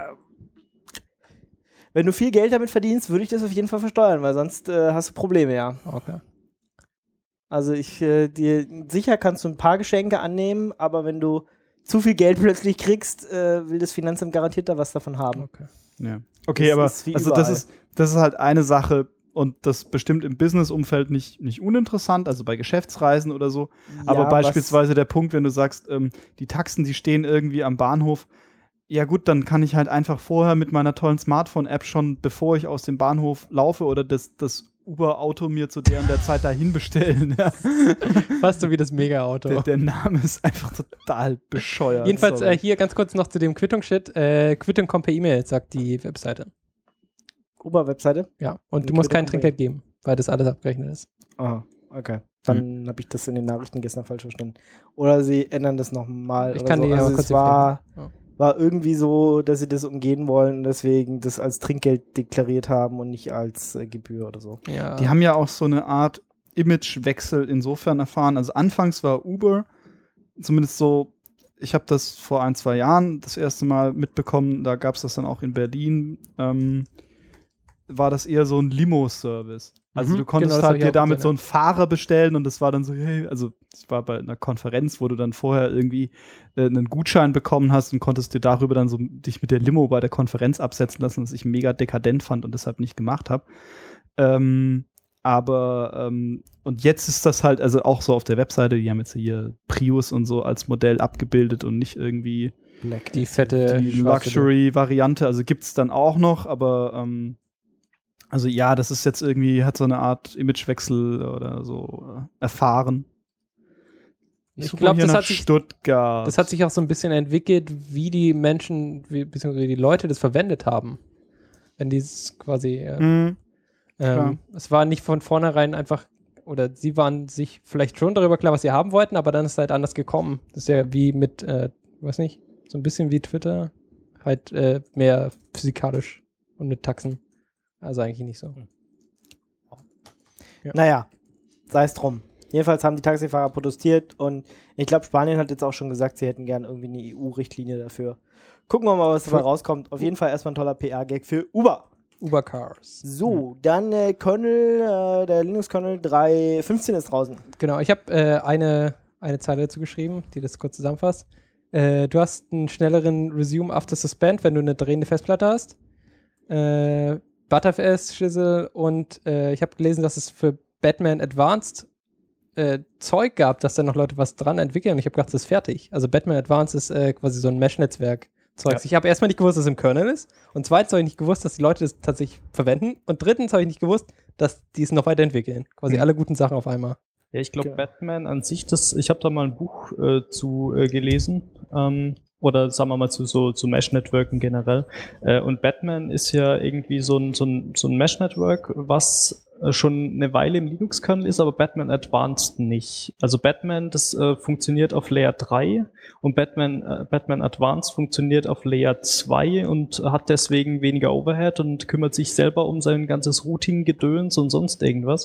Wenn du viel Geld damit verdienst, würde ich das auf jeden Fall versteuern, weil sonst hast du Probleme, ja. Okay. Also sicher kannst du ein paar Geschenke annehmen, aber wenn du zu viel Geld plötzlich kriegst, will das Finanzamt garantiert da was davon haben. Okay. Ja. Okay, Das aber ist wie also überall. das ist halt eine Sache und das bestimmt im Business-Umfeld nicht uninteressant, also bei Geschäftsreisen oder so. Aber Ja, beispielsweise der Punkt, wenn du sagst, die Taxen, die stehen irgendwie am Bahnhof, ja gut, dann kann ich halt einfach vorher mit meiner tollen Smartphone-App schon, bevor ich aus dem Bahnhof laufe oder das Uber-Auto mir zu der und der Zeit dahin bestellen. Ja. Fast so wie das Mega-Auto. Der Name ist einfach total bescheuert. Jedenfalls sorry. hier ganz kurz noch zu dem Quittung-Shit. Quittung kommt per E-Mail, sagt die Webseite. Uber-Webseite? Ja. Und Die du musst kein Quittung Trinkgeld geben, weil das alles abgerechnet ist. Aha, okay. Dann habe ich das in den Nachrichten gestern falsch verstanden. Oder sie ändern das nochmal. Ich oder kann so. die aber Also kurz es war erklären. irgendwie so, dass sie das umgehen wollen und deswegen das als Trinkgeld deklariert haben und nicht als Gebühr oder so. Ja. Die haben ja auch so eine Art Imagewechsel insofern erfahren. Also anfangs war Uber, zumindest so, ich habe das vor 1-2 Jahren das erste Mal mitbekommen, da gab es das dann auch in Berlin, war das eher so ein Limo-Service. Also Mhm, du konntest genau, das hab halt ich dir auch damit gesehen, so einen Fahrer bestellen und das war dann so, hey, also ich war bei einer Konferenz, wo du dann vorher irgendwie einen Gutschein bekommen hast und konntest dir darüber dann so dich mit der Limo bei der Konferenz absetzen lassen, was ich mega dekadent fand und deshalb nicht gemacht habe. Und jetzt ist das halt, also auch so auf der Webseite, die haben jetzt hier Prius und so als Modell abgebildet und nicht irgendwie die fette die schwarze Luxury-Variante, also gibt es dann auch noch, aber also ja, das ist jetzt irgendwie, hat so eine Art Imagewechsel oder so erfahren. Ich suche glaube, hier das nach hat sich Stuttgart. Das hat sich auch so ein bisschen entwickelt, wie die Menschen, beziehungsweise die Leute das verwendet haben. Wenn dieses quasi, klar. es war nicht von vornherein einfach, oder sie waren sich vielleicht schon darüber klar, was sie haben wollten, aber dann ist es halt anders gekommen. Das ist ja wie mit, weiß nicht, so ein bisschen wie Twitter, halt mehr physikalisch und mit Taxen. Also eigentlich nicht so. Ja. Naja, sei es drum. Jedenfalls haben die Taxifahrer protestiert und ich glaube, Spanien hat jetzt auch schon gesagt, sie hätten gern irgendwie eine EU-Richtlinie dafür. Gucken wir mal, was dabei rauskommt. Auf jeden Fall erstmal ein toller PR-Gag für Uber. Uber Cars. So, dann Kernel, der Linux-Kernel 3.15 ist draußen. Genau, ich habe eine Zeile dazu geschrieben, die das kurz zusammenfasst. du hast einen schnelleren Resume after Suspend, wenn du eine drehende Festplatte hast. ButterFS, Schissel und ich habe gelesen, dass es für Batman Advanced Zeug gab, dass da noch Leute was dran entwickeln. Und ich habe gedacht, das ist fertig. Also Batman Advanced ist quasi so ein Mesh-Netzwerk. Ja. Ich habe erstmal nicht gewusst, dass es im Kernel ist. Und zweitens habe ich nicht gewusst, dass die Leute das tatsächlich verwenden. Und drittens habe ich nicht gewusst, dass die es noch weiterentwickeln. Quasi alle guten Sachen auf einmal. Ja, ich glaube, Ja. Batman an sich, ich habe da mal ein Buch zu gelesen, oder sagen wir mal zu Mesh-Networken generell. Und Batman ist ja irgendwie so ein Mesh-Network, was schon eine Weile im Linux-Kernel ist, aber Batman Advanced nicht. Also Batman, das funktioniert auf Layer 3 und Batman Advanced funktioniert auf Layer 2 und hat deswegen weniger Overhead und kümmert sich selber um sein ganzes Routing-Gedöns und sonst irgendwas.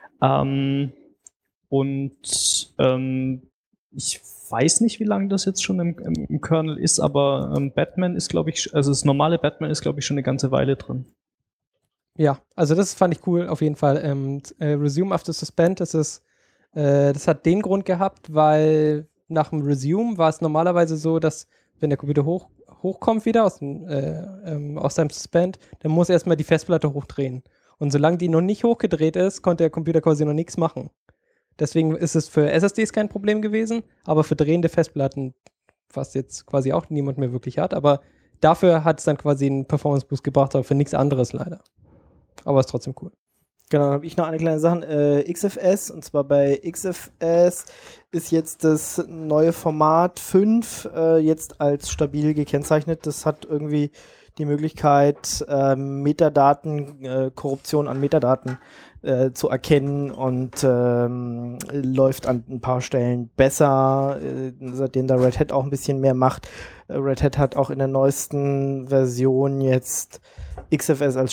Ich weiß nicht, wie lange das jetzt schon im Kernel ist, aber Batman ist, glaube ich, also das normale Batman ist, glaube ich, schon eine ganze Weile drin. Ja, also das fand ich cool auf jeden Fall. Resume after Suspend, das hat den Grund gehabt, weil nach dem Resume war es normalerweise so, dass wenn der Computer hochkommt wieder aus seinem Suspend, dann muss er erstmal die Festplatte hochdrehen. Und solange die noch nicht hochgedreht ist, konnte der Computer quasi noch nichts machen. Deswegen ist es für SSDs kein Problem gewesen, aber für drehende Festplatten, was jetzt quasi auch niemand mehr wirklich hat, aber dafür hat es dann quasi einen Performance-Boost gebracht, aber für nichts anderes leider. Aber ist trotzdem cool. Genau, dann habe ich noch eine kleine Sache. XFS, und zwar bei XFS ist jetzt das neue Format 5 jetzt als stabil gekennzeichnet. Das hat irgendwie die Möglichkeit, Metadaten, Korruption an Metadaten zu erkennen und läuft an ein paar Stellen besser, seitdem da Red Hat auch ein bisschen mehr macht. Red Hat hat auch in der neuesten Version jetzt XFS als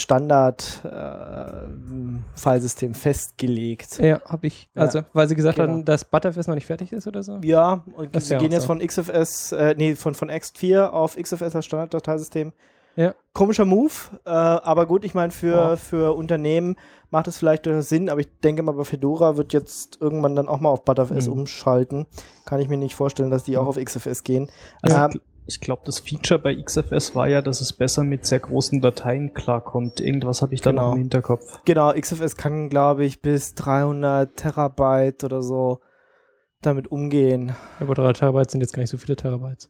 Standard-Filesystem festgelegt. Ja, habe ich. Also, weil sie gesagt Genau. hatten, dass ButterFS noch nicht fertig ist oder so? Ja, und Das sie wär gehen auch jetzt so. von XFS, von Ext4 auf XFS als Standarddateisystem. Ja. Komischer Move, aber gut, ich meine, für Unternehmen macht es vielleicht durchaus Sinn, aber ich denke mal, bei Fedora wird jetzt irgendwann dann auch mal auf ButterFS umschalten. Kann ich mir nicht vorstellen, dass die auch auf XFS gehen. Also ich glaube, das Feature bei XFS war ja, dass es besser mit sehr großen Dateien klarkommt. Irgendwas habe ich da noch im Hinterkopf. Genau, XFS kann, glaube ich, bis 300 Terabyte oder so damit umgehen. Aber 3 Terabyte sind jetzt gar nicht so viele Terabyte.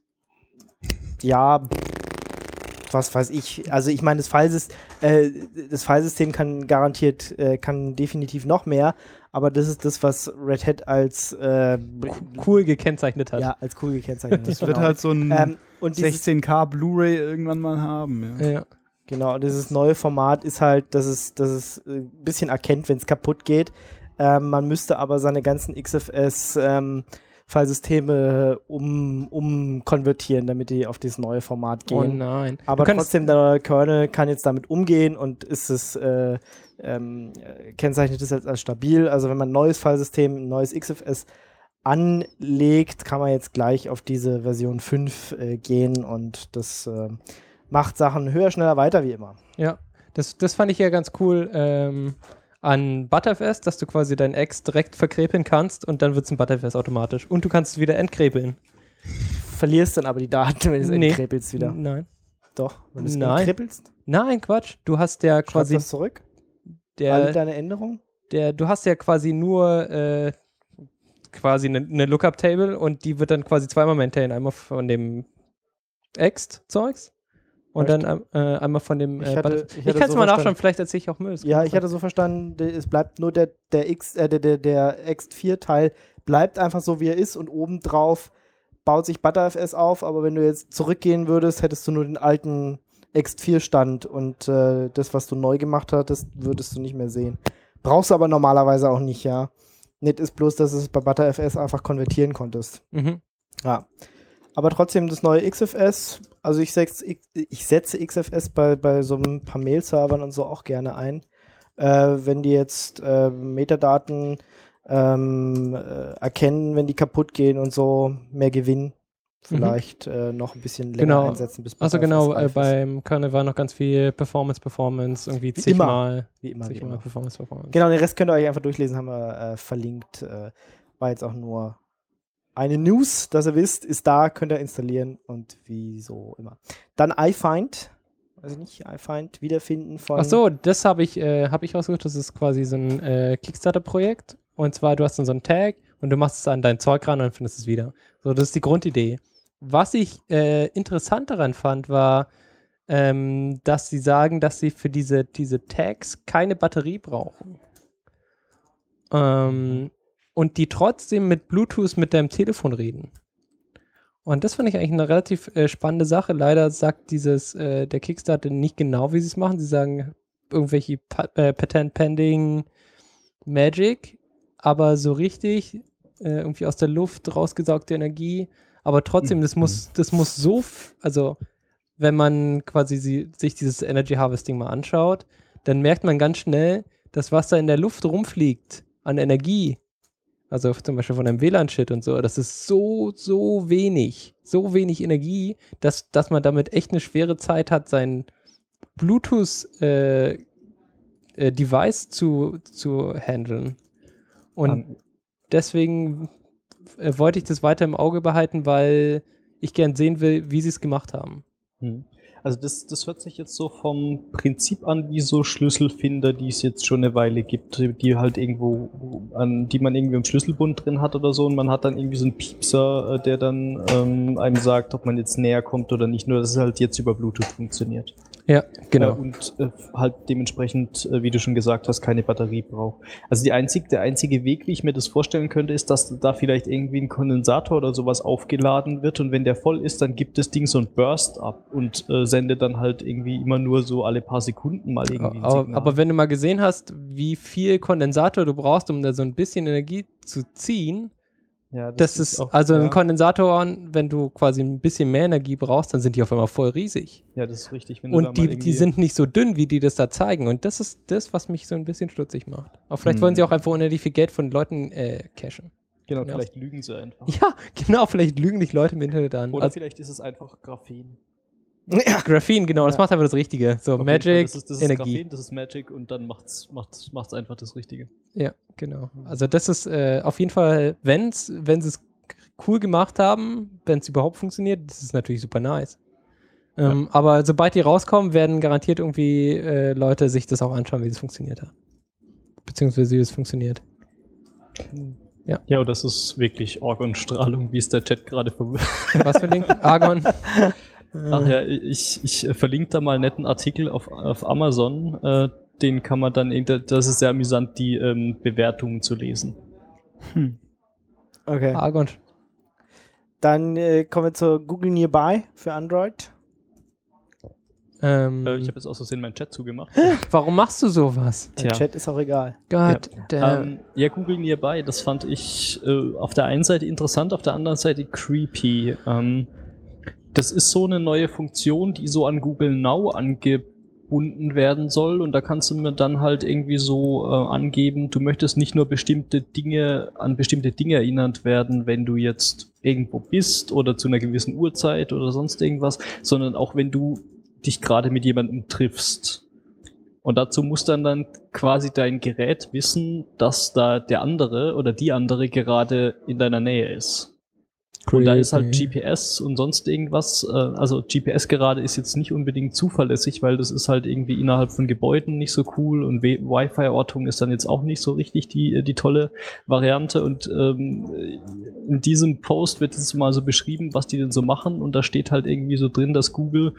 Ja, was weiß ich. Also ich meine, das Filesystem kann garantiert, kann definitiv noch mehr, aber das ist das, was Red Hat als Cool gekennzeichnet hat. ja, als cool gekennzeichnet ist. Das wird halt so ein und dieses, 16K Blu-ray irgendwann mal haben. Ja. Ja. genau, dieses neue Format ist halt, dass es ein bisschen erkennt, wenn es kaputt geht. Man müsste aber seine ganzen XFS Filesysteme umkonvertieren, damit die auf dieses neue Format gehen. Oh nein. Aber Du kannst- trotzdem, der Kernel kann jetzt damit umgehen und ist es kennzeichnet es als stabil. Also wenn man ein neues Filesystem, ein neues XFS anlegt, kann man jetzt gleich auf diese Version 5 gehen und das macht Sachen höher, schneller, weiter wie immer. Ja, das fand ich ja ganz cool an ButterFS, dass du quasi dein Ex direkt verkrepeln kannst und dann wird es ein ButterFS automatisch. Und du kannst es wieder entkrepeln. Verlierst dann aber die Daten, wenn du es Nee. entkrepelst wieder. Nein. Doch, wenn du es Nein. entkrepelst, Nein, Quatsch. Du hast ja schreibst quasi das zurück. Alle der, deine Änderungen. du hast ja quasi nur quasi eine Lookup-Table und die wird dann quasi zweimal maintained. Einmal von dem Ext-Zeugs und Echt? dann einmal von dem Ich hatte ButterFS. Ich kann es so mal nachschauen, verstanden. vielleicht erzähle ich auch Müll. Ja, ich hatte so verstanden, es bleibt nur der Ext4-Teil bleibt einfach so, wie er ist und obendrauf baut sich ButterFS auf, aber wenn du jetzt zurückgehen würdest, hättest du nur den alten Ext4-Stand und das, was du neu gemacht hattest, würdest du nicht mehr sehen. Brauchst du aber normalerweise auch nicht, ja. Nett ist bloß, dass du es bei ButterFS einfach konvertieren konntest. Mhm. Ja. Aber trotzdem das neue XFS, also ich setze XFS bei so ein paar Mail-Servern und so auch gerne ein. Wenn die jetzt Metadaten erkennen, wenn die kaputt gehen und so, mehr Gewinn. Vielleicht noch ein bisschen länger Genau. einsetzen, bis Also ButterFS genau, reif ist. beim Kernel war noch ganz viel Performance, irgendwie Wie zigmal. Wie immer. Performance. Genau, den Rest könnt ihr euch einfach durchlesen, haben wir verlinkt. War jetzt auch nur eine News, dass ihr wisst, ist da, könnt ihr installieren und wieso immer. Dann iFind, also nicht iFind, wiederfinden von... Ach so, das habe ich rausgesucht. Das ist quasi so ein Kickstarter-Projekt. Und zwar, du hast dann so einen Tag und du machst es an dein Zeug ran und dann findest es wieder. So, das ist die Grundidee. Was ich interessant daran fand, war, dass sie sagen, dass sie für diese Tags keine Batterie brauchen. Und die trotzdem mit Bluetooth mit deinem Telefon reden. Und das finde ich eigentlich eine relativ spannende Sache. Leider sagt der Kickstarter nicht genau, wie sie es machen. Sie sagen irgendwelche Patent Pending Magic, aber so richtig irgendwie aus der Luft rausgesaugte Energie. Aber trotzdem, das muss so, also wenn man quasi sich dieses Energy Harvesting mal anschaut, dann merkt man ganz schnell, dass was da in der Luft rumfliegt an Energie, also zum Beispiel von einem WLAN-Shit und so, das ist so wenig Energie, dass man damit echt eine schwere Zeit hat, sein Bluetooth-Device zu handeln. Und deswegen wollte ich das weiter im Auge behalten, weil ich gern sehen will, wie sie es gemacht haben. Also das hört sich jetzt so vom Prinzip an wie so Schlüsselfinder, die es jetzt schon eine Weile gibt, die halt irgendwo, die man irgendwie im Schlüsselbund drin hat oder so, und man hat dann irgendwie so einen Piepser, der dann einem sagt, ob man jetzt näher kommt oder nicht, nur dass es halt jetzt über Bluetooth funktioniert. Ja, genau. Und halt dementsprechend, wie du schon gesagt hast, keine Batterie braucht. Also der einzige Weg, wie ich mir das vorstellen könnte, ist, dass da vielleicht irgendwie ein Kondensator oder sowas aufgeladen wird, und wenn der voll ist, dann gibt das Ding so ein Burst ab und sendet dann halt irgendwie immer nur so alle paar Sekunden mal irgendwie ein Signal. Aber wenn du mal gesehen hast, wie viel Kondensator du brauchst, um da so ein bisschen Energie zu ziehen, ja, das ist auch, also ein Kondensator, wenn du quasi ein bisschen mehr Energie brauchst, dann sind die auf einmal voll riesig. Ja, das ist richtig. Wenn und die sind nicht so dünn, wie die das da zeigen. Und das ist das, was mich so ein bisschen stutzig macht. Aber vielleicht wollen sie auch einfach unendlich viel Geld von Leuten cashen. Genau, vielleicht lügen sie einfach. Ja, genau, vielleicht lügen dich Leute im Internet an. Oder vielleicht ist es einfach Graphen. Ja. Graphen, genau, das macht einfach das Richtige. So, okay, Magic, das ist Energie. Graphen, das ist Magic, und dann macht's einfach das Richtige. Ja, genau. Also das ist auf jeden Fall, wenn sie es cool gemacht haben, wenn es überhaupt funktioniert, das ist natürlich super nice. Aber sobald die rauskommen, werden garantiert irgendwie Leute sich das auch anschauen, wie es funktioniert hat. Beziehungsweise wie es funktioniert. Ja. Ja, und das ist wirklich Orgonstrahlung, wie es der Chat gerade Was für Link? Argon. Ach ja, ich verlinke da mal einen netten Artikel auf Amazon. Den kann man dann, das ist sehr amüsant, die Bewertungen zu lesen. Okay. Argon. Dann kommen wir zu Google Nearby für Android. Ich habe jetzt aus Versehen meinen Chat zugemacht. Warum machst du sowas? Der Chat ist auch egal. Gott, ja, Google Nearby, das fand ich auf der einen Seite interessant, auf der anderen Seite creepy. Das ist so eine neue Funktion, die so an Google Now angebunden werden soll, und da kannst du mir dann halt irgendwie so angeben, du möchtest nicht nur an bestimmte Dinge erinnert werden, wenn du jetzt irgendwo bist oder zu einer gewissen Uhrzeit oder sonst irgendwas, sondern auch wenn du dich gerade mit jemandem triffst. Und dazu muss dann quasi dein Gerät wissen, dass da der andere oder die andere gerade in deiner Nähe ist. Und da ist halt GPS und sonst irgendwas, also GPS gerade ist jetzt nicht unbedingt zuverlässig, weil das ist halt irgendwie innerhalb von Gebäuden nicht so cool, und Wi-Fi-Ortung ist dann jetzt auch nicht so richtig die tolle Variante, und in diesem Post wird jetzt mal so beschrieben, was die denn so machen, und da steht halt irgendwie so drin, dass Google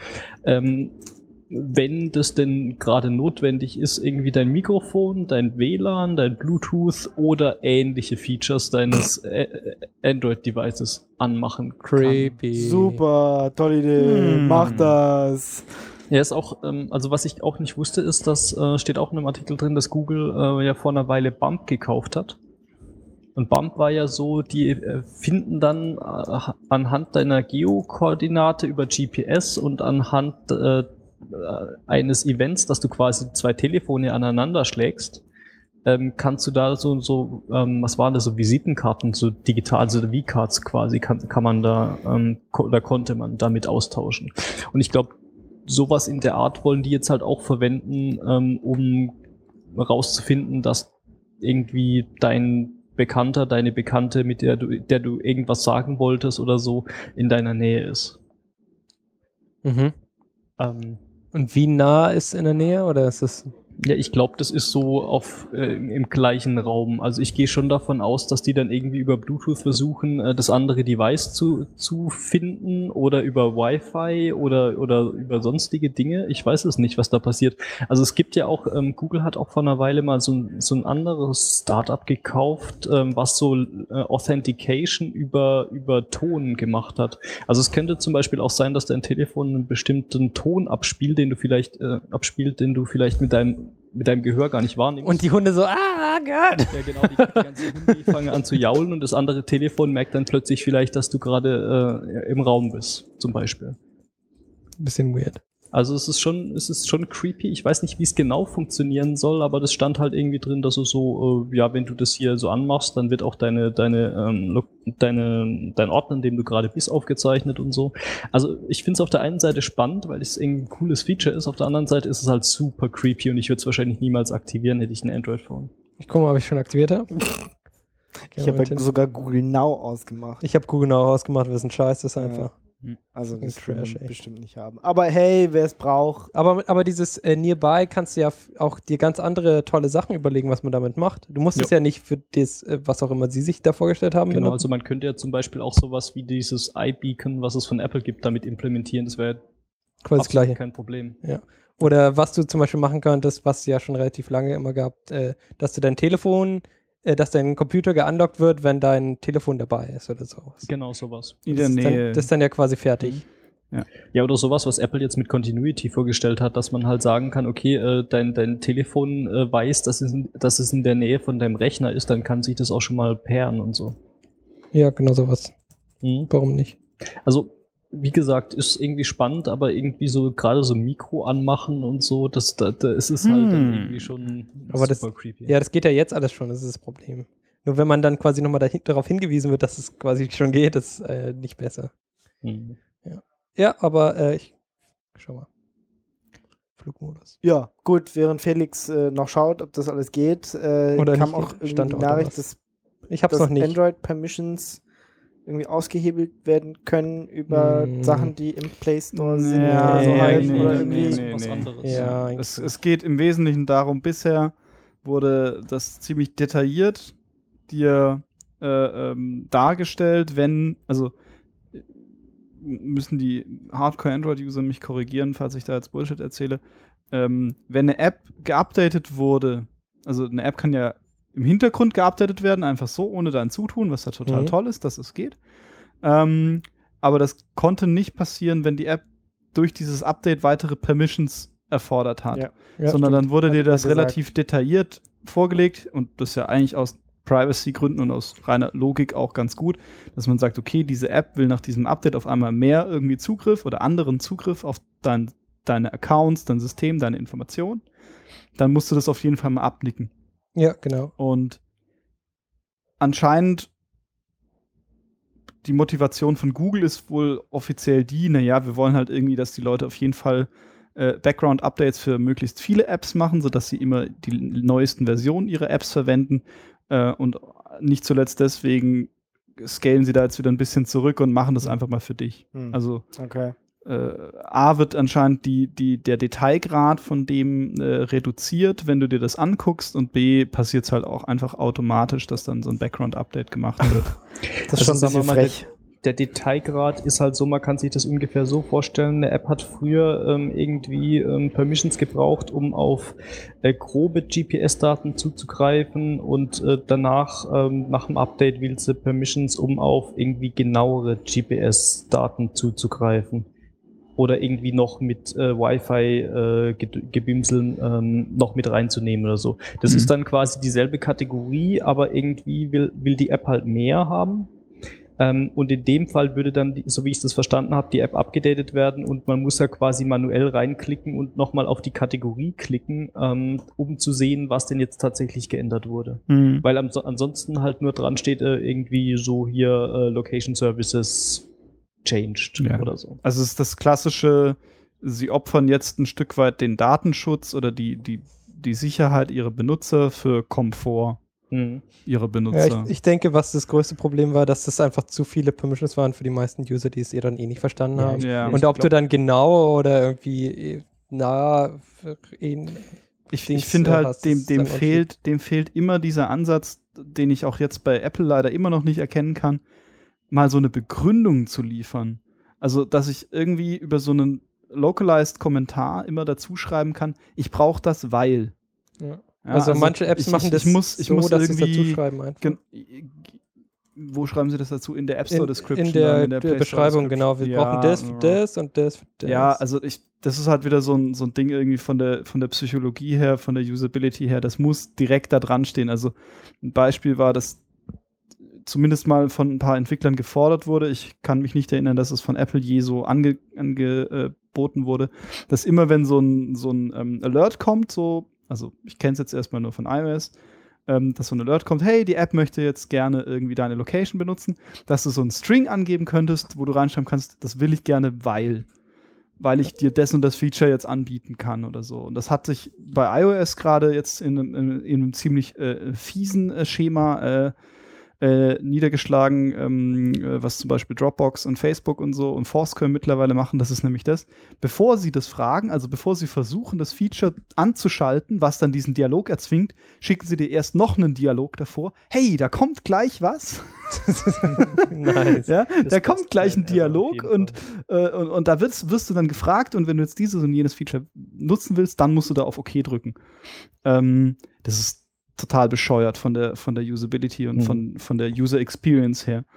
wenn das denn gerade notwendig ist, irgendwie dein Mikrofon, dein WLAN, dein Bluetooth oder ähnliche Features deines Android-Devices anmachen kann. Creepy. Super, tolle Idee, mach das. Ja, ist auch, also was ich auch nicht wusste, ist, dass steht auch in einem Artikel drin, dass Google ja vor einer Weile Bump gekauft hat. Und Bump war ja so, die finden dann anhand deiner Geokoordinate über GPS und anhand eines Events, dass du quasi zwei Telefone aneinander schlägst, kannst du da so was waren das, so Visitenkarten, so digital, also V-Cards quasi, kann man da, oder konnte man damit austauschen. Und ich glaube, sowas in der Art wollen die jetzt halt auch verwenden, um rauszufinden, dass irgendwie dein Bekannter, deine Bekannte, mit der du irgendwas sagen wolltest oder so, in deiner Nähe ist. Mhm. Ähm, Und wie nah ist in der Nähe oder ist es? Ja, ich glaube, das ist so im gleichen Raum. Also ich gehe schon davon aus, dass die dann irgendwie über Bluetooth versuchen, das andere Device zu finden oder über Wi-Fi oder über sonstige Dinge. Ich weiß es nicht, was da passiert. Also es gibt ja auch, Google hat auch vor einer Weile mal so ein anderes Startup gekauft, was so Authentication über Ton gemacht hat. Also es könnte zum Beispiel auch sein, dass dein Telefon einen bestimmten Ton abspielt, den du vielleicht mit deinem Gehör gar nicht wahrnimmst. Und die Hunde so, ah Gott. Ja, genau, die ganzen Hunde fangen an zu jaulen und das andere Telefon merkt dann plötzlich vielleicht, dass du gerade im Raum bist, zum Beispiel. Bisschen weird. Also es ist schon creepy. Ich weiß nicht, wie es genau funktionieren soll, aber das stand halt irgendwie drin, dass es so, wenn du das hier so anmachst, dann wird auch dein Ordner, in dem du gerade bist, aufgezeichnet und so. Also ich finde es auf der einen Seite spannend, weil es irgendwie ein cooles Feature ist. Auf der anderen Seite ist es halt super creepy und ich würde es wahrscheinlich niemals aktivieren, hätte ich ein Android-Phone. Ich gucke mal, ob ich schon aktiviert habe. Ich habe ja sogar Google Now ausgemacht. Ich habe Google Now ausgemacht, wir sind scheiße, das ist einfach. Also das Trash, will man ey. bestimmt nicht haben. Aber hey, wer es braucht. Aber dieses Nearby kannst du ja auch dir ganz andere tolle Sachen überlegen, was man damit macht. Du musst es ja nicht für das, was auch immer sie sich da vorgestellt haben. Genau, benutzen. also man könnte ja zum Beispiel auch sowas wie dieses iBeacon, was es von Apple gibt, damit implementieren. Das wäre quasi das Gleiche. kein Problem. Ja. Oder was du zum Beispiel machen könntest, was es ja schon relativ lange immer gab, dass du dein Telefon, dass dein Computer geunlockt wird, wenn dein Telefon dabei ist oder sowas. Genau, sowas. In der Das Nähe. ist dann ja quasi fertig. Ja, oder sowas, was Apple jetzt mit Continuity vorgestellt hat, dass man halt sagen kann, okay, dein Telefon weiß, dass es in der Nähe von deinem Rechner ist, dann kann sich das auch schon mal pairen und so. Ja, genau sowas. Warum nicht? Also, wie gesagt, ist irgendwie spannend, aber irgendwie so gerade so Mikro anmachen und so, da ist es halt dann irgendwie schon Aber super creepy. Ja, das geht ja jetzt alles schon, das ist das Problem. Nur wenn man dann quasi nochmal darauf hingewiesen wird, dass es quasi schon geht, ist nicht besser. Mhm. Ja, aber ich schau mal. Flugmodus. Ja, gut, während Felix noch schaut, ob das alles geht, Oder kam nicht, auch irgendwie die Standort oder Nachricht, was? dass Ich hab's noch nicht. Android Permissions irgendwie ausgehebelt werden können über Sachen, die im Play Store sind. Ja, so nee, halt, nee, oder nee, irgendwie. was anderes. Ja, Es geht im Wesentlichen darum, bisher wurde das ziemlich detailliert dir dargestellt, müssen die Hardcore-Android-User mich korrigieren, falls ich da jetzt Bullshit erzähle, wenn eine App geupdatet wurde, also eine App kann ja im Hintergrund geupdatet werden, einfach so, ohne dein Zutun, was ja total toll ist, dass es geht. Aber das konnte nicht passieren, wenn die App durch dieses Update weitere Permissions erfordert hat. Ja. Sondern dann wurde dir das gesagt. relativ detailliert vorgelegt und das ist ja eigentlich aus Privacy-Gründen und aus reiner Logik auch ganz gut, dass man sagt, okay, diese App will nach diesem Update auf einmal mehr irgendwie Zugriff oder anderen Zugriff auf deine Accounts, dein System, deine Informationen. Dann musst du das auf jeden Fall mal abnicken. Ja, genau. Und anscheinend die Motivation von Google ist wohl offiziell die, naja, wir wollen halt irgendwie, dass die Leute auf jeden Fall Background-Updates für möglichst viele Apps machen, sodass sie immer die neuesten Versionen ihrer Apps verwenden. Und nicht zuletzt deswegen scalen sie da jetzt wieder ein bisschen zurück und machen das einfach mal für dich. Also Okay. A wird anscheinend der Detailgrad von dem reduziert, wenn du dir das anguckst, und B passiert es halt auch einfach automatisch, dass dann so ein Background-Update gemacht wird. Das ist schon ein bisschen frech. Der Detailgrad ist halt so, man kann sich das ungefähr so vorstellen, eine App hat früher irgendwie Permissions gebraucht, um auf grobe GPS-Daten zuzugreifen und danach, nach dem Update, will sie Permissions, um auf irgendwie genauere GPS-Daten zuzugreifen. Oder irgendwie noch mit Wi-Fi-Gebimseln noch mit reinzunehmen oder so. Das ist dann quasi dieselbe Kategorie, aber irgendwie will die App halt mehr haben. Und in dem Fall würde dann, so wie ich das verstanden habe, die App abgedatet werden und man muss ja quasi manuell reinklicken und nochmal auf die Kategorie klicken, um zu sehen, was denn jetzt tatsächlich geändert wurde. Weil ansonsten halt nur dran steht, irgendwie so hier Location Services changed oder so. Also es ist das klassische, sie opfern jetzt ein Stück weit den Datenschutz oder die Sicherheit ihrer Benutzer für Komfort. ihrer Benutzer. Ja, ich denke, was das größte Problem war, dass das einfach zu viele Permissions waren für die meisten User, die es dann nicht verstanden haben. Ja. Und ob du dann genau oder irgendwie Ich finde halt, dem fehlt immer dieser Ansatz, den ich auch jetzt bei Apple leider immer noch nicht erkennen kann, mal so eine Begründung zu liefern. Also, dass ich irgendwie über so einen localized Kommentar immer dazu schreiben kann, ich brauche das, weil. Ja. Also manche Apps machen das muss dass sie es irgendwie dazu schreiben einfach. Wo schreiben sie das dazu? In der App Store Description? In der Play Store Beschreibung, genau. Wir brauchen das für das und das für das. Ja, also das ist halt wieder so ein Ding irgendwie von der Psychologie her, von der Usability her. Das muss direkt da dran stehen. Also ein Beispiel war, dass zumindest mal von ein paar Entwicklern gefordert wurde. Ich kann mich nicht erinnern, dass es von Apple je so angeboten wurde, dass immer wenn so ein Alert kommt, also ich kenne es jetzt erstmal nur von iOS, dass so ein Alert kommt, hey, die App möchte jetzt gerne irgendwie deine Location benutzen, dass du so einen String angeben könntest, wo du reinschreiben kannst, das will ich gerne, weil ich dir das und das Feature jetzt anbieten kann oder so. Und das hat sich bei iOS gerade jetzt in einem ziemlich fiesen Schema niedergeschlagen, was zum Beispiel Dropbox und Facebook und so und Foursquare mittlerweile machen. Das ist nämlich das, bevor sie das fragen, also bevor sie versuchen, das Feature anzuschalten, was dann diesen Dialog erzwingt, schicken sie dir erst noch einen Dialog davor. Hey, da kommt gleich was. Nice. Ja, da kommt gleich ein Dialog und da wirst du dann gefragt und wenn du jetzt dieses und jenes Feature nutzen willst, dann musst du da auf OK drücken. Das ist total bescheuert von der Usability und von der User Experience her.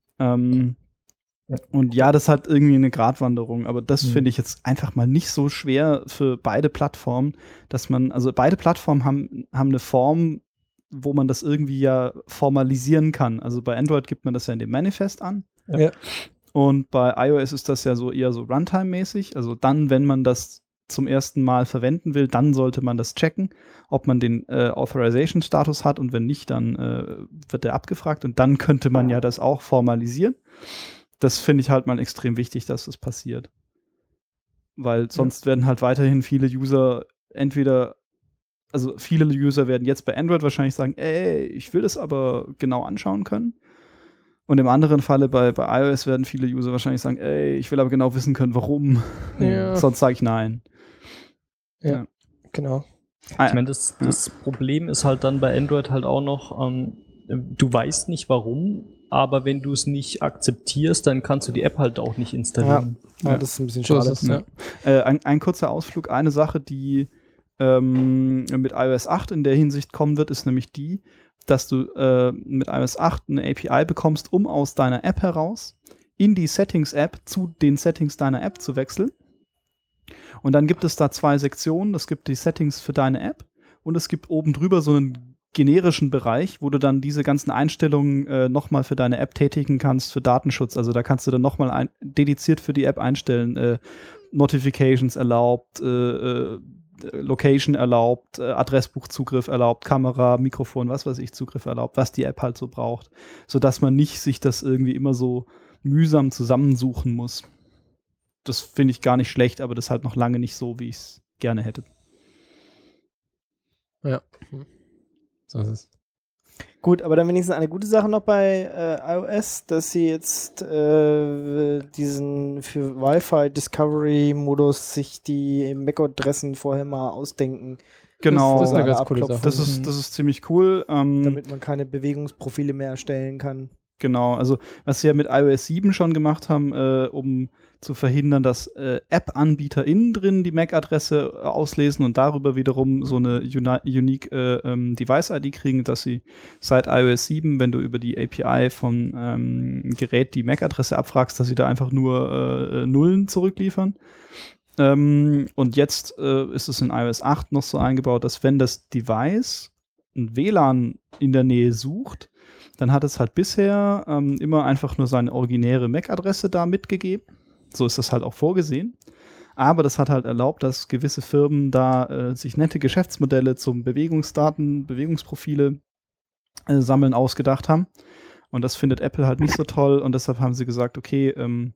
Und ja, das hat irgendwie eine Gratwanderung, aber das finde ich jetzt einfach mal nicht so schwer für beide Plattformen, also beide Plattformen haben eine Form, wo man das irgendwie ja formalisieren kann. Also bei Android gibt man das ja in dem Manifest an. Ja. Und bei iOS ist das ja so eher so Runtime-mäßig. Also dann, wenn man das zum ersten Mal verwenden will, dann sollte man das checken, ob man den Authorization-Status hat und wenn nicht, dann wird der abgefragt und dann könnte man ja das auch formalisieren. Das finde ich halt mal extrem wichtig, dass das passiert. Weil sonst werden halt weiterhin viele User viele User werden jetzt bei Android wahrscheinlich sagen, ich will das aber genau anschauen können. Und im anderen Falle bei iOS werden viele User wahrscheinlich sagen, ich will aber genau wissen können, warum. Ja. Sonst sage ich nein. Ja, genau. Ich meine, das Problem ist halt dann bei Android halt auch noch, du weißt nicht warum, aber wenn du es nicht akzeptierst, dann kannst du die App halt auch nicht installieren. Ja, das ist ein bisschen schade. Ein kurzer Ausflug, eine Sache, die mit iOS 8 in der Hinsicht kommen wird, ist nämlich die, dass du mit iOS 8 eine API bekommst, um aus deiner App heraus in die Settings-App zu den Settings deiner App zu wechseln. Und dann gibt es da 2 Sektionen. Es gibt die Settings für deine App und es gibt oben drüber so einen generischen Bereich, wo du dann diese ganzen Einstellungen nochmal für deine App tätigen kannst für Datenschutz. Also da kannst du dann nochmal dediziert für die App einstellen. Notifications erlaubt, Location erlaubt, Adressbuchzugriff erlaubt, Kamera, Mikrofon, was weiß ich, Zugriff erlaubt, was die App halt so braucht. Sodass man nicht sich das irgendwie immer so mühsam zusammensuchen muss. Das finde ich gar nicht schlecht, aber das ist halt noch lange nicht so, wie ich es gerne hätte. Ja. So ist es. Gut, aber dann wenigstens eine gute Sache noch bei iOS, dass sie jetzt diesen für Wi-Fi-Discovery-Modus sich die MAC-Adressen vorher mal ausdenken. Genau, Das ist eine ganz coole Sache. Das ist ziemlich cool. Damit man keine Bewegungsprofile mehr erstellen kann. Genau, also was sie ja mit iOS 7 schon gemacht haben, um zu verhindern, dass App-Anbieter innen drin die MAC-Adresse auslesen und darüber wiederum so eine unique Device-ID kriegen, dass sie seit iOS 7, wenn du über die API vom Gerät die MAC-Adresse abfragst, dass sie da einfach nur Nullen zurückliefern. Und jetzt ist es in iOS 8 noch so eingebaut, dass wenn das Device ein WLAN in der Nähe sucht, dann hat es halt bisher immer einfach nur seine originäre MAC-Adresse da mitgegeben. So ist das halt auch vorgesehen. Aber das hat halt erlaubt, dass gewisse Firmen da sich nette Geschäftsmodelle zum Bewegungsprofile sammeln ausgedacht haben. Und das findet Apple halt nicht so toll. Und deshalb haben sie gesagt, okay,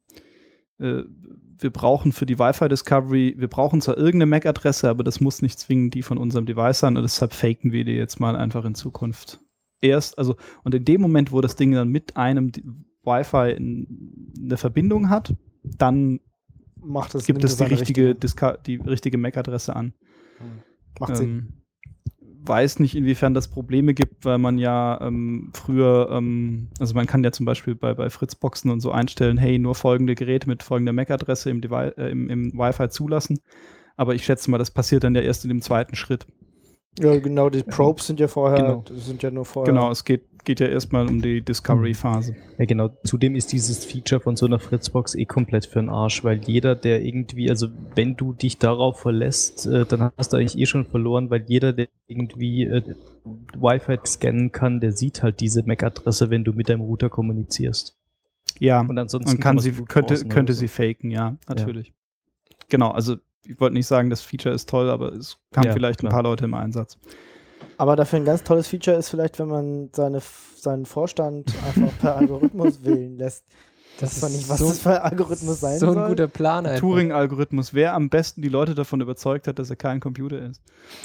wir brauchen für die Wi-Fi-Discovery, wir brauchen zwar irgendeine MAC-Adresse, aber das muss nicht zwingend die von unserem Device sein. Und deshalb faken wir die jetzt mal einfach in Zukunft und in dem Moment, wo das Ding dann mit einem Wi-Fi eine Verbindung hat, dann gibt es die richtige MAC-Adresse an. Macht Sinn. Weiß nicht, inwiefern das Probleme gibt, weil man ja früher, also man kann ja zum Beispiel bei Fritzboxen und so einstellen, hey, nur folgende Geräte mit folgender MAC-Adresse im Wi-Fi zulassen. Aber ich schätze mal, das passiert dann ja erst in dem zweiten Schritt. Ja, genau, die Probes sind ja vorher, genau. sind ja nur vorher. Genau, es geht ja erstmal um die Discovery-Phase. Ja, genau. Zudem ist dieses Feature von so einer Fritzbox komplett für den Arsch, weil jeder, der irgendwie, also wenn du dich darauf verlässt, dann hast du eigentlich schon verloren, weil jeder, der irgendwie Wi-Fi scannen kann, der sieht halt diese MAC-Adresse, wenn du mit deinem Router kommunizierst. Ja, und ansonsten könnte sie faken, ja, natürlich. Ja. Genau, also ich wollte nicht sagen, das Feature ist toll, aber es haben vielleicht ein paar Leute im Einsatz. Aber dafür ein ganz tolles Feature ist vielleicht, wenn man seinen Vorstand einfach per Algorithmus wählen lässt. Das ist nicht, was das für ein Algorithmus sein soll. So ein guter Plan einfach. Turing-Algorithmus. Wer am besten die Leute davon überzeugt hat, dass er kein Computer ist.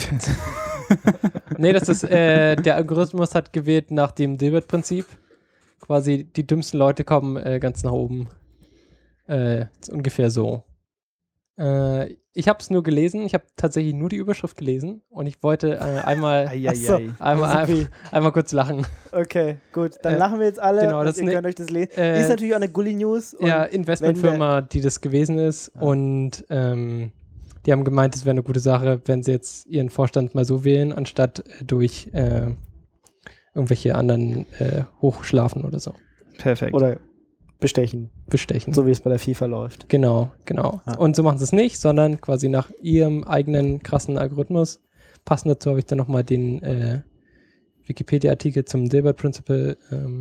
Nee, das ist, der Algorithmus hat gewählt nach dem Dilbert-Prinzip. Quasi die dümmsten Leute kommen ganz nach oben. Ungefähr so. Ich habe es nur gelesen, ich habe tatsächlich nur die Überschrift gelesen und ich wollte einmal kurz lachen. Okay, gut, dann lachen wir jetzt alle. Genau, ihr könnt euch das lesen. Ist natürlich auch eine Gulli-News. Ja, Investmentfirma, die das gewesen ist und die haben gemeint, es wäre eine gute Sache, wenn sie jetzt ihren Vorstand mal so wählen, anstatt durch irgendwelche anderen hochschlafen oder so. Perfekt. Oder bestechen. So wie es bei der FIFA läuft. Genau. Ja. Und so machen sie es nicht, sondern quasi nach ihrem eigenen krassen Algorithmus. Passend dazu habe ich dann nochmal den Wikipedia-Artikel zum Dilbert Principle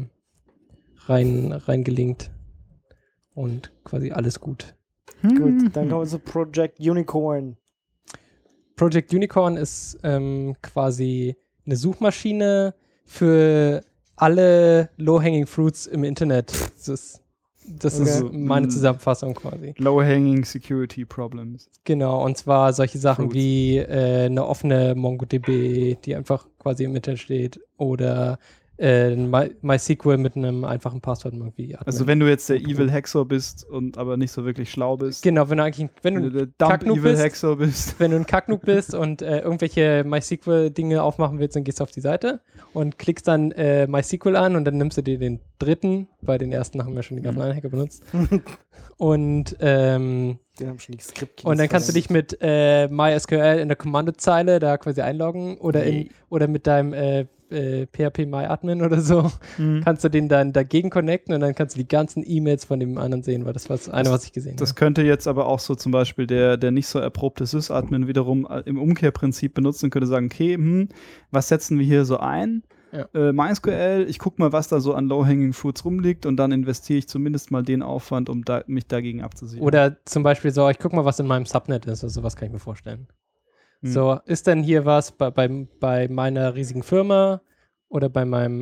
reingelinkt. Und quasi alles gut. Gut, dann kommen wir zu Project Unicorn. Project Unicorn ist quasi eine Suchmaschine für alle Low-Hanging Fruits im Internet. Das ist meine Zusammenfassung quasi. Low-Hanging Security Problems. Genau, und zwar solche Sachen wie eine offene MongoDB, die einfach quasi im Internet steht, oder MySQL mit einem einfachen Passwort irgendwie. Also wenn du jetzt der Evil Hexer bist und aber nicht so wirklich schlau bist. Genau, wenn du ein Kacknoob bist und irgendwelche MySQL-Dinge aufmachen willst, dann gehst du auf die Seite und klickst dann MySQL an und dann nimmst du dir den dritten, bei den ersten haben wir schon die ganzen Hacker benutzt. Und den haben schon die Skript. Und dann kannst du dich mit MySQL in der Kommandozeile da quasi einloggen oder mit deinem PHP MyAdmin oder so, kannst du den dann dagegen connecten und dann kannst du die ganzen E-Mails von dem anderen sehen, weil das war das eine, was ich gesehen habe. Das könnte jetzt aber auch so zum Beispiel der nicht so erprobte Sys-Admin wiederum im Umkehrprinzip benutzen und könnte sagen, okay, was setzen wir hier so ein? Ja. MySQL, ich gucke mal, was da so an Low-Hanging Fruits rumliegt und dann investiere ich zumindest mal den Aufwand, um mich dagegen abzusichern. Oder zum Beispiel so, ich gucke mal, was in meinem Subnet ist, also sowas kann ich mir vorstellen. So, ist denn hier was bei meiner riesigen Firma oder bei meinem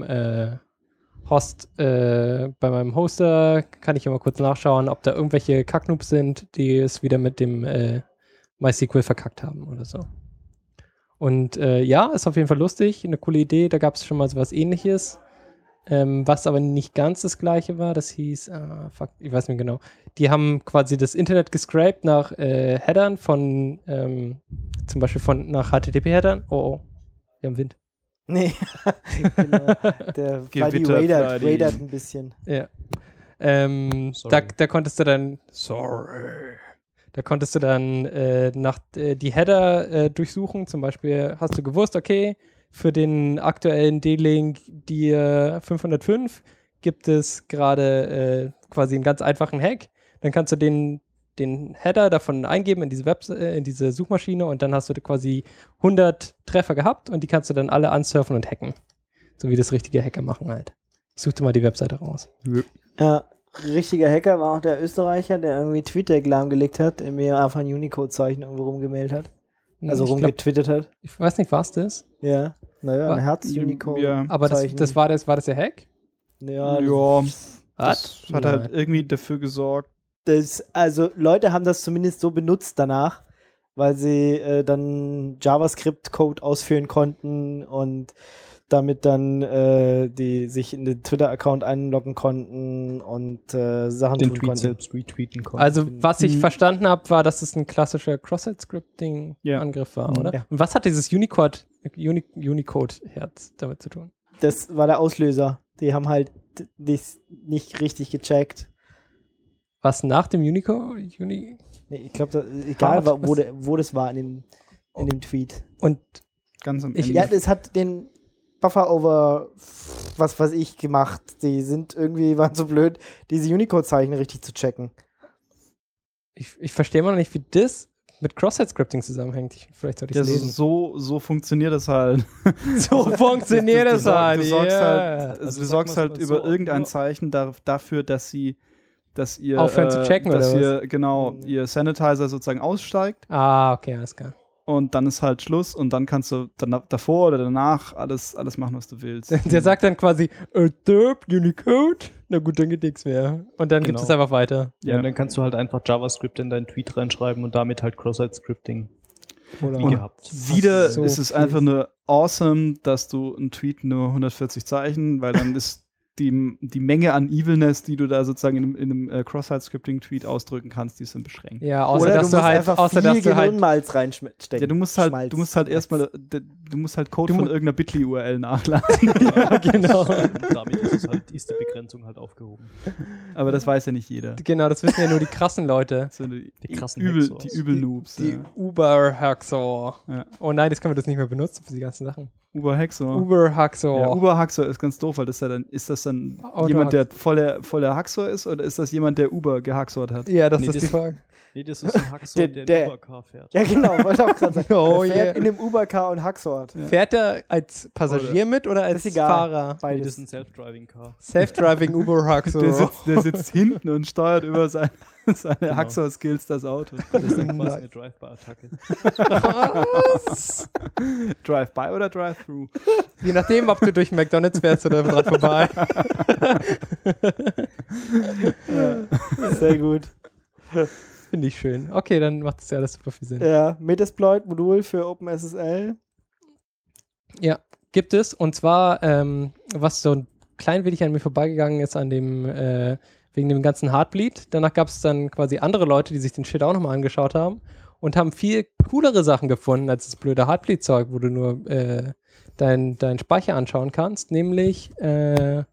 bei meinem Hoster, kann ich ja mal kurz nachschauen, ob da irgendwelche Kacknoobs sind, die es wieder mit dem MySQL verkackt haben oder so. Und ja, ist auf jeden Fall lustig, eine coole Idee, da gab es schon mal so was Ähnliches, was aber nicht ganz das Gleiche war, das hieß, ich weiß nicht genau, die haben quasi das Internet gescraped nach Headern von, zum Beispiel nach HTTP-Headern, wir haben Wind. Nee, genau, der Flighty radert ein bisschen. Ja. Da konntest du dann, nach die Header durchsuchen. Zum Beispiel hast du gewusst, okay, für den aktuellen D-Link dir 505 gibt es gerade quasi einen ganz einfachen Hack. Dann kannst du den Header davon eingeben in diese Suchmaschine und dann hast du quasi 100 Treffer gehabt und die kannst du dann alle ansurfen und hacken. So wie das richtige Hacker machen halt. Ich suchte mal die Webseite raus. Ja. Richtiger Hacker war auch der Österreicher, der irgendwie TweetDeck lahmgelegt hat, der mir einfach ein Unicode-Zeichen irgendwo rumgemailt hat. Also rumgetwittert hat. Ich weiß nicht, was das? Ja, naja, ein Herz-Unicode. Ja. Aber das war das der Hack? Ja. Das hat halt irgendwie dafür gesorgt. Also Leute haben das zumindest so benutzt danach, weil sie dann JavaScript-Code ausführen konnten und damit dann die sich in den Twitter-Account einloggen konnten und Sachen Den tun Tweet konnten. selbst retweeten konnten. Also, was ich verstanden habe, war, dass es ein klassischer Cross-Site-Scripting-Angriff war, oder? Ja. Und was hat dieses Unicode-Herz damit zu tun? Das war der Auslöser. Die haben halt nicht richtig gecheckt. Was nach dem Unicode? Nee, ich glaube, egal wo das war in dem Tweet. Und Ganz am Ich- Ende. Ja, das hat den Buffer-Over was weiß ich gemacht. Die waren so blöd, diese Unicode-Zeichen richtig zu checken. ich verstehe immer noch nicht, wie das mit Cross-Site-Scripting zusammenhängt. Vielleicht sollte ich Ja, es lesen. so funktioniert das halt. So funktioniert es halt. Du sorgst yeah. halt, Also du sag sorgst mal halt so, über so, irgendein nur- Zeichen dafür, dass ihr Aufhören zu checken, dass oder ihr, genau, ihr Sanitizer sozusagen aussteigt Ah, okay, alles klar. und dann ist halt Schluss und dann kannst du dann davor oder danach alles machen, was du willst. Der sagt dann quasi, derp, Unicode? Na gut, dann geht nichts mehr. Und dann gibt Genau. es einfach weiter. Ja, und dann kannst du halt einfach JavaScript in deinen Tweet reinschreiben und damit halt Cross-Site-Scripting Oder? wie Und gehabt. wieder So ist es viel. einfach nur awesome, dass du einen Tweet nur 140 Zeichen, weil dann ist die Menge an Evilness, die du da sozusagen in einem Cross-Site-Scripting-Tweet ausdrücken kannst, die sind beschränkt. Ja, außer Oder dass du halt, einfach außer viel dass du halt, Gehirnmalz reinstecken. Ja, du musst halt erstmal, du musst halt Code Du von mu- irgendeiner Bitly-URL nachladen. ja, genau. Damit ist die Begrenzung halt aufgehoben. Aber das weiß ja nicht jeder. Genau, das wissen ja nur die krassen Leute. Das sind Die krassen Übel, Hacksaws. die Übel-Noobs. Die Ja. Uber-Hacksaw. Ja. Oh nein, jetzt können wir das nicht mehr benutzen für die ganzen Sachen. Uber-Hacksaw. Uber-Hacksaw. Ja, Uber-Hacksaw ist ganz doof, weil ist das dann Auto- jemand, der voller Hacksaw ist, oder ist das jemand, der Uber gehacksawt hat? Ja, das Nee, ist die das- Frage. Nee, das ist ein Hacksaw, der Der- Uber-Car fährt. Ja, genau, wollte auch gerade sagen. Oh, Der fährt yeah. in dem Uber-Car und Hacksort. Fährt er als Passagier mit oder als ist egal. Fahrer? Nee, das Beides. ist ein Self-Driving-Car. Self-driving Uber-Hacksaw. Der sitzt hinten und steuert über seine Hacksaw-Skills das Auto. Das ist dann quasi eine Drive-by-Attacke. Was? Drive-by oder Drive-thru? Je nachdem, ob du durch McDonalds fährst oder dran vorbei. Sehr gut. Finde ich schön. Okay, dann macht das ja alles super viel Sinn. Ja, Metasploit-Modul für OpenSSL. Ja, gibt es. Und zwar, was so ein klein wenig an mir vorbeigegangen ist, wegen dem ganzen Heartbleed. Danach gab es dann quasi andere Leute, die sich den Shit auch nochmal angeschaut haben und haben viel coolere Sachen gefunden als das blöde Heartbleed-Zeug, wo du nur deinen Speicher anschauen kannst, nämlich eine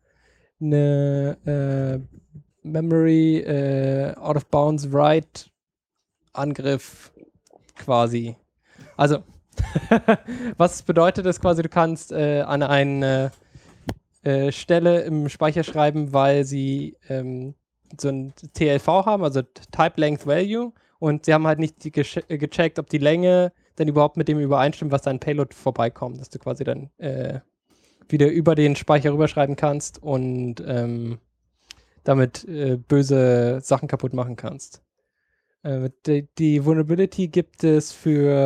Memory Out of Bounds Write Angriff quasi. Also, was bedeutet das quasi? Du kannst an eine Stelle im Speicher schreiben, weil sie so ein TLV haben, also Type Length Value, und sie haben halt nicht gecheckt, ob die Länge dann überhaupt mit dem übereinstimmt, was dein Payload vorbeikommt, dass du quasi dann wieder über den Speicher rüberschreiben kannst und damit böse Sachen kaputt machen kannst. Die Vulnerability gibt es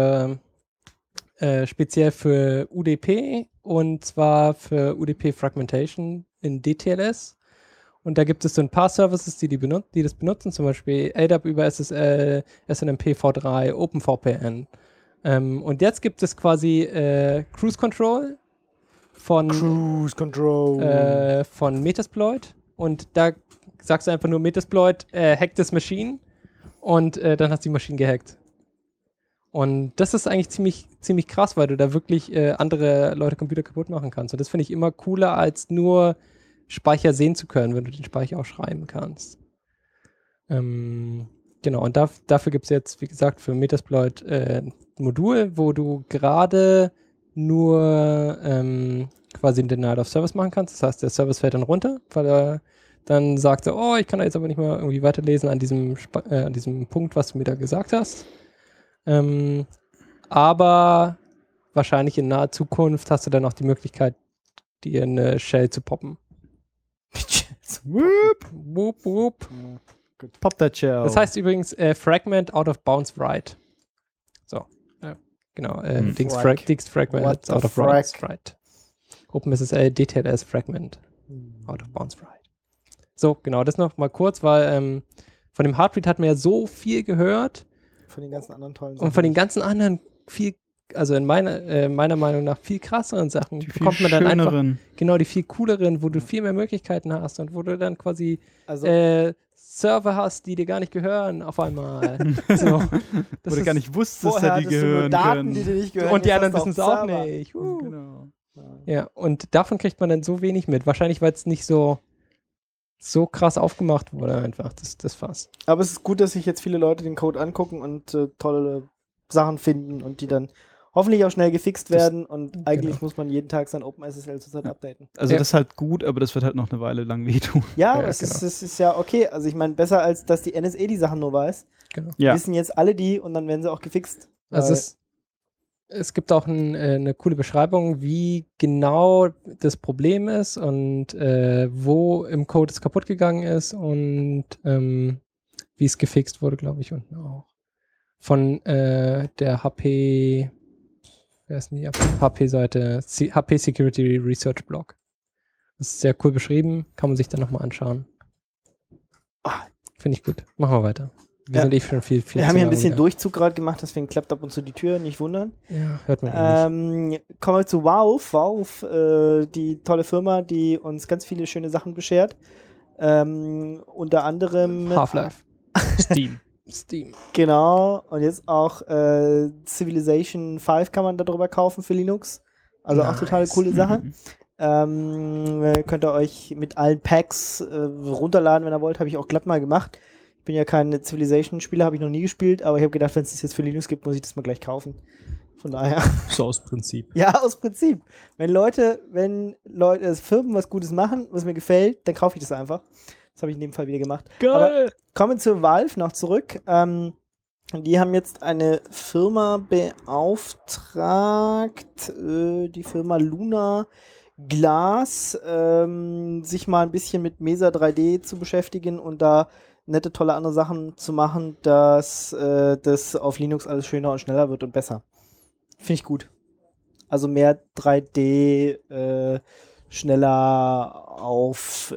speziell für UDP, und zwar für UDP Fragmentation in DTLS. Und da gibt es so ein paar Services, die das benutzen, zum Beispiel ADAP über SSL, SNMP v3, OpenVPN. Und jetzt gibt es quasi Cruise Control von Metasploit. Und da sagst du einfach nur Metasploit, hack this machine, und dann hast du die Maschine gehackt. Und das ist eigentlich ziemlich krass, weil du da wirklich andere Leute Computer kaputt machen kannst. Und das finde ich immer cooler, als nur Speicher sehen zu können, wenn du den Speicher auch schreiben kannst. Genau, und dafür gibt es jetzt, wie gesagt, für Metasploit ein Modul, wo du gerade nur quasi einen Denial of Service machen kannst. Das heißt, der Service fällt dann runter, weil er dann sagt so, oh, ich kann da jetzt aber nicht mehr irgendwie weiterlesen an diesem Punkt, was du mir da gesagt hast. Aber wahrscheinlich in naher Zukunft hast du dann auch die Möglichkeit, dir eine Shell zu poppen. Whoop, whoop. Pop that shell. Das heißt übrigens Fragment out of bounds write. So, genau. Dings Fragment What the out of frack? bounds write. OpenSSL DTLS Fragment out of bounds write. So, genau, das noch mal kurz, weil von dem Heartbeat hat man ja so viel gehört Von den ganzen anderen tollen und von den ganzen anderen viel also in meiner Meinung nach viel krasseren Sachen Die viel bekommt man dann einfach, schöneren. genau, die viel cooleren, wo du viel mehr Möglichkeiten hast und wo du dann quasi Also, Server hast, die dir gar nicht gehören auf einmal. So, Wo du gar nicht wusstest, vorher dass die hattest du nur gehören Daten, können. die dir nicht gehören. und die jetzt anderen hast du wissen es auch Server. nicht. Genau. Ja, und davon kriegt man dann so wenig mit. Wahrscheinlich, weil es nicht so krass aufgemacht wurde einfach, das Fass. Aber es ist gut, dass sich jetzt viele Leute den Code angucken und tolle Sachen finden und die dann hoffentlich auch schnell gefixt werden und eigentlich muss man jeden Tag sein OpenSSL zurzeit updaten. Also Ja. das ist halt gut, aber das wird halt noch eine Weile lang wehtun. Ja, Ja, es genau. ist ja okay. Also ich meine, besser als dass die NSA die Sachen nur weiß. Genau. Ja. Wissen jetzt alle die und dann werden sie auch gefixt. Also Weil- es gibt auch eine coole Beschreibung, wie genau das Problem ist und wo im Code es kaputt gegangen ist und wie es gefixt wurde, glaube ich, unten auch. Von der HP, wer ist denn die HP-Seite? HP Security Research Blog. Das ist sehr cool beschrieben, kann man sich dann nochmal anschauen. Finde ich gut. Machen wir weiter. Wir Ja. sind schon viel Wir haben hier ein bisschen durch. Durchzug gerade gemacht, deswegen klappt ab und zu die Tür, nicht wundern. Ja, hört man nicht. Kommen wir zu Valve. Valve, die tolle Firma, die uns ganz viele schöne Sachen beschert. Unter anderem Half-Life. Steam. Steam. Genau, und jetzt auch Civilization 5 kann man darüber kaufen für Linux. Also auch total coole Sache. Könnt ihr euch mit allen Packs runterladen, wenn ihr wollt. Habe ich auch glatt mal gemacht. Ich bin ja kein Civilization-Spieler, habe ich noch nie gespielt, aber ich habe gedacht, wenn es das jetzt für Linux gibt, muss ich das mal gleich kaufen. Von daher. So aus Prinzip. Ja, aus Prinzip. Wenn Leute, Firmen was Gutes machen, was mir gefällt, dann kaufe ich das einfach. Das habe ich in dem Fall wieder gemacht. Aber kommen zu Valve noch zurück. Die haben jetzt eine Firma beauftragt, die Firma Luna Glass, sich mal ein bisschen mit Mesa 3D zu beschäftigen und da nette, tolle andere Sachen zu machen, dass das auf Linux alles schöner und schneller wird und besser. Finde ich gut. Also mehr 3D, schneller auf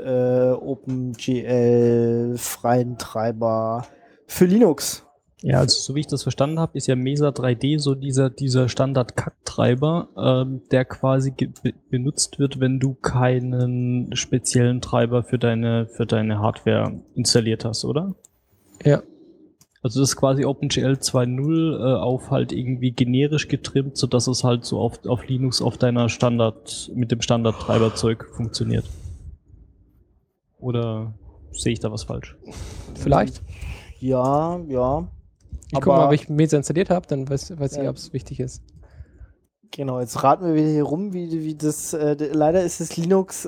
OpenGL, freien Treiber für Linux. Ja, also so wie ich das verstanden habe, ist ja Mesa 3D so dieser Standard-Kack-Treiber, der quasi benutzt wird, wenn du keinen speziellen Treiber für deine Hardware installiert hast, oder? Ja. Also das ist quasi OpenGL 2.0 auf halt irgendwie generisch getrimmt, sodass es halt so auf Linux auf deiner mit dem Standard-Treiberzeug funktioniert. Oder sehe ich da was falsch? Vielleicht. Ja. Ich gucke mal, ob ich Mesa installiert habe, dann weiß ich, ob es wichtig ist. Genau, jetzt raten wir wieder hier rum, wie das, leider ist das Linux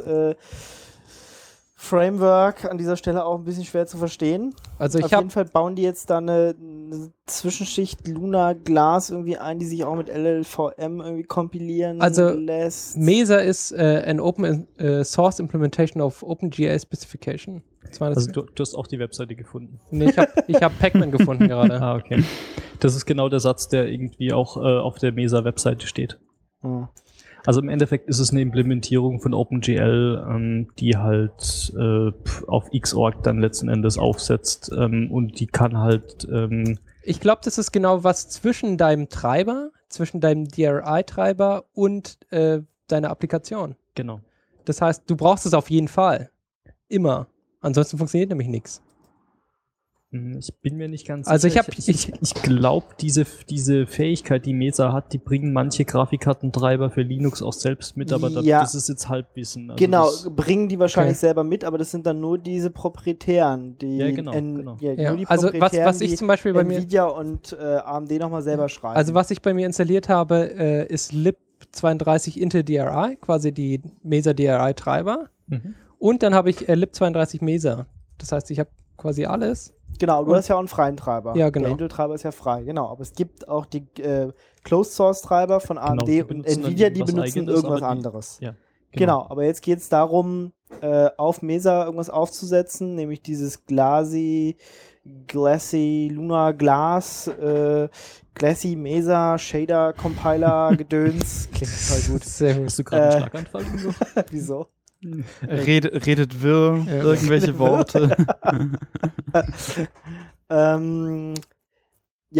Framework an dieser Stelle auch ein bisschen schwer zu verstehen. Also Auf ich habe jeden Fall bauen die jetzt da eine Zwischenschicht Luna Glass irgendwie ein, die sich auch mit LLVM irgendwie kompilieren lässt. Mesa ist an Open Source Implementation of OpenGL Specification. Das war das. Also du hast auch die Webseite gefunden. Nee, ich hab Pacman gefunden gerade. Ah, okay. Das ist genau der Satz, der irgendwie auch auf der Mesa-Webseite steht. Hm. Also im Endeffekt ist es eine Implementierung von OpenGL, die halt auf Xorg dann letzten Endes aufsetzt und die kann halt Ich glaube, das ist genau was zwischen deinem Treiber, zwischen deinem DRI-Treiber und deiner Applikation. genau. Das heißt, du brauchst es auf jeden Fall. Immer. Ansonsten funktioniert nämlich nichts. Ich bin mir nicht ganz Also sicher. Ich glaube, diese Fähigkeit, die Mesa hat, die bringen manche Grafikkartentreiber für Linux auch selbst mit, aber Ja. das ist jetzt Halbwissen. Also Genau, das, bringen die wahrscheinlich Okay. selber mit, aber das sind dann nur diese proprietären, die Ja, genau. Ja, Ja, nur die also proprietären, was ich die zum Beispiel bei mir, Nvidia und AMD nochmal selber schreiben. also was ich bei mir installiert habe, ist lib32 Intel DRI, quasi die Mesa DRI Treiber. Und dann habe ich lib32 Mesa. Das heißt, ich habe quasi alles. Genau, du Und- hast ja auch einen freien Treiber. Ja, genau. Der Intel-Treiber ist ja frei, genau. Aber es gibt auch die Closed-Source-Treiber von AMD die und benutzen dann Nvidia, die irgendwas benutzen Eigenes, irgendwas aber die- anderes. ja, Genau, aber jetzt geht es darum, auf Mesa irgendwas aufzusetzen, nämlich dieses Glassy Luna Glass, Glassy Mesa Shader Compiler Gedöns. Klingt total gut. Sehr gut. Hast du gerade einen Schlaganfall? oder so? Wieso? Redet wirr, Ja. irgendwelche Worte. Ja,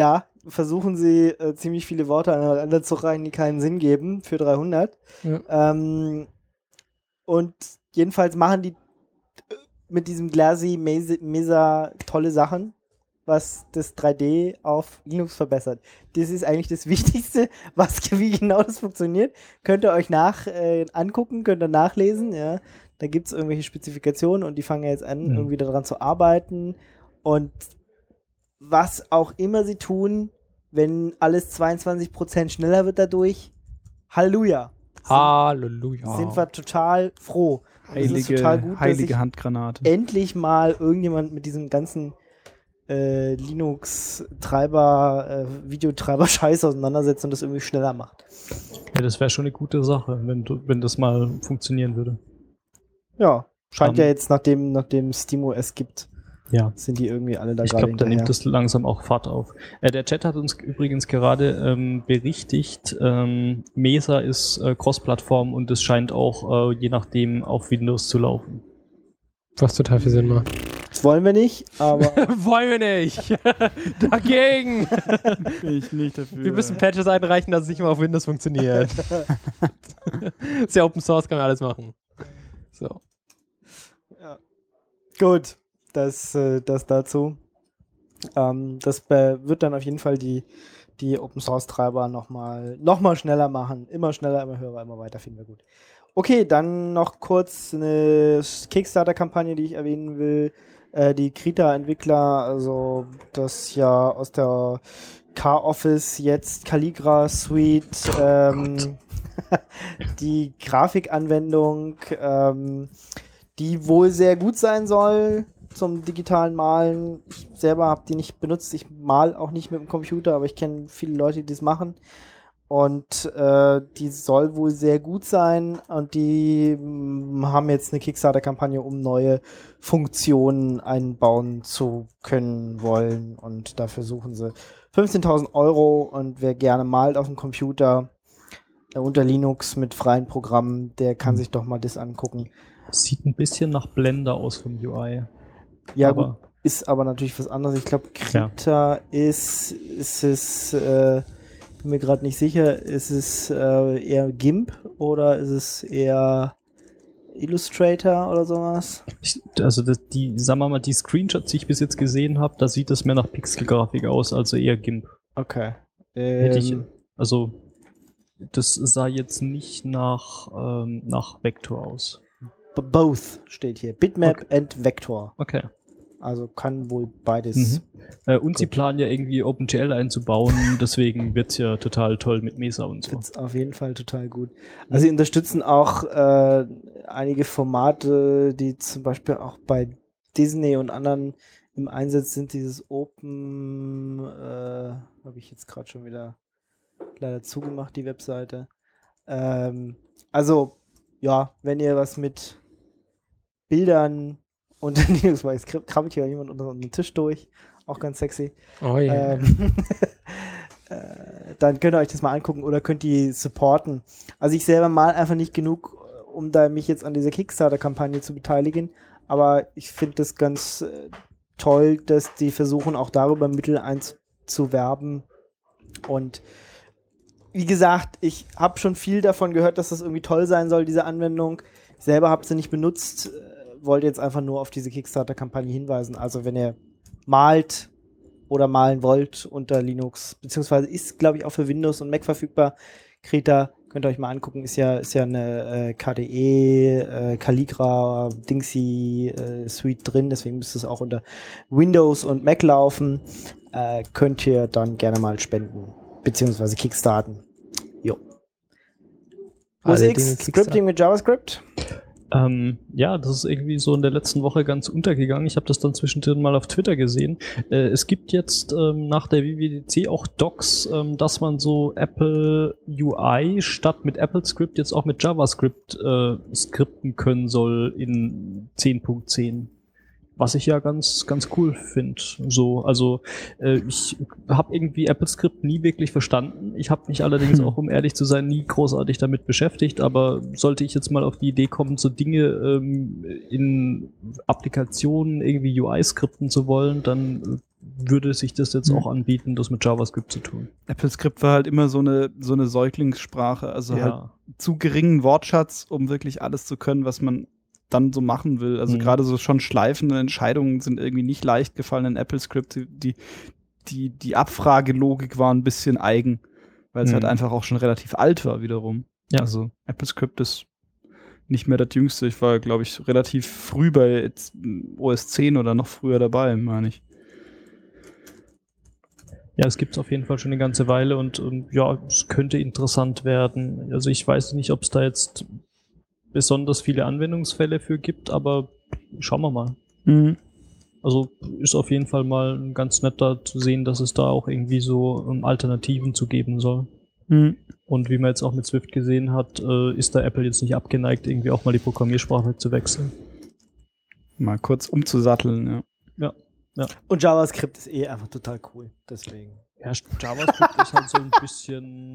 versuchen sie ziemlich viele Worte aneinander zu reihen, die keinen Sinn geben für 300. Ja. Und jedenfalls machen die mit diesem Glassy Mesa tolle Sachen, was das 3D auf Linux verbessert. Das ist eigentlich das Wichtigste, wie genau das funktioniert. Könnt ihr euch angucken, könnt ihr nachlesen. Ja. Da gibt es irgendwelche Spezifikationen und die fangen jetzt an, irgendwie daran zu arbeiten. Und was auch immer sie tun, wenn alles 22% schneller wird dadurch, Halleluja. Halleluja. Sind wir total froh. Und es ist total gut, dass heilige sich Handgranate. endlich mal irgendjemand mit diesem ganzen Linux-Treiber, Videotreiber-Scheiß auseinandersetzt und das irgendwie schneller macht. Ja, das wäre schon eine gute Sache, wenn das mal funktionieren würde. Ja, scheint ja jetzt, nachdem SteamOS gibt, Ja. sind die irgendwie alle da Ich gerade glaube, da nimmt das langsam auch Fahrt auf. Der Chat hat uns übrigens gerade berichtigt, Mesa ist Cross-Plattform und es scheint auch je nachdem auf Windows zu laufen. Was total viel Sinn macht. Das wollen wir nicht, aber Wollen wir nicht. Dagegen. Ich nicht dafür. Wir müssen Patches einreichen, dass es nicht mehr auf Windows funktioniert. Ist ja Open Source, kann man alles machen. So. gut, das dazu. Das wird dann auf jeden Fall die Open Source Treiber noch mal schneller machen. Immer schneller, immer höher, immer weiter, finden wir gut. Okay, dann noch kurz eine Kickstarter-Kampagne, die ich erwähnen will. Die Krita-Entwickler, also das ja aus der K-Office jetzt Calligra Suite, die Grafikanwendung, die wohl sehr gut sein soll zum digitalen Malen. Ich selber habe die nicht benutzt. Ich mal auch nicht mit dem Computer, aber ich kenne viele Leute, die das machen. Und die soll wohl sehr gut sein. Und die haben jetzt eine Kickstarter-Kampagne, um neue Funktionen einbauen zu können wollen. Und dafür suchen sie 15.000 €. Und wer gerne malt auf dem Computer unter Linux mit freien Programmen, der kann sich doch mal das angucken. Sieht ein bisschen nach Blender aus vom UI. Ja, Aber- gut, ist aber natürlich was anderes. Ich glaube, Krita ist es, bin mir gerade nicht sicher, ist es eher GIMP oder ist es eher Illustrator oder sowas? Sagen wir mal, die Screenshots, die ich bis jetzt gesehen habe, da sieht es mehr nach Pixelgrafik aus, also eher GIMP. Okay. Hätte ich, also, das sah jetzt nicht nach Vektor aus. Both steht hier. Bitmap and Vector. Okay. Also kann wohl beides. Und sie planen ja irgendwie OpenGL einzubauen, deswegen wird es ja total toll mit Mesa und so. Find's auf jeden Fall total gut. Also sie unterstützen auch einige Formate, die zum Beispiel auch bei Disney und anderen im Einsatz sind. Dieses Open, habe ich jetzt gerade schon wieder leider zugemacht, die Webseite. Also, ja, wenn ihr was mit Bildern und Linux weiß, krabbelt hier jemand unter den Tisch durch. Auch ganz sexy. Oh ja. Dann könnt ihr euch das mal angucken oder könnt die supporten. Also ich selber mal einfach nicht genug, um da mich jetzt an dieser Kickstarter-Kampagne zu beteiligen. Aber ich finde das ganz toll, dass die versuchen, auch darüber Mittel einzuwerben. Und wie gesagt, ich habe schon viel davon gehört, dass das irgendwie toll sein soll, diese Anwendung. Ich selber habe sie nicht benutzt, wollte jetzt einfach nur auf diese Kickstarter-Kampagne hinweisen. Also wenn ihr malt oder malen wollt unter Linux, beziehungsweise ist, glaube ich, auch für Windows und Mac verfügbar. Krita, könnt ihr euch mal angucken, ist ja eine KDE, Calligra, Dingsy Suite drin, deswegen müsste es auch unter Windows und Mac laufen. Könnt ihr dann gerne mal spenden, beziehungsweise kickstarten. Jo. Alle OS Dinge X, Scripting mit JavaScript? Ja, das ist irgendwie so in der letzten Woche ganz untergegangen. Ich habe das dann zwischendrin mal auf Twitter gesehen. Es gibt jetzt nach der WWDC auch Docs, dass man so Apple UI statt mit Apple Script jetzt auch mit JavaScript skripten können soll in 10.10. Was ich ja ganz, ganz cool finde. So, also ich habe irgendwie AppleScript nie wirklich verstanden. Ich habe mich allerdings auch, um ehrlich zu sein, nie großartig damit beschäftigt. Aber sollte ich jetzt mal auf die Idee kommen, so Dinge in Applikationen irgendwie UI skripten zu wollen, dann würde sich das jetzt auch anbieten, das mit JavaScript zu tun. AppleScript war halt immer so eine Säuglingssprache, also halt zu geringen Wortschatz, um wirklich alles zu können, was man dann so machen will. Also gerade so schon schleifende Entscheidungen sind irgendwie nicht leicht gefallen in AppleScript. Die Abfragelogik war ein bisschen eigen, weil es halt einfach auch schon relativ alt war wiederum. Ja. Also AppleScript ist nicht mehr das Jüngste. Ich war, glaube ich, relativ früh bei OS 10 oder noch früher dabei, meine ich. Ja, es gibt es auf jeden Fall schon eine ganze Weile und ja, es könnte interessant werden. Also ich weiß nicht, ob es da jetzt besonders viele Anwendungsfälle für gibt, aber schauen wir mal. Mhm. Also ist auf jeden Fall mal ganz nett da zu sehen, dass es da auch irgendwie so Alternativen zu geben soll. Mhm. Und wie man jetzt auch mit Swift gesehen hat, ist da Apple jetzt nicht abgeneigt, irgendwie auch mal die Programmiersprache zu wechseln. Mal kurz umzusatteln, ja. Ja. Und JavaScript ist einfach total cool, deswegen. Ja, JavaScript ist halt so ein bisschen...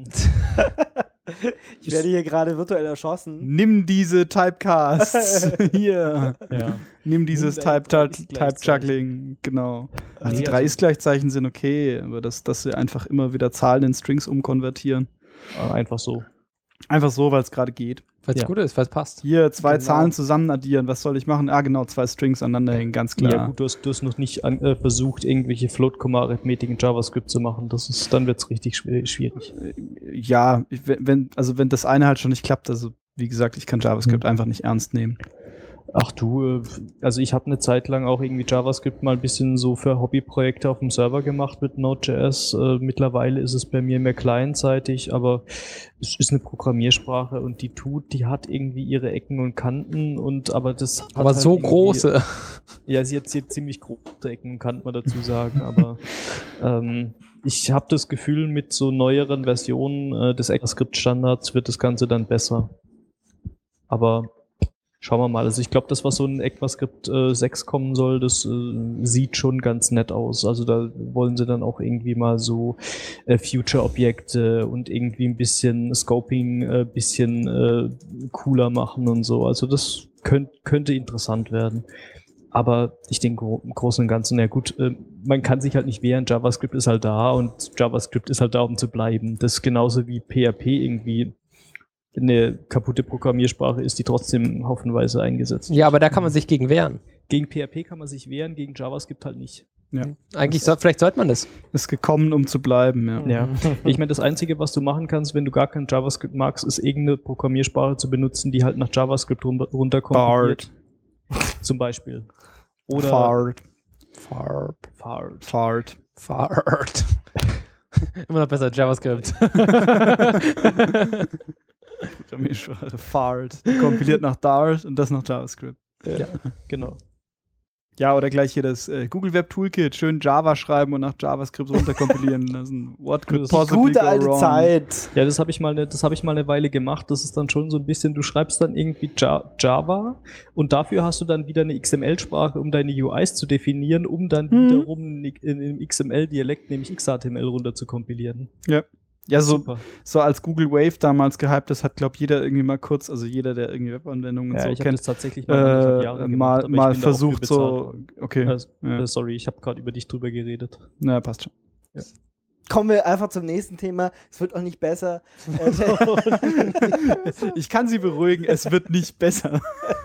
Ich werde hier gerade virtuell erschossen. Nimm diese Typecasts. Hier. Ja. Nimm dieses Type-Juggling. Genau. Ach, die 3 Ist-Gleichzeichen sind okay, aber dass sie einfach immer wieder Zahlen in Strings umkonvertieren. Einfach so. Einfach so, weil es gerade geht. Weil es gut ist, weil es passt. Hier 2 Zahlen zusammen addieren, was soll ich machen? Ah, genau, 2 Strings aneinander hängen, ganz klar. Ja gut, du hast noch nicht versucht, irgendwelche Float-Komma-Arithmetik in JavaScript zu machen. Dann wird es richtig schwierig. Ja, wenn das eine halt schon nicht klappt, also wie gesagt, ich kann JavaScript einfach nicht ernst nehmen. Ach du, also ich habe eine Zeit lang auch irgendwie JavaScript mal ein bisschen so für Hobbyprojekte auf dem Server gemacht mit Node.js. Mittlerweile ist es bei mir mehr clientseitig, aber es ist eine Programmiersprache und die hat irgendwie ihre Ecken und Kanten aber das hat Aber halt so große. Ja, sie hat ziemlich große Ecken, kann man dazu sagen, aber ich habe das Gefühl, mit so neueren Versionen des ECMAScript-Standards wird das Ganze dann besser. Aber schauen wir mal. Also ich glaube, das, was so in ECMAScript 6 kommen soll, das sieht schon ganz nett aus. Also da wollen sie dann auch irgendwie mal so Future-Objekte und irgendwie ein bisschen Scoping bisschen cooler machen und so. Also das könnte interessant werden. Aber ich denke im Großen und Ganzen, ja gut, man kann sich halt nicht wehren, JavaScript ist halt da und JavaScript ist halt da, um zu bleiben. Das ist genauso wie PHP irgendwie eine kaputte Programmiersprache ist, die trotzdem haufenweise eingesetzt wird. Ja, aber da kann man sich gegen wehren. Gegen PHP kann man sich wehren, gegen JavaScript halt nicht. Ja. Eigentlich vielleicht sollte man das. Ist gekommen, um zu bleiben, ja. Ja. Ich meine, das Einzige, was du machen kannst, wenn du gar kein JavaScript magst, ist irgendeine Programmiersprache zu benutzen, die halt nach JavaScript runterkompiliert. Zum Beispiel. Oder Fart. Immer noch besser als JavaScript. Programmiersprache Fart. Die kompiliert nach Dart und das nach JavaScript. Ja, genau. Ja, oder gleich hier das Google Web Toolkit, schön Java schreiben und nach JavaScript runterkompilieren lassen. What could possibly Gute go alte wrong? Zeit. Ja, das habe ich mal eine Weile gemacht. Das ist dann schon so ein bisschen, du schreibst dann irgendwie Java und dafür hast du dann wieder eine XML-Sprache, um deine UIs zu definieren, um dann wiederum in einem XML-Dialekt, nämlich XHTML, runter zu kompilieren. Ja. Ja, so als Google Wave damals gehypt, das hat, glaube ich, jeder irgendwie mal kurz, also jeder, der irgendwie Webanwendungen so ich kennt, das tatsächlich mal versucht so, okay. Sorry, ich habe gerade über dich drüber geredet. Na, passt schon. Ja. Kommen wir einfach zum nächsten Thema. Es wird auch nicht besser. Ich kann Sie beruhigen, es wird nicht besser.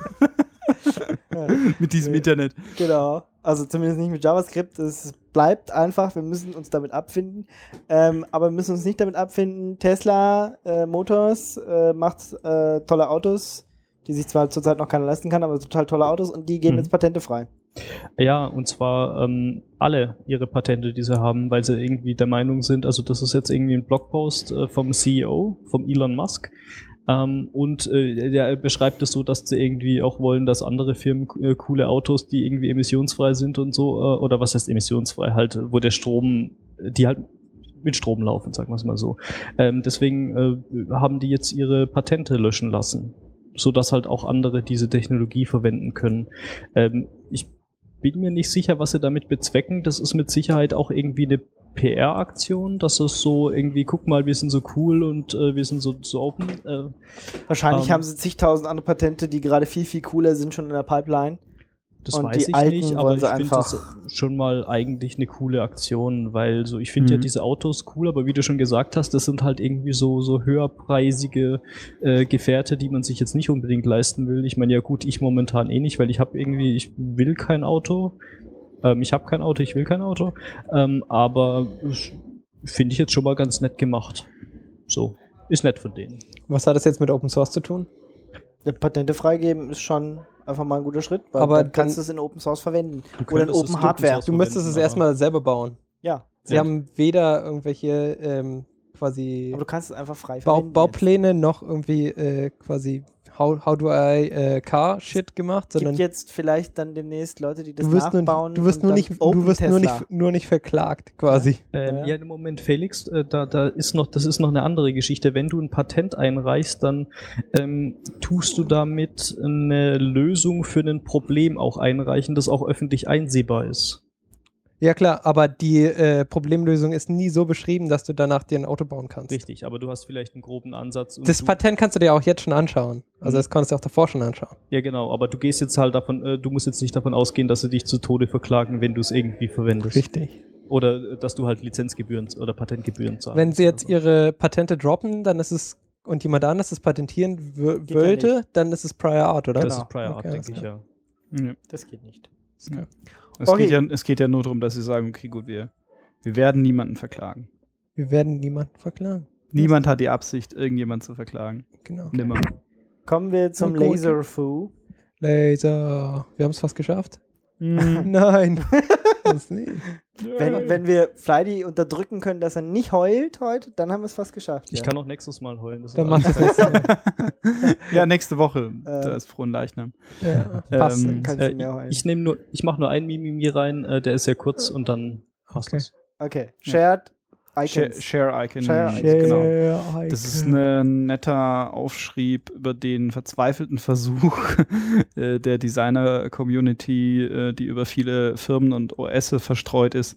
Mit diesem Internet. Genau. Also zumindest nicht mit JavaScript. Es bleibt einfach. Wir müssen uns damit abfinden. Aber wir müssen uns nicht damit abfinden. Tesla Motors macht tolle Autos, die sich zwar zurzeit noch keiner leisten kann, aber total tolle Autos und die geben jetzt Patente frei. Ja, und zwar alle ihre Patente, die sie haben, weil sie irgendwie der Meinung sind, also das ist jetzt irgendwie ein Blogpost vom CEO, vom Elon Musk, und der beschreibt es so, dass sie irgendwie auch wollen, dass andere Firmen coole Autos, die irgendwie emissionsfrei sind und so, oder was heißt emissionsfrei, halt, wo der Strom, die halt mit Strom laufen, sagen wir es mal so. Deswegen haben die jetzt ihre Patente löschen lassen, sodass halt auch andere diese Technologie verwenden können. Ich bin mir nicht sicher, was sie damit bezwecken. Das ist mit Sicherheit auch irgendwie eine PR-Aktion, dass es so irgendwie, guck mal, wir sind so cool und wir sind so open. Wahrscheinlich haben sie zigtausend andere Patente, die gerade viel, viel cooler sind, schon in der Pipeline. Das Und weiß die ich alten nicht, wollen aber sie ich finde das einfach- schon mal eigentlich eine coole Aktion, weil so, ich finde ja diese Autos cool, aber wie du schon gesagt hast, das sind halt irgendwie so höherpreisige Gefährte, die man sich jetzt nicht unbedingt leisten will. Ich meine, ja gut, ich momentan eh nicht, weil ich will kein Auto. Ich habe kein Auto, ich will kein Auto. Aber finde ich jetzt schon mal ganz nett gemacht. So, ist nett von denen. Was hat das jetzt mit Open Source zu tun? Patente freigeben ist schon einfach mal ein guter Schritt, weil Aber dann kannst du dann- es in Open Source verwenden. Du Oder in könntest es Open in Hardware. Open Source Du müsstest es verwenden, erstmal selber bauen. Ja, Sie haben weder irgendwelche quasi aber du kannst es einfach frei verwenden. Baupläne noch irgendwie quasi how do I car Shit gemacht, Es sondern gibt jetzt vielleicht dann demnächst Leute, die das du wirst, nachbauen. du wirst, und nur dann nicht, du Open wirst Tesla. nur nicht verklagt quasi. Ja. Ja, im Moment, Felix, das ist noch eine andere Geschichte. Wenn du ein Patent einreichst, dann tust du damit eine Lösung für ein Problem auch einreichen, das auch öffentlich einsehbar ist. Ja klar, aber die Problemlösung ist nie so beschrieben, dass du danach dir ein Auto bauen kannst. Richtig, aber du hast vielleicht einen groben Ansatz. Und Das du, Patent kannst du dir auch jetzt schon anschauen. Also das konntest du auch davor schon anschauen. ja, genau, aber du gehst jetzt halt du musst jetzt nicht davon ausgehen, dass sie dich zu Tode verklagen, wenn du es irgendwie verwendest. Richtig. Oder dass du halt Lizenzgebühren oder Patentgebühren zahlst. Wenn sie jetzt ihre Patente droppen, dann ist es und jemand anderes das patentieren ja wollte, dann ist es Prior Art, oder? Das Genau. ist Prior Art, Okay, denke alles ich, klar. ja. Ja. Das geht nicht. Okay. Es geht ja nur darum, dass sie sagen, okay, gut, wir werden niemanden verklagen. Wir werden niemanden verklagen. Niemand hat die Absicht, irgendjemanden zu verklagen. Genau. Nimmer. Kommen wir zum Okay. Laserfu. Laser. Wir haben es fast geschafft. Nein. Das nicht. Wenn wir Fleidy unterdrücken können, dass er nicht heult heute, dann haben wir es fast geschafft. Ich kann auch nächstes Mal heulen. Das ist Dann alles. macht das nächste Mal. Ja, nächste Woche. Da ist Frohenleichnam. Ja, passt. Kannst du mehr heulen. Ich mache nur ein Mimimi rein, der ist sehr kurz und dann passt Okay. es. Okay, Shared Icons. Share Icon. Share Genau. Das ist ein netter Aufschrieb über den verzweifelten Versuch der Designer-Community, die über viele Firmen und OS verstreut ist,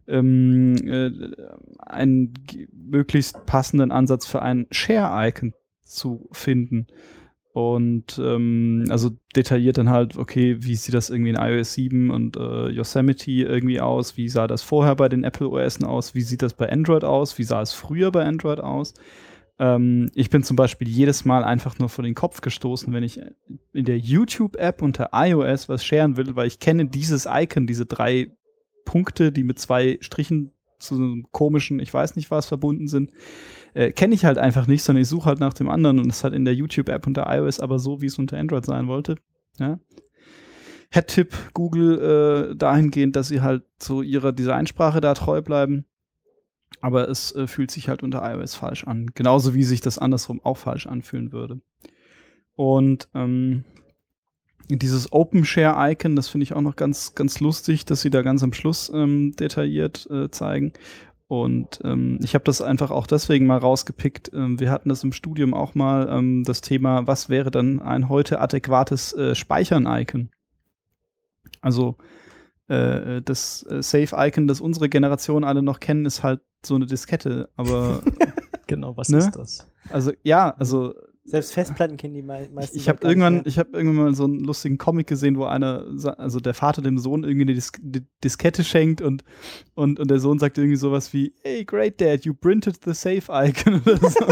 einen möglichst passenden Ansatz für ein Share-Icon zu finden. Und also detailliert dann halt, okay, wie sieht das irgendwie in iOS 7 und Yosemite irgendwie aus? Wie sah das vorher bei den Apple OS aus? Wie sieht das bei Android aus? Wie sah es früher bei Android aus? Ich bin zum Beispiel jedes Mal einfach nur vor den Kopf gestoßen, wenn ich in der YouTube-App unter iOS was sharen will, weil ich kenne dieses Icon, diese 3 Punkte, die mit 2 Strichen zu einem komischen, ich weiß nicht was, verbunden sind, kenne ich halt einfach nicht, sondern ich suche halt nach dem anderen und es ist halt in der YouTube-App unter iOS aber so, wie es unter Android sein wollte. Ja? Head-Tipp Google dahingehend, dass sie halt so ihrer Designsprache da treu bleiben, aber es fühlt sich halt unter iOS falsch an. Genauso wie sich das andersrum auch falsch anfühlen würde. Und dieses Open-Share-Icon, das finde ich auch noch ganz, ganz lustig, dass sie da ganz am Schluss detailliert zeigen. Und ich habe das einfach auch deswegen mal rausgepickt. Wir hatten das im Studium auch mal, das Thema, was wäre dann ein heute adäquates Speichern-Icon? Also das Save-Icon, das unsere Generation alle noch kennen, ist halt so eine Diskette. Aber Genau, was Ne? ist das? also ja, also Selbst Festplatten kennen die meisten. ich habe irgendwann mal so einen lustigen Comic gesehen, wo also der Vater dem Sohn irgendwie eine Diskette schenkt und der Sohn sagt irgendwie sowas wie, hey, great dad, you printed the save icon oder so.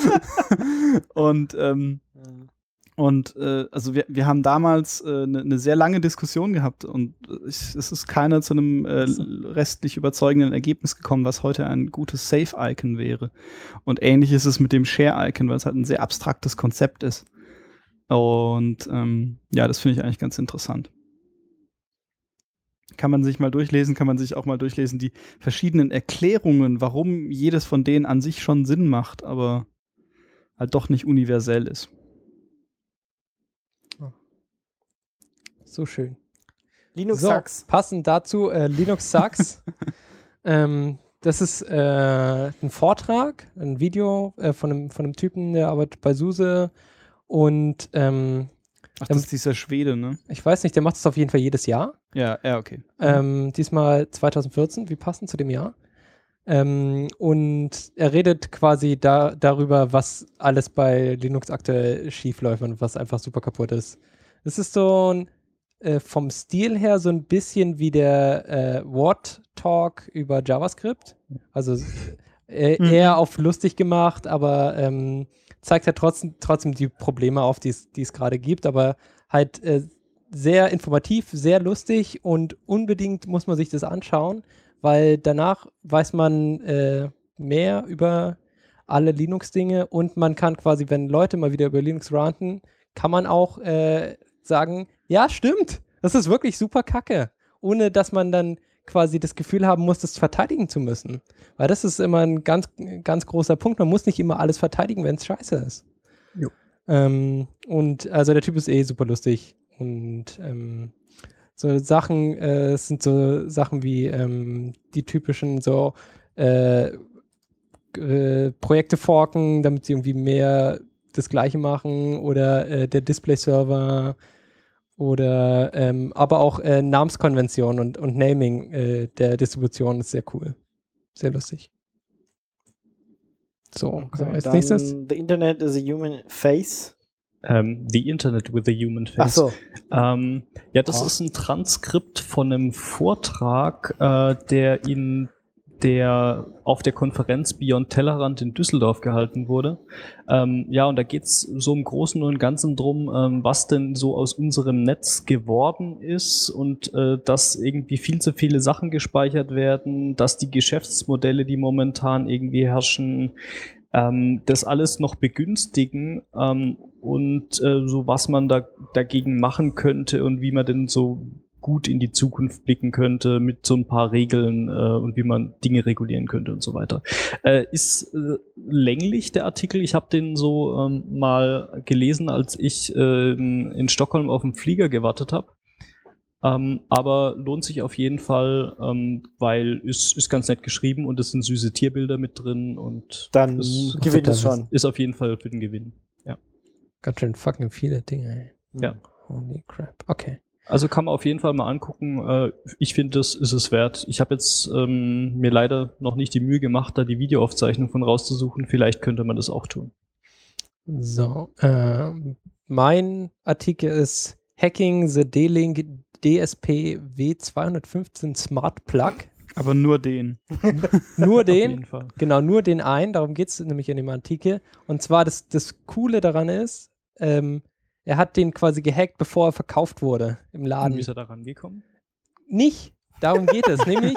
Also wir haben damals eine sehr lange Diskussion gehabt und es ist keiner zu einem restlich überzeugenden Ergebnis gekommen, was heute ein gutes Save-Icon wäre. Und ähnlich ist es mit dem Share-Icon, weil es halt ein sehr abstraktes Konzept ist. Und ja, das finde ich eigentlich ganz interessant. Kann man sich mal durchlesen, kann man sich auch mal durchlesen, die verschiedenen Erklärungen, warum jedes von denen an sich schon Sinn macht, aber halt doch nicht universell ist. So schön. Linux So, Sucks. passend dazu, Linux Sucks. Das ist ein Vortrag, ein Video von einem Typen, der arbeitet bei SUSE und Ach, das ist dieser Schwede, ne? ich weiß nicht, der macht es auf jeden Fall jedes Jahr. Ja, okay. Diesmal 2014, wie passend zu dem Jahr. Und er redet quasi darüber, was alles bei Linux aktuell schief läuft und was einfach super kaputt ist. Es ist so ein vom Stil her so ein bisschen wie der Word Talk über JavaScript. Also eher auf lustig gemacht, aber zeigt halt trotzdem die Probleme auf, die es gerade gibt, aber halt sehr informativ, sehr lustig und unbedingt muss man sich das anschauen, weil danach weiß man mehr über alle Linux-Dinge und man kann quasi, wenn Leute mal wieder über Linux ranten, kann man auch sagen, ja, stimmt, das ist wirklich super kacke, ohne dass man dann quasi das Gefühl haben muss, das verteidigen zu müssen. Weil das ist immer ein ganz, ganz großer Punkt. Man muss nicht immer alles verteidigen, wenn es scheiße ist. Jo. Und also der Typ ist super lustig. Und so Sachen, es sind so Sachen wie die typischen so Projekte forken, damit sie irgendwie mehr das Gleiche machen oder der Display-Server oder aber auch Namenskonvention und Naming der Distribution ist sehr cool. Sehr lustig. So, als nächstes. The Internet is a Human Face. The Internet with a Human Face. Ach so. Ja, das ist ein Transkript von einem Vortrag, der auf der Konferenz Beyond Tellerrand in Düsseldorf gehalten wurde. Ja, und da geht's so im Großen und Ganzen drum, was denn so aus unserem Netz geworden ist und dass irgendwie viel zu viele Sachen gespeichert werden, dass die Geschäftsmodelle, die momentan irgendwie herrschen, das alles noch begünstigen und so was man dagegen machen könnte und wie man denn so gut in die Zukunft blicken könnte mit so ein paar Regeln und wie man Dinge regulieren könnte und so weiter. Ist länglich der Artikel. Ich habe den so mal gelesen, als ich in Stockholm auf den Flieger gewartet habe. Aber lohnt sich auf jeden Fall, weil ist ganz nett geschrieben und es sind süße Tierbilder mit drin und Dann gewinnt es schon. Ist auf jeden Fall für den Gewinn. Ja. Ganz schön fucking viele Dinge, ey. Ja. Holy crap. Okay. Also kann man auf jeden Fall mal angucken. Ich finde, das ist es wert. Ich habe jetzt mir leider noch nicht die Mühe gemacht, da die Videoaufzeichnung von rauszusuchen. Vielleicht könnte man das auch tun. So, mein Artikel ist Hacking the D-Link DSP W215 Smart Plug. Aber nur den. Nur Auf den, jeden Fall. genau, nur den einen. Darum geht es nämlich in dem Artikel. Und zwar, das Coole daran ist, er hat den quasi gehackt, bevor er verkauft wurde im Und Laden. wie ist er da rangekommen? Nicht, darum geht es. Nämlich,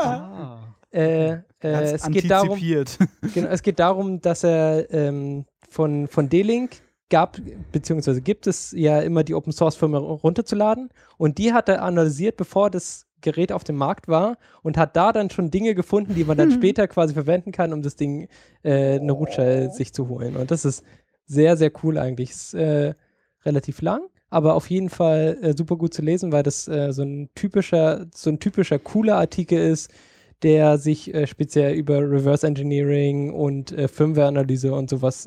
es geht darum, Antizipiert. genau, es geht darum, dass er von D-Link beziehungsweise gibt es ja immer die Open-Source-Firma runterzuladen und die hat er analysiert, bevor das Gerät auf dem Markt war und hat da dann schon Dinge gefunden, die man dann später quasi verwenden kann, um das Ding, eine Root-Shell sich zu holen. Und das ist sehr, sehr cool eigentlich. Ist relativ lang, aber auf jeden Fall super gut zu lesen, weil das so ein typischer cooler Artikel ist, der sich speziell über Reverse Engineering und Firmware-Analyse und sowas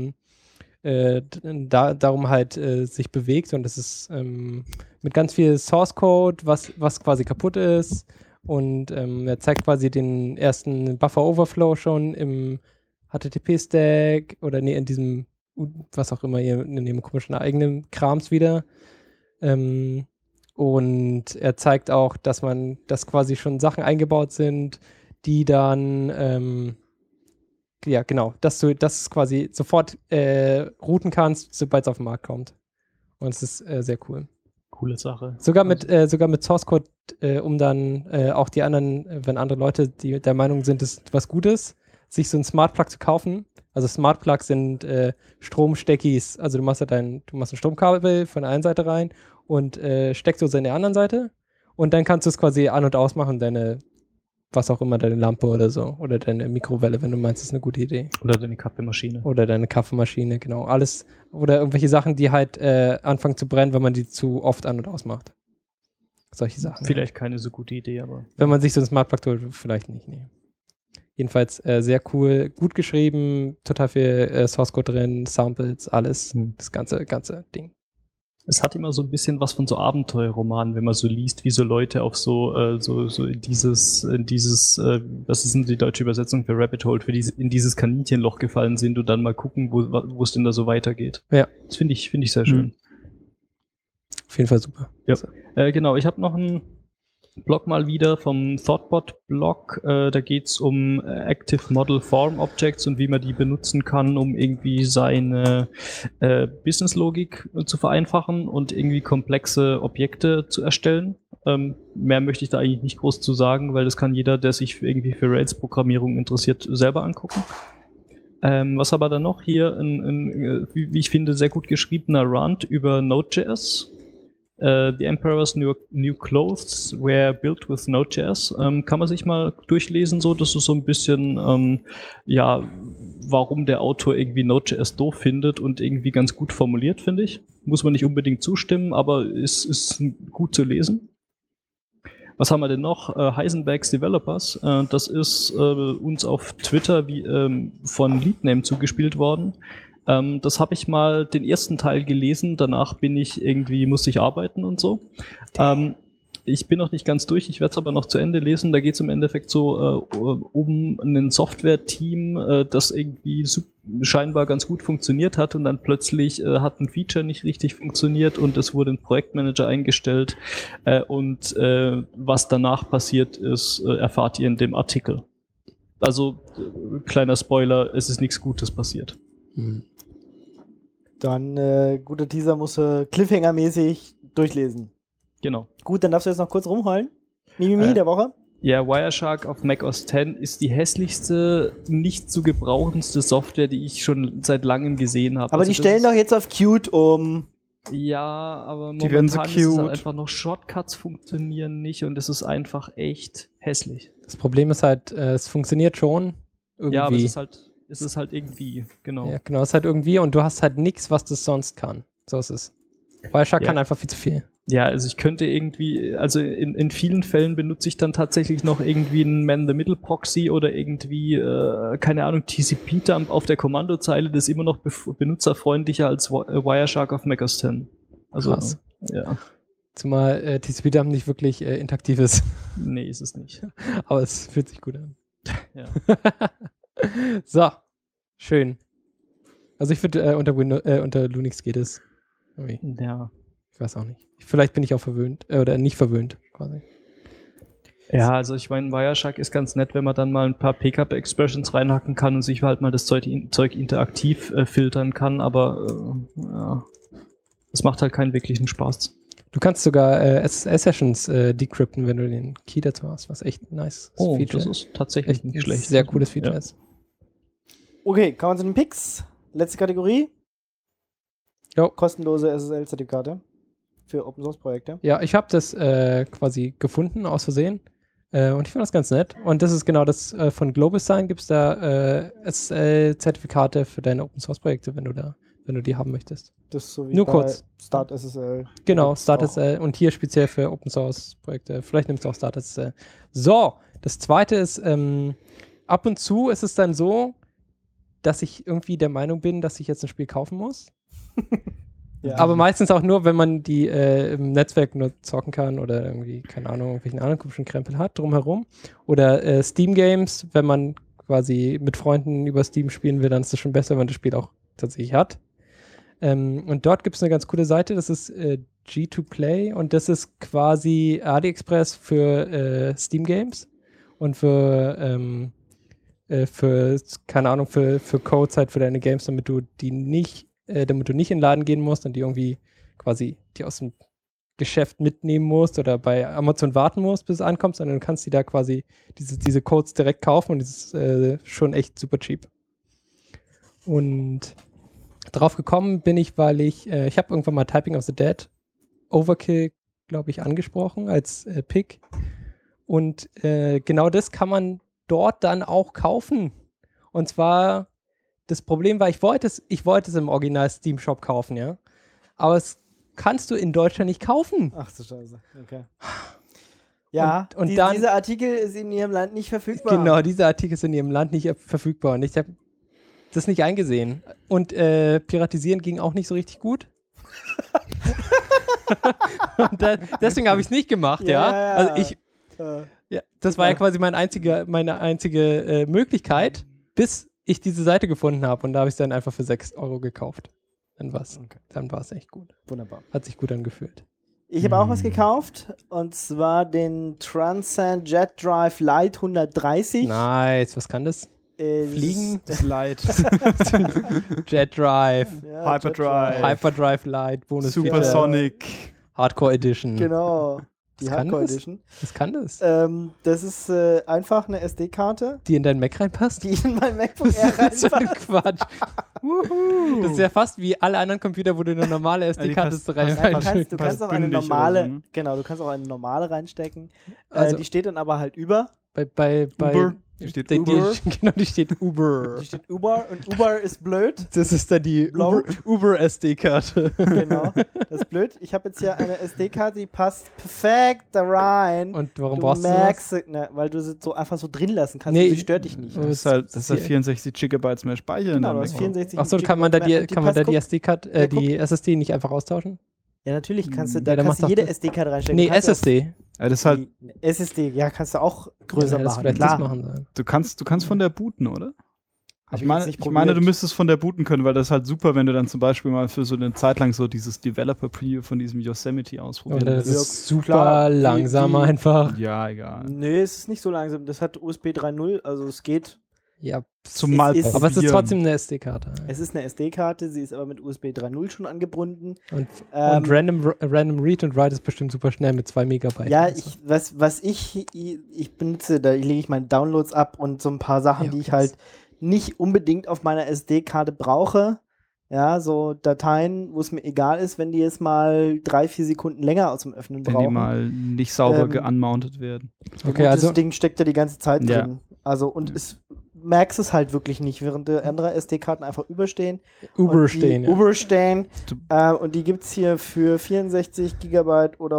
darum halt sich bewegt und das ist mit ganz viel Source Code, was quasi kaputt ist und er zeigt quasi den ersten Buffer Overflow schon im HTTP-Stack oder nee, in diesem was auch immer hier in dem komischen eigenen Krams wieder. Und er zeigt auch, dass quasi schon Sachen eingebaut sind, die dann ja, genau, dass du das quasi sofort routen kannst, sobald es auf den Markt kommt. Und es ist sehr cool. Coole Sache. Sogar mit Source Code, um dann auch die anderen, wenn andere Leute der Meinung sind, das ist was Gutes, sich so einen Smart Plug zu kaufen. Also Smart Plugs sind Stromsteckis. Also du machst ein Stromkabel von der einen Seite rein und steckst du es in der anderen Seite und dann kannst du es quasi an- und ausmachen, deine was auch immer, deine Lampe oder so. Oder deine Mikrowelle, wenn du meinst, das ist eine gute Idee. Oder deine Kaffeemaschine. Oder deine Kaffeemaschine, genau. Alles. Oder irgendwelche Sachen, die halt anfangen zu brennen, wenn man die zu oft an- und ausmacht. Solche Sachen. Vielleicht keine so gute Idee, aber. Wenn man sich so ein Smart Plug holt, vielleicht nicht, nee. Jedenfalls sehr cool, gut geschrieben, total viel Source Code drin, Samples, alles. Das ganze Ding. Es hat immer so ein bisschen was von so Abenteuerromanen, wenn man so liest, wie so Leute auf so in dieses, was ist denn die deutsche Übersetzung für Rabbit Hole, in dieses Kaninchenloch gefallen sind und dann mal gucken, wo es denn da so weitergeht. Ja. Das finde ich sehr schön. Auf jeden Fall super. Genau, ich habe noch einen Blog mal wieder vom Thoughtbot-Blog. Da geht es um Active Model Form Objects und wie man die benutzen kann, um irgendwie seine Business-Logik zu vereinfachen und irgendwie komplexe Objekte zu erstellen. Mehr möchte ich da eigentlich nicht groß zu sagen, weil das kann jeder, der sich irgendwie für Rails-Programmierung interessiert, selber angucken. Was aber dann noch hier wie ich finde, sehr gut geschriebener Rant über Node.js. The Emperor's New Clothes were built with Node.js. Kann man sich mal durchlesen, so. Das ist so ein bisschen, warum der Autor irgendwie Node.js doof findet und irgendwie ganz gut formuliert, finde ich. Muss man nicht unbedingt zustimmen, aber ist gut zu lesen. Was haben wir denn noch? Heisenbergs Developers. Das ist uns auf Twitter von Leadname zugespielt worden. Das habe ich mal den ersten Teil gelesen, danach musste ich arbeiten und so. Ich bin noch nicht ganz durch, ich werde es aber noch zu Ende lesen. Da geht es im Endeffekt so um ein Software-Team, das irgendwie scheinbar ganz gut funktioniert hat und dann plötzlich hat ein Feature nicht richtig funktioniert und es wurde ein Projektmanager eingestellt und was danach passiert ist, erfahrt ihr in dem Artikel. Also, kleiner Spoiler, es ist nichts Gutes passiert. Dann, guter Teaser, musst du Cliffhanger-mäßig durchlesen. Genau. Gut, dann darfst du jetzt noch kurz rumheulen. Mimimi der Woche. Ja, Wireshark auf macOS 10 ist die hässlichste, nicht zu gebrauchendste Software, die ich schon seit langem gesehen habe. Aber also die stellen doch jetzt auf Qt um. Ja, aber Die werden so momentan ist es halt cute. einfach noch, Shortcuts funktionieren nicht und es ist einfach echt hässlich. Das Problem ist halt, es funktioniert schon irgendwie. Ja, aber es ist halt irgendwie, genau. Ja, genau, es ist halt irgendwie und du hast halt nichts, was das sonst kann. So ist es. Wireshark Ja. kann einfach viel zu viel. Ja, also ich könnte irgendwie, also in vielen Fällen benutze ich dann tatsächlich noch irgendwie einen Man-in-the-Middle-Proxy oder irgendwie, keine Ahnung, TCP-Dump auf der Kommandozeile, das ist immer noch benutzerfreundlicher als Wireshark auf macOS 10. Also, Krass. ja, Zumal TCP-Dump nicht wirklich interaktiv ist. nee, ist es nicht. Aber es fühlt sich gut an. Ja. So, schön. Also ich finde, unter Linux geht es. Irgendwie. Ja. Ich weiß auch nicht. Vielleicht bin ich auch verwöhnt, oder nicht verwöhnt, quasi. Ja, also ich meine, Wireshark ist ganz nett, wenn man dann mal ein paar PKP-Expressions reinhacken kann und sich halt mal das Zeug interaktiv filtern kann, aber ja, es macht halt keinen wirklichen Spaß. Du kannst sogar SSL-Sessions decrypten, wenn du den Key dazu hast, was echt nice Feature das ist tatsächlich echt nicht ein schlecht. sehr cooles Feature Ja. ist. Okay, kommen wir zu den Picks. Letzte Kategorie. Jo. Kostenlose SSL-Zertifikate für Open-Source-Projekte. Ja, ich habe das quasi gefunden, aus Versehen. Und ich fand das ganz nett. Und das ist genau das, von GlobalSign gibt es da SSL-Zertifikate für deine Open-Source-Projekte, wenn du die haben möchtest. Das ist so wie Nur bei kurz. Start SSL. Genau, Gibt's Start auch. SSL und hier speziell für Open-Source-Projekte. Vielleicht nimmst du auch Start SSL. So, das zweite ist, ab und zu ist es dann so, dass ich irgendwie der Meinung bin, dass ich jetzt ein Spiel kaufen muss. Ja. Aber meistens auch nur, wenn man die im Netzwerk nur zocken kann oder irgendwie, keine Ahnung, irgendwelchen anderen komischen Krempel hat drumherum. Oder Steam Games, wenn man quasi mit Freunden über Steam spielen will, dann ist es schon besser, wenn man das Spiel auch tatsächlich hat. Und dort gibt es eine ganz coole Seite, das ist G2Play und das ist quasi AliExpress für Steam Games und für keine Ahnung, für Codes halt für deine Games, damit du nicht in den Laden gehen musst und die irgendwie quasi die aus dem Geschäft mitnehmen musst oder bei Amazon warten musst, bis es ankommt, sondern du kannst die da quasi diese Codes direkt kaufen und das ist schon echt super cheap. Und drauf gekommen bin ich, weil ich habe irgendwann mal Typing of the Dead Overkill, glaube ich, angesprochen als Pick. Und genau das kann man dort dann auch kaufen. Und zwar, das Problem war, ich wollte es im Original Steam Shop kaufen, ja. Aber es kannst du in Deutschland nicht kaufen. Ach du Scheiße, okay. Ja, Und dann, dieser Artikel ist in ihrem Land nicht verfügbar. genau, dieser Artikel ist in ihrem Land nicht verfügbar. Und ich habe das nicht eingesehen. Und Piratisieren ging auch nicht so richtig gut. Und deswegen habe ich es nicht gemacht, ja. Ja. Also ja, das war ja quasi meine einzige Möglichkeit, bis ich diese Seite gefunden habe. Und da habe ich es dann einfach für 6 € gekauft. Dann war es echt gut. Wunderbar. Hat sich gut angefühlt. Ich habe auch was gekauft, und zwar den Transcend Jet Drive Lite 130. Nice, was kann das? Fliegen? Slide. Jet Drive, Ja, Hyperdrive. Hyperdrive Lite, Bonus Supersonic. Hardcore Edition. Genau, die Was kann Hardcore das? Edition. Was kann das? Das ist einfach eine SD-Karte, Die in deinen Mac reinpasst? die in mein MacBook Air Das ist so ein reinpasst. Quatsch. Das ist ja fast wie alle anderen Computer, wo du eine normale SD-Karte passt- Nein, du kannst auch eine bündig oder normale, so, ne? genau, du kannst auch eine normale reinstecken. Also- Die steht dann aber halt über. Bei Uber. Hier steht Uber. Genau, die steht Uber. Die steht Uber, und Uber ist blöd. Das ist dann die Blau. Uber SD-Karte. Genau, das ist blöd. Ich habe jetzt hier eine SD-Karte, die passt perfekt da rein. Und warum du brauchst du merkst, das? weil du sie so einfach so drin lassen kannst. Nee, und sie stört dich nicht. äh, Das ist halt 64 Gigabytes mehr Speicher. Genau, in du deinem hast MacBook. 64 Achso, kann man da Gigabyte mehr, die, und kann man da die passt, SD-Karte, die SSD nicht einfach austauschen? Ja, natürlich kannst du, Ja, da dann kannst du mach doch jede das. SD-Karte reinstecken. Nee, Du kannst SSD. Ja, das ist halt, Die SSD, ja, kannst du auch größer Ja, das machen. vielleicht Klar. das machen sollen. du kannst von der booten, oder? Hab Ich ich meine, jetzt nicht ich meine, du probiert. müsstest von der booten können, weil das ist halt super, wenn du dann zum Beispiel mal für so eine Zeit lang so dieses Developer-Preview von diesem Yosemite ausprobieren Und das willst. ist super klar, langsam die- einfach. Ja, egal. Nee, es ist nicht so langsam. Das hat USB 3.0, also es geht. Ja, Zum Mal ist- aber es ist probieren. trotzdem eine SD-Karte. Es ist eine SD-Karte, sie ist aber mit USB 3.0 schon angebunden. Und Ähm, Random Read und Write ist bestimmt super schnell mit 2 Megabyte. Ja, und so. was ich benutze, da lege ich meine Downloads ab und so ein paar Sachen, Ja, die ich okay. halt nicht unbedingt auf meiner SD-Karte brauche. Ja, so Dateien, wo es mir egal ist, wenn die jetzt mal 3-4 Sekunden länger aus dem Öffnen Wenn die brauchen. mal nicht sauber Ähm, geunmountet werden. Okay, Gut, also das Ding steckt da die ganze Zeit Ja. drin. Also, und es merkst es halt wirklich nicht, während andere SD-Karten einfach überstehen. Uber Und die stehen. Ja. Uber stehen. Du- Und die gibt es hier für 64 GB oder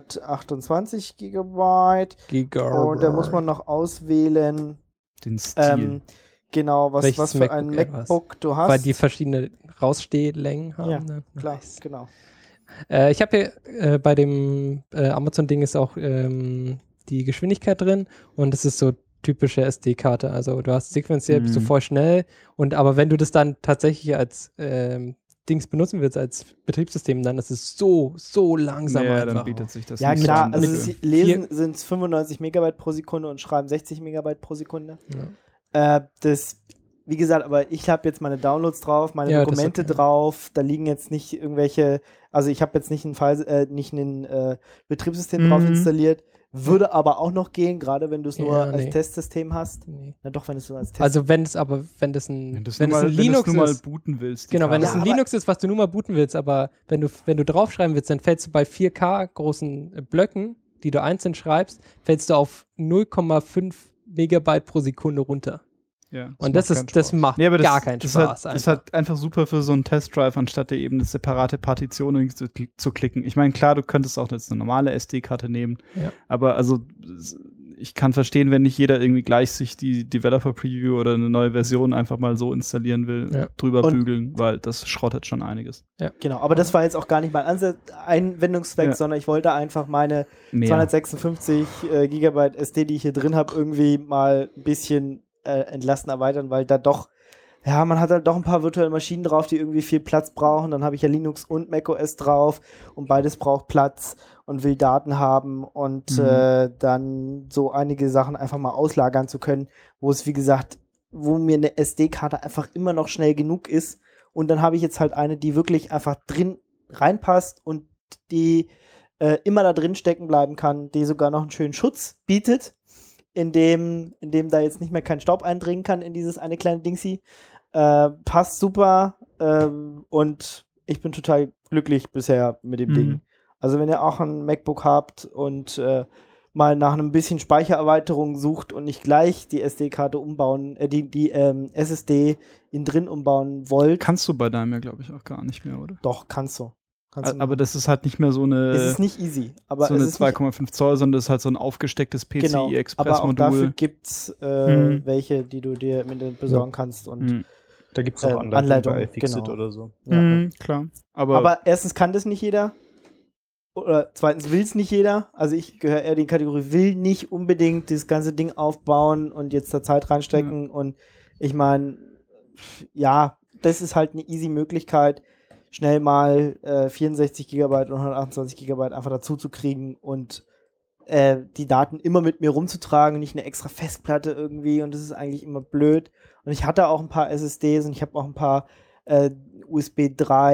128 GB. Und da muss man noch auswählen, Den Stil. genau, was Welches für ein MacBook Air MacBook du hast. Weil die verschiedene Rausstehlängen haben. Ja, ne? Klar, Nice. genau. Ich habe hier bei dem Amazon-Ding ist auch die Geschwindigkeit drin und es ist so typische SD-Karte. Also du hast sequenziell bist du voll schnell aber wenn du das dann tatsächlich als Dings benutzen willst, als Betriebssystem, dann ist es so langsam ja, einfach. dann bietet sich das Ja, nicht klar, an. also dafür. sie lesen sind es 95 Megabyte pro Sekunde und schreiben 60 Megabyte pro Sekunde. Wie gesagt, aber ich habe jetzt meine Downloads drauf, meine Ja, das ist Dokumente okay. drauf, da liegen jetzt nicht irgendwelche, also ich habe jetzt nicht ein Betriebssystem drauf Mhm. installiert, würde aber auch noch gehen, gerade wenn du es nur Ja, als nee. Testsystem hast. Nee. Na doch, wenn du es nur als Test Also wenn es ein Wenn du es wenn nur es mal, ein wenn du's Linux nur mal ist, booten willst. die genau, wenn Karte. es ein aber- Linux ist, was du nur mal booten willst, aber wenn du draufschreiben willst, dann fällst du bei 4K großen Blöcken, die du einzeln schreibst, fällst du auf 0,5 Megabyte pro Sekunde runter. Ja, Und macht keinen das Spaß. macht Nee, aber gar keinen das Spaß. Das ist halt einfach super für so einen Testdrive, anstatt dir eben eine separate Partition irgendwie zu klicken. Ich meine, klar, du könntest auch jetzt eine normale SD-Karte nehmen, Ja. aber also ich kann verstehen, wenn nicht jeder irgendwie gleich sich die Developer-Preview oder eine neue Version einfach mal so installieren will, Ja. drüber Und- bügeln, weil das schrottet schon einiges. Genau, aber das war jetzt auch gar nicht mein Einwendungszweck, Ja. sondern ich wollte einfach meine Mehr. 256 Gigabyte SD, die ich hier drin habe, irgendwie mal ein bisschen entlasten, erweitern, weil da doch, ja, man hat halt doch ein paar virtuelle Maschinen drauf, die irgendwie viel Platz brauchen. Dann habe ich ja Linux und macOS drauf und beides braucht Platz und will Daten haben und dann so einige Sachen einfach mal auslagern zu können, wo es, wie gesagt, wo mir eine SD-Karte einfach immer noch schnell genug ist. Und dann habe ich jetzt halt eine, die wirklich einfach drin reinpasst und die immer da drin stecken bleiben kann, die sogar noch einen schönen Schutz bietet, in dem da jetzt nicht mehr kein Staub eindringen kann in dieses eine kleine Dingsy. Passt super und ich bin total glücklich bisher mit dem Ding. Also wenn ihr auch ein MacBook habt und mal nach einem bisschen Speichererweiterung sucht und nicht gleich die SD-Karte umbauen, die SSD innen drin umbauen wollt, Kannst du bei deinem ja, glaube ich, auch gar nicht mehr, oder? doch, kannst du. Kannst du Aber das ist halt nicht mehr so eine, es ist nicht easy, aber so es eine ist nicht, 2,5 Zoll, sondern das ist halt so ein aufgestecktes genau, aber auch dafür PCI-Express-Modul. gibt es Mhm. welche, die du dir im Internet besorgen kannst und Mhm. Da gibt es auch Anleitungen Anleitung, bei Fixit genau. oder so. ja. Mhm, klar. Aber erstens kann das nicht jeder. Oder zweitens will es nicht jeder. Also ich gehöre eher in die Kategorie, will nicht unbedingt das ganze Ding aufbauen und jetzt da Zeit reinstecken. Und ich meine, ja, das ist halt eine easy Möglichkeit. schnell mal 64 Gigabyte und 128 Gigabyte einfach dazu zu kriegen und die Daten immer mit mir rumzutragen, nicht eine extra Festplatte irgendwie, und das ist eigentlich immer blöd. Und ich hatte auch ein paar SSDs und ich habe auch ein paar USB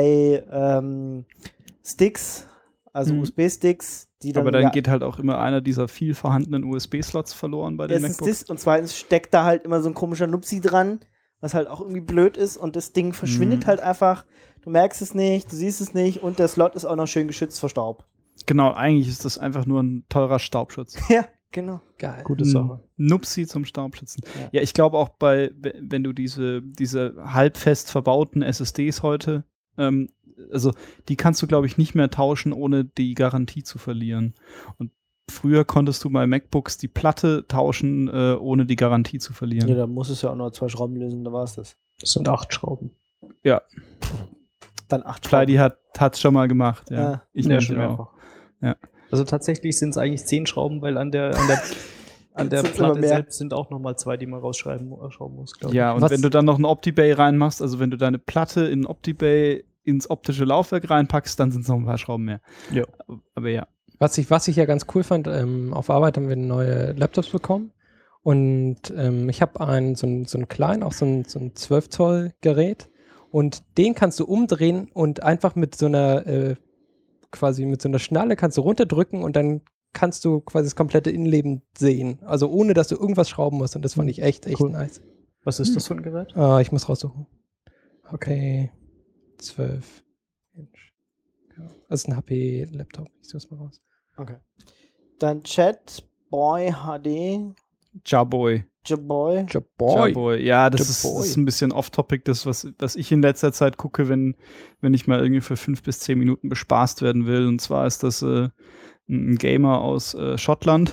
3 Sticks, also USB-Sticks, die dann. Aber dann geht halt auch immer einer dieser viel vorhandenen USB-Slots verloren bei den Erstens MacBooks. das und zweitens steckt da halt immer so ein komischer Nupsi dran, was halt auch irgendwie blöd ist, und das Ding verschwindet halt einfach. Du merkst es nicht, du siehst es nicht, und der Slot ist auch noch schön geschützt vor Staub. Genau, eigentlich ist das einfach nur ein teurer Staubschutz. Ja, genau. Geil. Gute Sache. Nupsi zum Staubschützen. Ja. Ja, ich glaube auch wenn du diese halbfest verbauten SSDs heute, also die kannst du, glaube ich, nicht mehr tauschen, ohne die Garantie zu verlieren. Und früher konntest du bei MacBooks die Platte tauschen, ohne die Garantie zu verlieren. Ja, da muss es ja auch noch 2 Schrauben lösen, da war es das. Das sind 8 Schrauben. Ja, Dann 8 Fly, die hat's schon mal gemacht. Ja, Ja. ich Ja, nehme schon schon auch. mehrfach. Ja. Also tatsächlich sind es eigentlich 10 Schrauben, weil an der Sind's Platte immer mehr. selbst sind auch nochmal 2, die man schrauben muss, glaube ich. Ja, und Was- wenn du dann noch ein OptiBay reinmachst, also wenn du deine Platte in OptiBay ins optische Laufwerk reinpackst, dann sind es noch ein paar Schrauben mehr. Ja. Aber ja. Was ich ja ganz cool fand, auf Arbeit haben wir neue Laptops bekommen und ich habe so einen kleinen, auch so ein 12 Zoll Gerät, und den kannst du umdrehen und einfach mit so einer quasi mit so einer Schnalle kannst du runterdrücken und dann kannst du quasi das komplette Innenleben sehen. Also ohne, dass du irgendwas schrauben musst, und das fand ich echt Cool. nice. Was ist das für ein Gerät? Ich muss raussuchen. Okay. 12 Inch. Ja. Das ist ein HP-Laptop. Ich suche es mal raus. Okay. Dann Chatboy HD. Jaboy. Jaboy. Jaboy. Ja, das Jaboy. ist ein bisschen off-topic, das, was ich in letzter Zeit gucke, wenn ich mal irgendwie für 5 bis 10 Minuten bespaßt werden will. Und zwar ist das ein Gamer aus Schottland,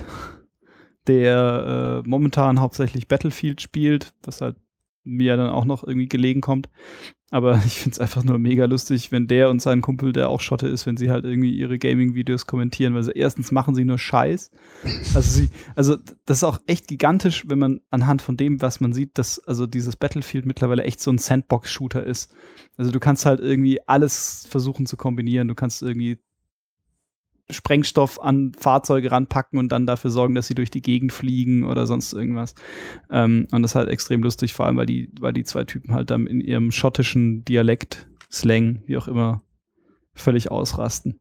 der momentan hauptsächlich Battlefield spielt, was halt mir dann auch noch irgendwie gelegen kommt. Aber ich finde es einfach nur mega lustig, wenn der und sein Kumpel, der auch Schotte ist, wenn sie halt irgendwie ihre Gaming-Videos kommentieren, weil sie erstens machen sie nur Scheiß. Also das ist auch echt gigantisch, wenn man anhand von dem, was man sieht, dass also dieses Battlefield mittlerweile echt so ein Sandbox-Shooter ist. Also du kannst halt irgendwie alles versuchen zu kombinieren. Du kannst irgendwie Sprengstoff an Fahrzeuge ranpacken und dann dafür sorgen, dass sie durch die Gegend fliegen oder sonst irgendwas. Und das ist halt extrem lustig, vor allem, weil die zwei Typen halt dann in ihrem schottischen Dialekt, Slang, wie auch immer, völlig ausrasten.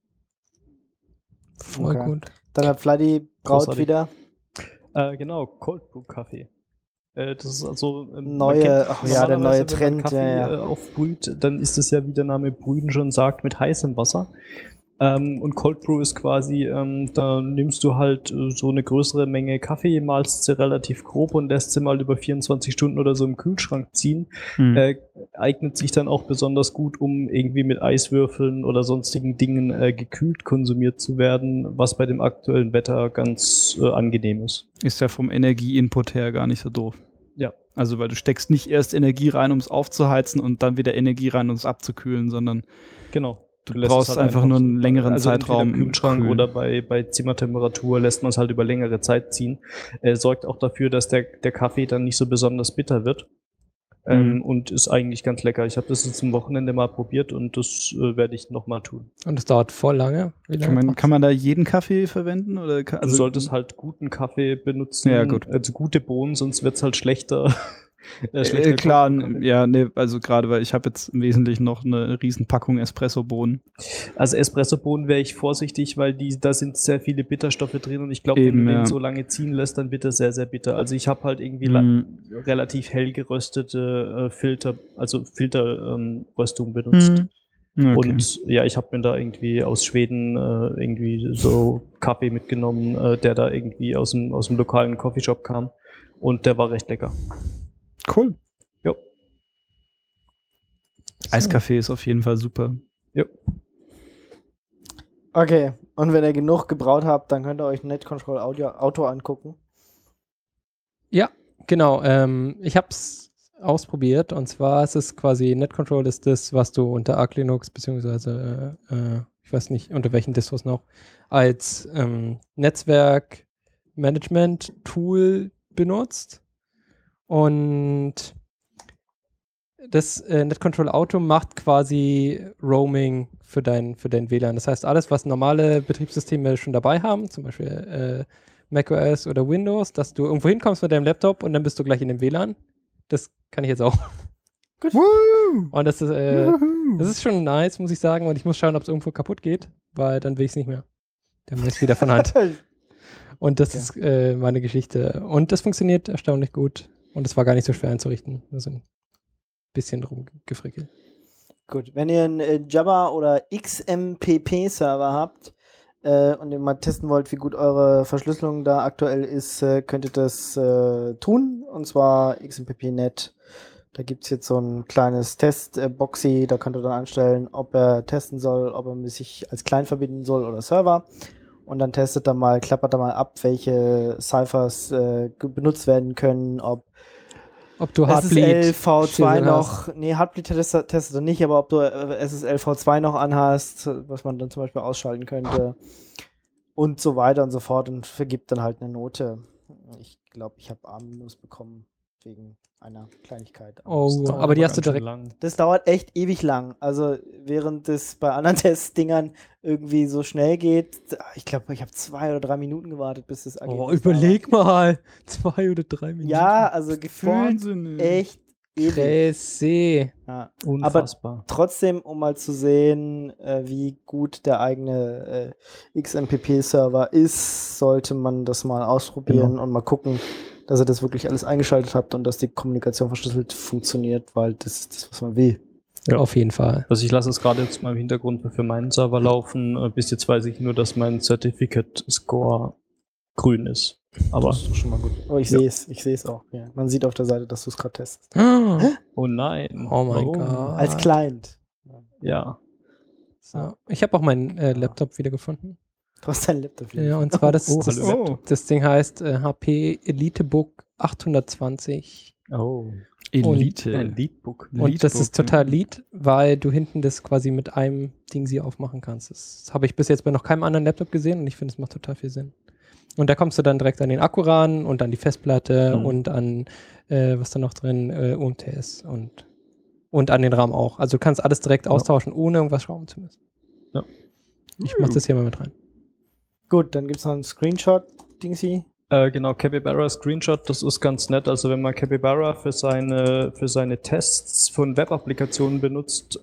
Voll Okay. gut. Dann hat Fladdy braut Großartig. wieder Genau, Cold Brew Kaffee. Das ist also man neue, kennt ach ja, der neue normalerweise, wenn man Trend. Kaffee Ja, ja. aufbrüht, dann ist es ja, wie der Name brühen schon sagt, mit heißem Wasser. Und Cold Brew ist quasi, da nimmst du halt so eine größere Menge Kaffee, malst sie relativ grob und lässt sie mal über 24 Stunden oder so im Kühlschrank ziehen. Eignet sich dann auch besonders gut, um irgendwie mit Eiswürfeln oder sonstigen Dingen gekühlt konsumiert zu werden, was bei dem aktuellen Wetter ganz angenehm ist. Ist ja vom Energieinput her gar nicht so doof. Ja. Also, weil du steckst nicht erst Energie rein, um es aufzuheizen und dann wieder Energie rein, um es abzukühlen, sondern Genau. du lässt brauchst es halt einfach nur einen längeren also Zeitraum entweder im Kühlschrank kühlen. oder bei Zimmertemperatur lässt man es halt über längere Zeit ziehen. Sorgt auch dafür, dass der Kaffee dann nicht so besonders bitter wird. Und ist eigentlich ganz lecker. Ich habe das jetzt am Wochenende mal probiert und das werde ich nochmal tun. Und es dauert voll lange. Wie lange Kann man da jeden Kaffee verwenden? Oder Also du solltest halt guten Kaffee benutzen, Ja, gut. also gute Bohnen, sonst wird es halt schlechter. Schlechter klar, Kaffee. ja, nee, also gerade, weil ich habe jetzt im Wesentlichen noch eine Riesenpackung Espresso-Bohnen. Also Espressobohnen wäre ich vorsichtig, weil da sind sehr viele Bitterstoffe drin und ich glaube, wenn Eben, du ja. den so lange ziehen lässt, dann wird er sehr, sehr bitter. Also ich habe halt irgendwie relativ hell geröstete Filterröstung benutzt. Okay. Und ja, ich habe mir da irgendwie aus Schweden irgendwie so Kaffee mitgenommen, der da irgendwie aus dem lokalen Coffeeshop kam und der war recht lecker. Cool. Jo. Eiskaffee ist auf jeden Fall super. Jo. Okay, und wenn ihr genug gebraut habt, dann könnt ihr euch NetControl Auto angucken. Ja, genau. Ich habe es ausprobiert, und zwar ist es quasi NetControl ist das, was du unter Arch Linux beziehungsweise ich weiß nicht, unter welchen Distros noch, als Netzwerk-Management-Tool benutzt. Und das NetControl Auto macht quasi Roaming für dein WLAN. Das heißt, alles, was normale Betriebssysteme schon dabei haben, zum Beispiel macOS oder Windows, dass du irgendwo hinkommst mit deinem Laptop und dann bist du gleich in dem WLAN. Das kann ich jetzt auch. Gut. Und das ist schon nice, muss ich sagen. Und ich muss schauen, ob es irgendwo kaputt geht, weil dann will ich es nicht mehr. Dann muss ich wieder von Hand. Und das ist meine Geschichte. Und das funktioniert erstaunlich gut. Und es war gar nicht so schwer einzurichten. Wir sind ein bisschen drum gefrickelt. Gut, wenn ihr einen Jabba oder XMPP-Server habt und ihr mal testen wollt, wie gut eure Verschlüsselung da aktuell ist, könnt ihr das tun. Und zwar XMPP.net. Da gibt es jetzt so ein kleines Test-Boxy. Da könnt ihr dann einstellen, ob er testen soll, ob er sich als Client verbinden soll oder Server. Und dann klappert da mal ab, welche Ciphers benutzt werden können, ob du Heartbleed SSL V2 Schlüssel noch, hast. nee, Heartbleed testet er nicht, aber ob du SSL V2 noch anhast, was man dann zum Beispiel ausschalten könnte und so weiter und so fort und vergibt dann halt eine Note. Ich glaube, ich habe A- bekommen wegen einer Kleinigkeit. Oh, aber die hast du direkt. Das dauert echt ewig lang. Also während es bei anderen Testdingern irgendwie so schnell geht, ich glaube, ich habe 2 oder 3 Minuten gewartet, bis das Ergebnis Oh, überleg mal. 2 oder 3 Minuten. Ja, also gefühlt Wahnsinnig. echt ewig. Crazy. Ja. Unfassbar. Trotzdem, um mal zu sehen, wie gut der eigene XMPP-Server ist, sollte man das mal ausprobieren und mal gucken, dass ihr das wirklich alles eingeschaltet habt und dass die Kommunikation verschlüsselt funktioniert, weil das ist das, was man will. Ja. Auf jeden Fall. Also ich lasse es gerade jetzt mal im Hintergrund für meinen Server laufen. Bis jetzt weiß ich nur, dass mein Certificate Score grün ist. Aber Das ist doch schon mal gut. Aber ich sehe es auch. Ja. Man sieht auf der Seite, dass du es gerade testest. oh nein. Oh mein Warum? Gott. Als Client. Ja. So. Ich habe auch meinen Laptop wiedergefunden. Du hast deinen Laptop. Ja, und zwar das hallo. das Ding heißt HP EliteBook 820. Oh. Elite. Ein Leadbook. Und das ist Leadbook, total Lead, weil du hinten das quasi mit einem Ding sie aufmachen kannst. Das habe ich bis jetzt bei noch keinem anderen Laptop gesehen und ich finde, es macht total viel Sinn. Und da kommst du dann direkt an den Akku ran und an die Festplatte und an, was da noch drin, UMTS und an den RAM auch. Also du kannst alles direkt austauschen, ohne irgendwas schrauben zu müssen. Ja. Ich mach das hier mal mit rein. Gut, dann gibt es noch einen Screenshot-Dingsy. Genau, Capybara Screenshot, das ist ganz nett. Also wenn man Capybara für seine Tests von Web-Applikationen benutzt,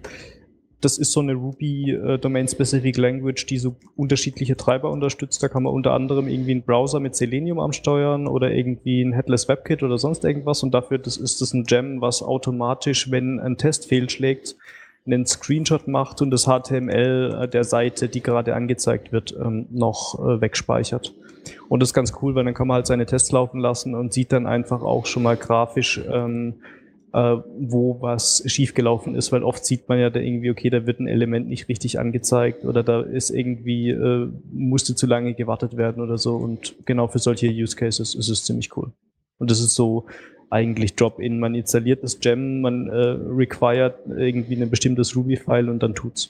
das ist so eine Ruby Domain-Specific Language, die so unterschiedliche Treiber unterstützt. Da kann man unter anderem irgendwie einen Browser mit Selenium ansteuern oder irgendwie ein Headless WebKit oder sonst irgendwas. Und dafür ist das ein Gem, was automatisch, wenn ein Test fehlschlägt, einen Screenshot macht und das HTML der Seite, die gerade angezeigt wird, noch wegspeichert. Und das ist ganz cool, weil dann kann man halt seine Tests laufen lassen und sieht dann einfach auch schon mal grafisch, wo was schiefgelaufen ist, weil oft sieht man ja da irgendwie, okay, da wird ein Element nicht richtig angezeigt oder da ist irgendwie, musste zu lange gewartet werden oder so. Und genau für solche Use Cases ist es ziemlich cool. Und das ist so eigentlich Drop-in. Man installiert das Gem, man required irgendwie ein bestimmtes Ruby-File und dann tut's.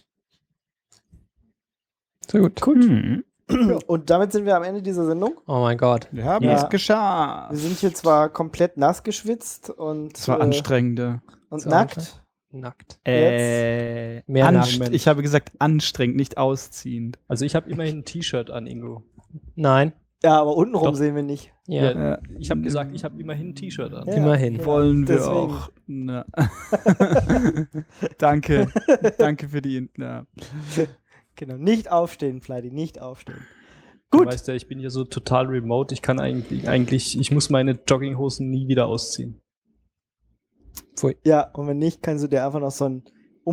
Sehr gut. Gut. Und damit sind wir am Ende dieser Sendung. Oh mein Gott. Wir haben Ja. es geschafft. Wir sind hier zwar komplett nass geschwitzt und, Das war anstrengender. und So nackt. Nackt. Mehr nackt. Ich habe gesagt anstrengend, nicht ausziehend. Also ich habe immerhin ein T-Shirt an, Ingo. Nein. Ja, aber untenrum Doch. sehen wir nicht. Ja. Ja. Ich habe gesagt, ich habe immerhin ein T-Shirt an. Ja. Immerhin. Wollen wir deswegen. auch. Na. Danke. Danke für die. Na. Genau. Nicht aufstehen, Fleidy, nicht aufstehen. Du Gut. weißt ja, ich bin hier so total remote. Ich kann eigentlich, ich muss meine Jogginghosen nie wieder ausziehen. Ja, und wenn nicht, kannst du dir einfach noch so ein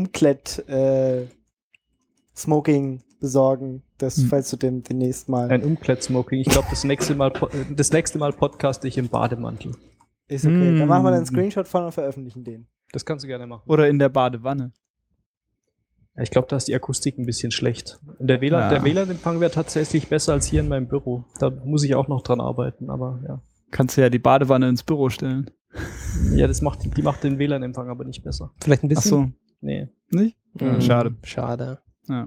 Smoking besorgen, das falls du demnächst mal. Ein Umkleid-Smoking. Ich glaube, das nächste Mal podcaste ich im Bademantel. Ist okay. Dann machen wir einen Screenshot von und veröffentlichen den. Das kannst du gerne machen. Oder in der Badewanne. Ja, ich glaube, da ist die Akustik ein bisschen schlecht. Und der WLAN-Empfang wäre tatsächlich besser als hier in meinem Büro. Da muss ich auch noch dran arbeiten, aber ja. Kannst du ja die Badewanne ins Büro stellen. Ja, die macht den WLAN-Empfang aber nicht besser. Vielleicht ein Ach bisschen. so. Nee. Nicht? Mhm. Schade. Schade. Ja.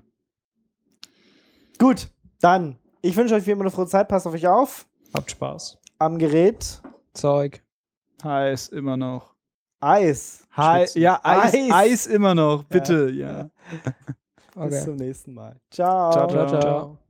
Gut, dann. Ich wünsche euch wie immer eine frohe Zeit. Passt auf euch auf. Habt Spaß. Am Gerät. Zeug. Heiß immer noch. Eis. schwitzen. Ja, Eis immer noch, bitte, ja. Bis Okay. zum nächsten Mal. Ciao. Ciao, Ciao, ciao.